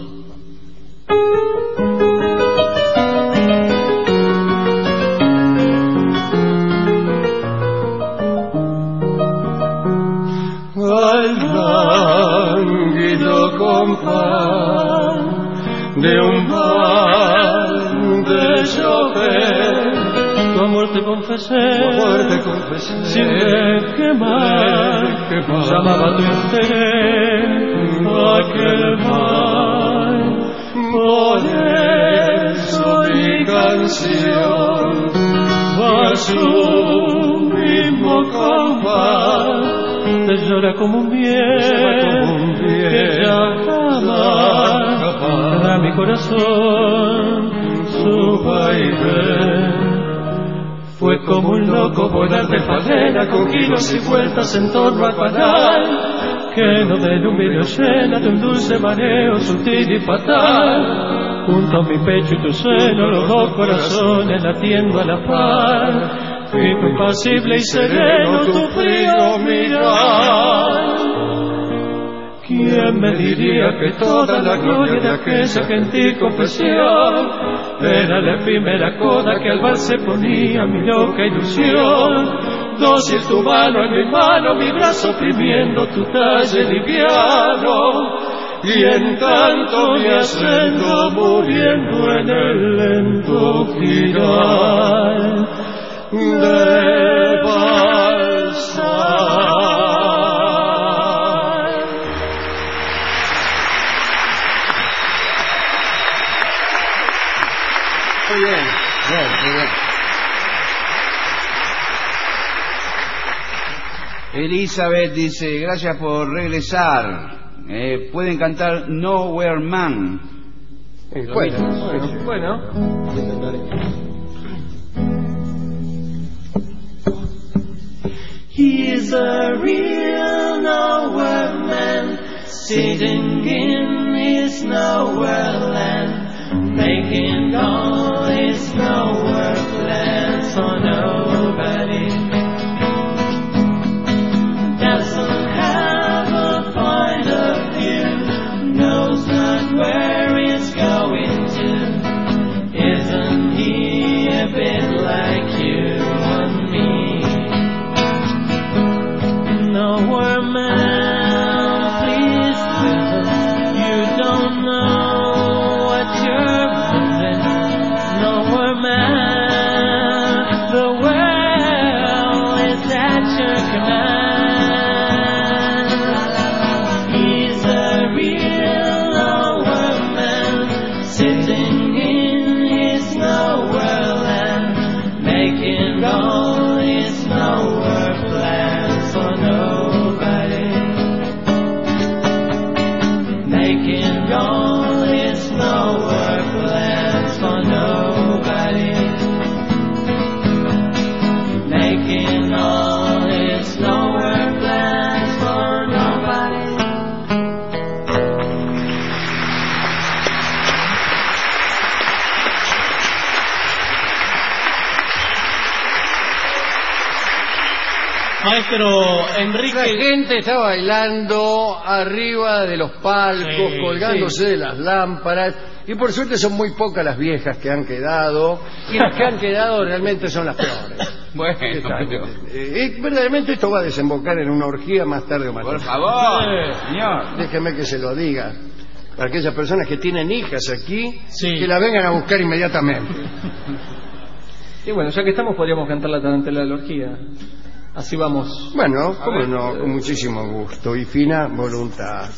Al lánguido compás de un pan de chofer, tu amor te confesé, tu amor te confesé, sin ver quemar, quemar, llamaba tu interés aquel mal. Por eso mi canción va a su mismo compás, te llora como un bien, que ya jamás tendrá mi corazón su baile. Fue como un loco volar de faldera con giros y vueltas en torno al panal, que no de un vino llena de un dulce mareo sutil y fatal. Junto a mi pecho y tu seno, los dos corazones latiendo a la par. Fijo, impasible y sereno tu frío mirar. ¿Quién me diría que toda la gloria de aquella gentil confesión era la efímera coda que al bar se ponía mi loca ilusión? Dócil tu mano en mi mano, mi brazo oprimiendo tu talle liviano, y en tanto mi acento muriendo en el lento girar de balsar. Muy bien, bien, muy bien. Elizabeth dice: gracias por regresar. Eh, pueden cantar Nowhere Man. Eh, bueno, bueno, bueno. He's a real nowhere man, sitting in his nowhere land, making all his nowhere plans for nobody. Doesn't have a point of view, knows not where he's going to. Isn't he a bit like you and me? Nowhere man, please listen. You don't know what you're missing. Nowhere man, the world is at your command. He's a real nowhere man, sitting in his nowhere land, making all his nowhere plans for nobody, making all his nowhere plans for nobody, making all his nowhere plans for nobody. Maestro Enrique. La gente está bailando arriba de los palcos, Sí, colgándose sí. de las lámparas. Y por suerte son muy pocas las viejas que han quedado, y las que han quedado realmente son las peores. Bueno, pero... eh, eh, verdaderamente esto va a desembocar en una orgía más tarde o más tarde. Por favor, señor. Déjeme que se lo diga. Para aquellas personas que tienen hijas aquí, sí. que la vengan a buscar inmediatamente. Y bueno, ya que estamos, podríamos cantar la tarantela de la orgía. Así vamos. Bueno, cómo no, con muchísimo gusto y fina voluntad.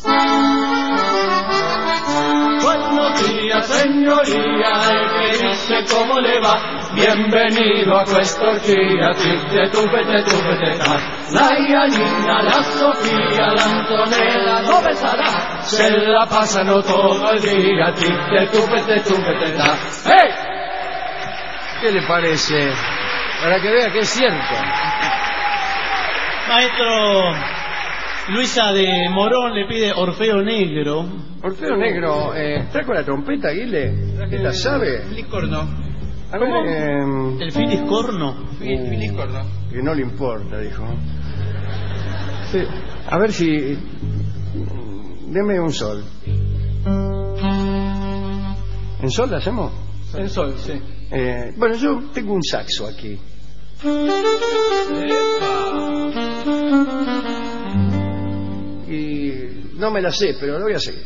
Buenos días, señoría, el que dice cómo le va. Bienvenido a esta orgía, triste tupete, tupete, la Yanina, la Sofía, la Antonella no besará. Se la pasan todo el día, triste tupete, tupete, ¡hey! ¿Qué le parece? Para que vea que es cierto. Maestro, Luisa de Morón le pide Orfeo Negro. Orfeo Negro, eh, ¿trajo la trompeta, Aguile? ¿La sabe? Filicorno. A ver, eh, ¿El filiscorno? Filicorno. Que no le importa, dijo. Sí. A ver si... Deme un sol. ¿En sol la hacemos? En sol, sí. Eh, bueno, yo tengo un saxo aquí. Y no me la sé, pero lo voy a seguir.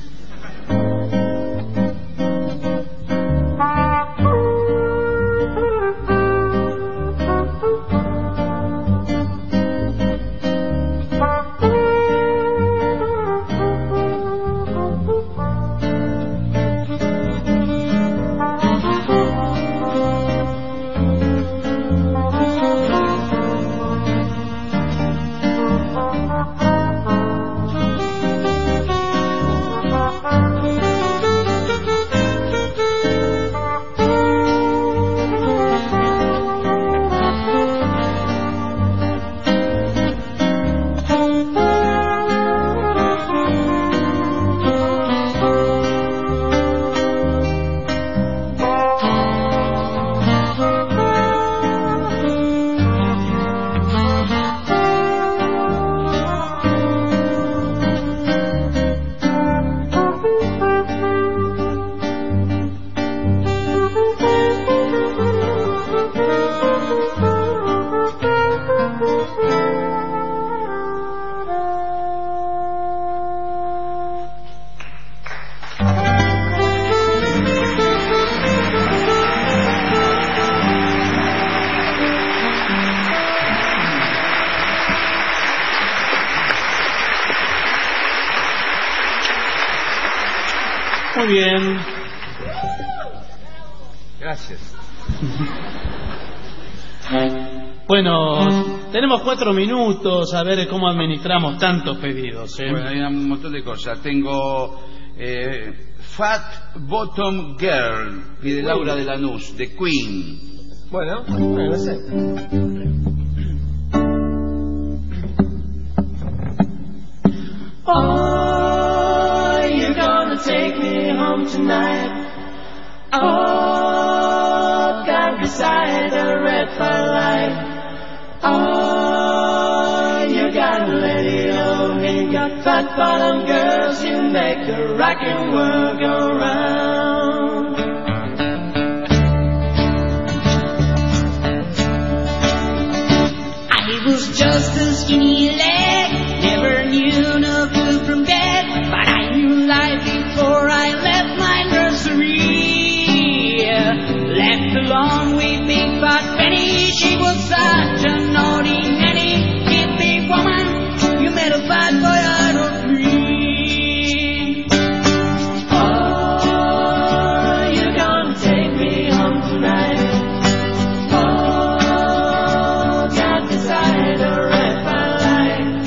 Muy bien. Gracias. Bueno, tenemos cuatro minutos a ver cómo administramos tantos pedidos. ¿eh? Bueno, hay un montón de cosas. Tengo eh, Fat Bottom Girl, pide Laura de Lanús, de Queen. Bueno, bueno, no sé. Oh, you're gonna take me home tonight. Oh, God beside the red firelight. Oh, you gotta let it all. You got fat bottom girls, you make the rockin' world go round. I was just a skinny leg, never knew no good from bad, but I knew life before I left my nursery. Left alone with Big Fat Penny, she was such a naughty nanny. Give big woman, you made a fat boy out of me. Oh, you're gonna take me home tonight. Oh, God beside the red firelight.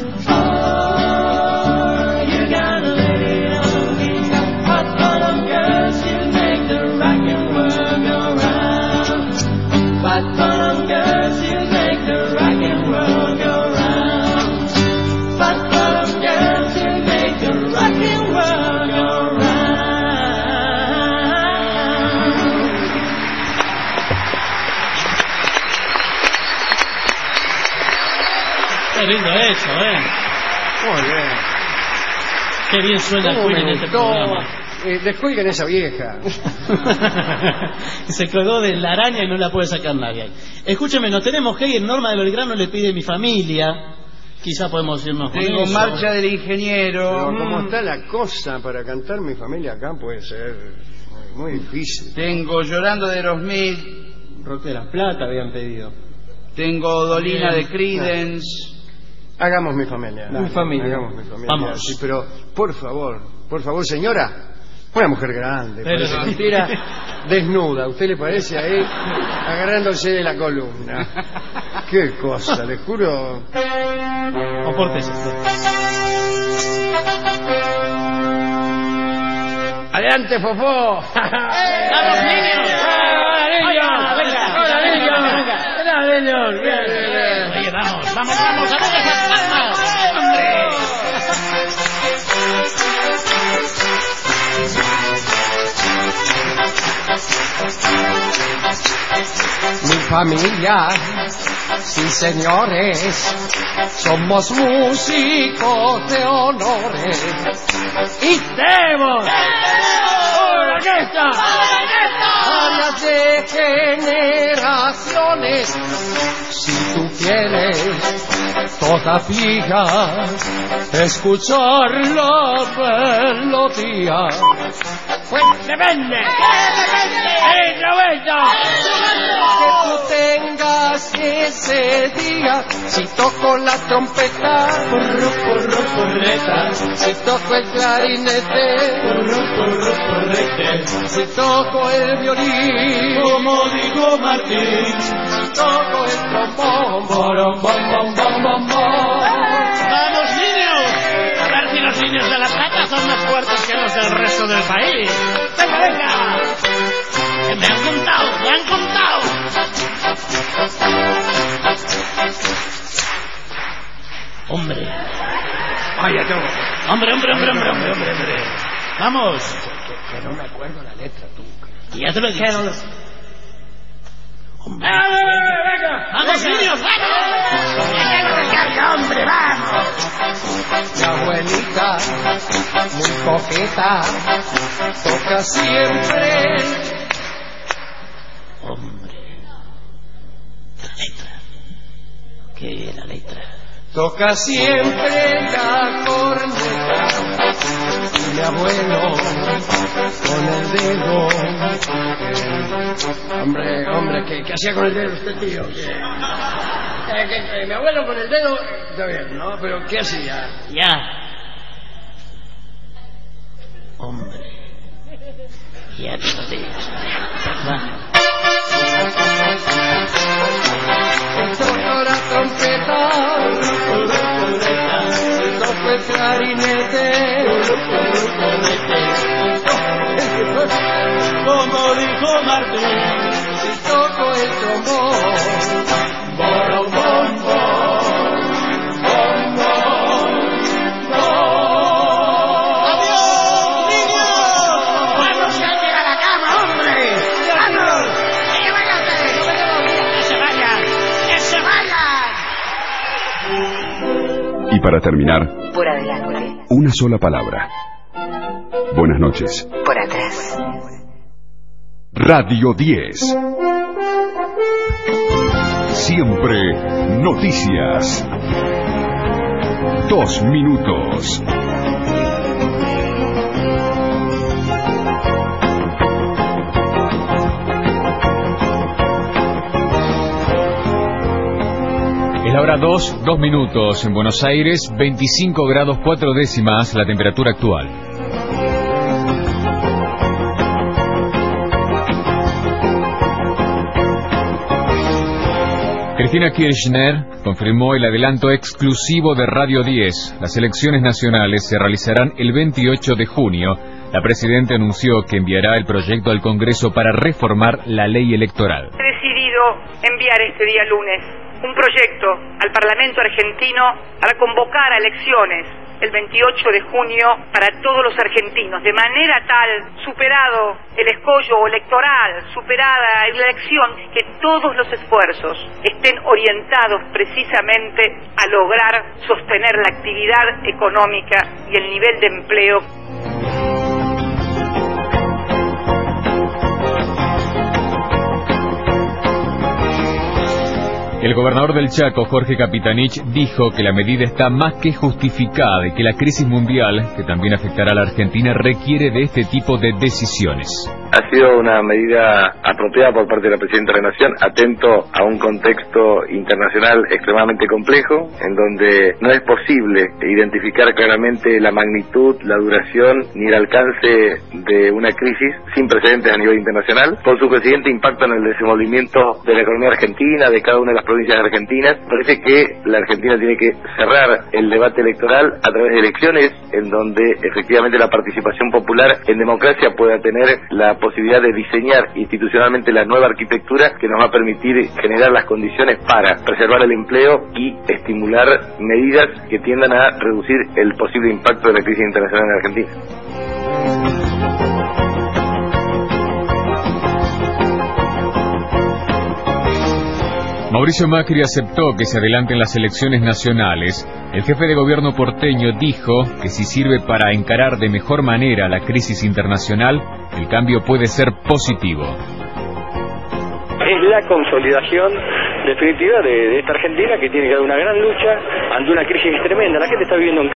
Oh, you gotta let it on. We got hot bottom girls, you make the rockin' world go round. Hot bottom girls, you make the rockin' world go round. Hot bottom girls, you make the rockin' world go round. Qué lindo eso, ¿eh? Muy bien. Qué bien suena ¿Cómo Queen me en este gustó? programa. eh, descuelguen esa vieja. Se colgó de la araña y no la puede sacar nadie. Escúcheme, no tenemos que ir. Norma de Belgrano le pide mi familia. Quizá podemos irnos con Tengo eso. marcha del ingeniero. Pero como Mm. está la cosa para cantar mi familia acá puede ser muy, muy difícil. Tengo Llorando de Aerosmith. Rock de la Plata habían pedido. Tengo Dolina Bien. de Creedence. Hagamos mi familia. Mi familia. Hagamos mi familia. Vamos. Sí, pero por favor, por favor, señora, una mujer grande, Pero parece no. mentira, desnuda. ¿Usted le parece ahí agarrándose de la columna? Qué cosa, le juro. Compórtese. Adelante, Fofó. ¡Vamos, niños! ¡Hola, venga, ¡Hola, venga, niños! venga. ¡Hola, niños! Bien, bien, bien. Oye, vamos, vamos, vamos, a ver esas palmas. ¡Hombre! Mi familia, sí señores, somos músicos de honores y tenemos una orquesta, varias de generaciones. Si tú quieres todavía escuchar la melodía, pues depende, ¡eh, noventa! Que tú tengas ese día. Si toco la trompeta, corro, corro, correta. Si toco el clarinete, corro, corro, correte. Si toco el violín, como digo Martín. Si toco el trombón, borom, bom, bom, bom, bom, bom. ¡Vamos, niños! A ver si los niños de la Plata son más fuertes que los del resto del país. ¡Venga, venga! Que me han contado, me han contado. Hombre. Vaya, yo. Hombre, hombre, hombre, hombre, hombre, hombre, hombre. Vamos. Que, que no me acuerdo la letra, tú. Y ya te lo he dicho. Hombre. ¡Vamos, niños, vamos! ¡Venga, hombre, vamos! Mi abuelita, muy coqueta, toca siempre. Hombre. La letra. ¿Qué la letra? Toca siempre la corneta. Y mi abuelo, con el dedo. Eh, hombre, hombre, ¿qué, qué hacía con el dedo este tío? ¿Qué? Eh, que, eh, mi abuelo con el dedo, está bien, ¿no? Pero ¿qué hacía? Ya. Hombre. Ya te lo digo. ¿Verdad? Toco la trompeta, toco el clarinete, como dijo Martín, si toco el trombón, borom, bom, bom, bom, bom, bom. ¡Adiós, niños! ¡Vamos a llegar a la cama, hombre! ¡Vamos! ¡Que vayan! ¡Que se vayan! ¡Que se vayan! Y para terminar, Por adelante. una sola palabra. Buenas noches. Por atrás. Radio diez. Siempre noticias. Dos minutos. Es la hora dos, dos minutos en Buenos Aires, veinticinco grados cuatro décimas la temperatura actual. Cristina Kirchner confirmó el adelanto exclusivo de Radio diez. Las elecciones nacionales se realizarán el veintiocho de junio. La presidenta anunció que enviará el proyecto al Congreso para reformar la ley electoral. He decidido enviar este día lunes un proyecto al Parlamento argentino para convocar a elecciones el veintiocho de junio para todos los argentinos, de manera tal, superado el escollo electoral, superada la elección, que todos los esfuerzos estén orientados precisamente a lograr sostener la actividad económica y el nivel de empleo. El gobernador del Chaco, Jorge Capitanich, dijo que la medida está más que justificada y que la crisis mundial, que también afectará a la Argentina, requiere de este tipo de decisiones. Ha sido una medida apropiada por parte de la Presidenta de la Nación, atento a un contexto internacional extremadamente complejo, en donde no es posible identificar claramente la magnitud, la duración ni el alcance de una crisis sin precedentes a nivel internacional, por su creciente impacto en el desenvolvimiento de la economía argentina, de cada una de las provincias argentinas. Parece que la Argentina tiene que cerrar el debate electoral a través de elecciones, en donde efectivamente la participación popular en democracia pueda tener la posibilidad de diseñar institucionalmente la nueva arquitectura que nos va a permitir generar las condiciones para preservar el empleo y estimular medidas que tiendan a reducir el posible impacto de la crisis internacional en Argentina. Mauricio Macri aceptó que se adelanten las elecciones nacionales. El jefe de gobierno porteño dijo que si sirve para encarar de mejor manera la crisis internacional, el cambio puede ser positivo. Es la consolidación definitiva de, de esta Argentina, que tiene que dar una gran lucha ante una crisis tremenda. La gente está viviendo en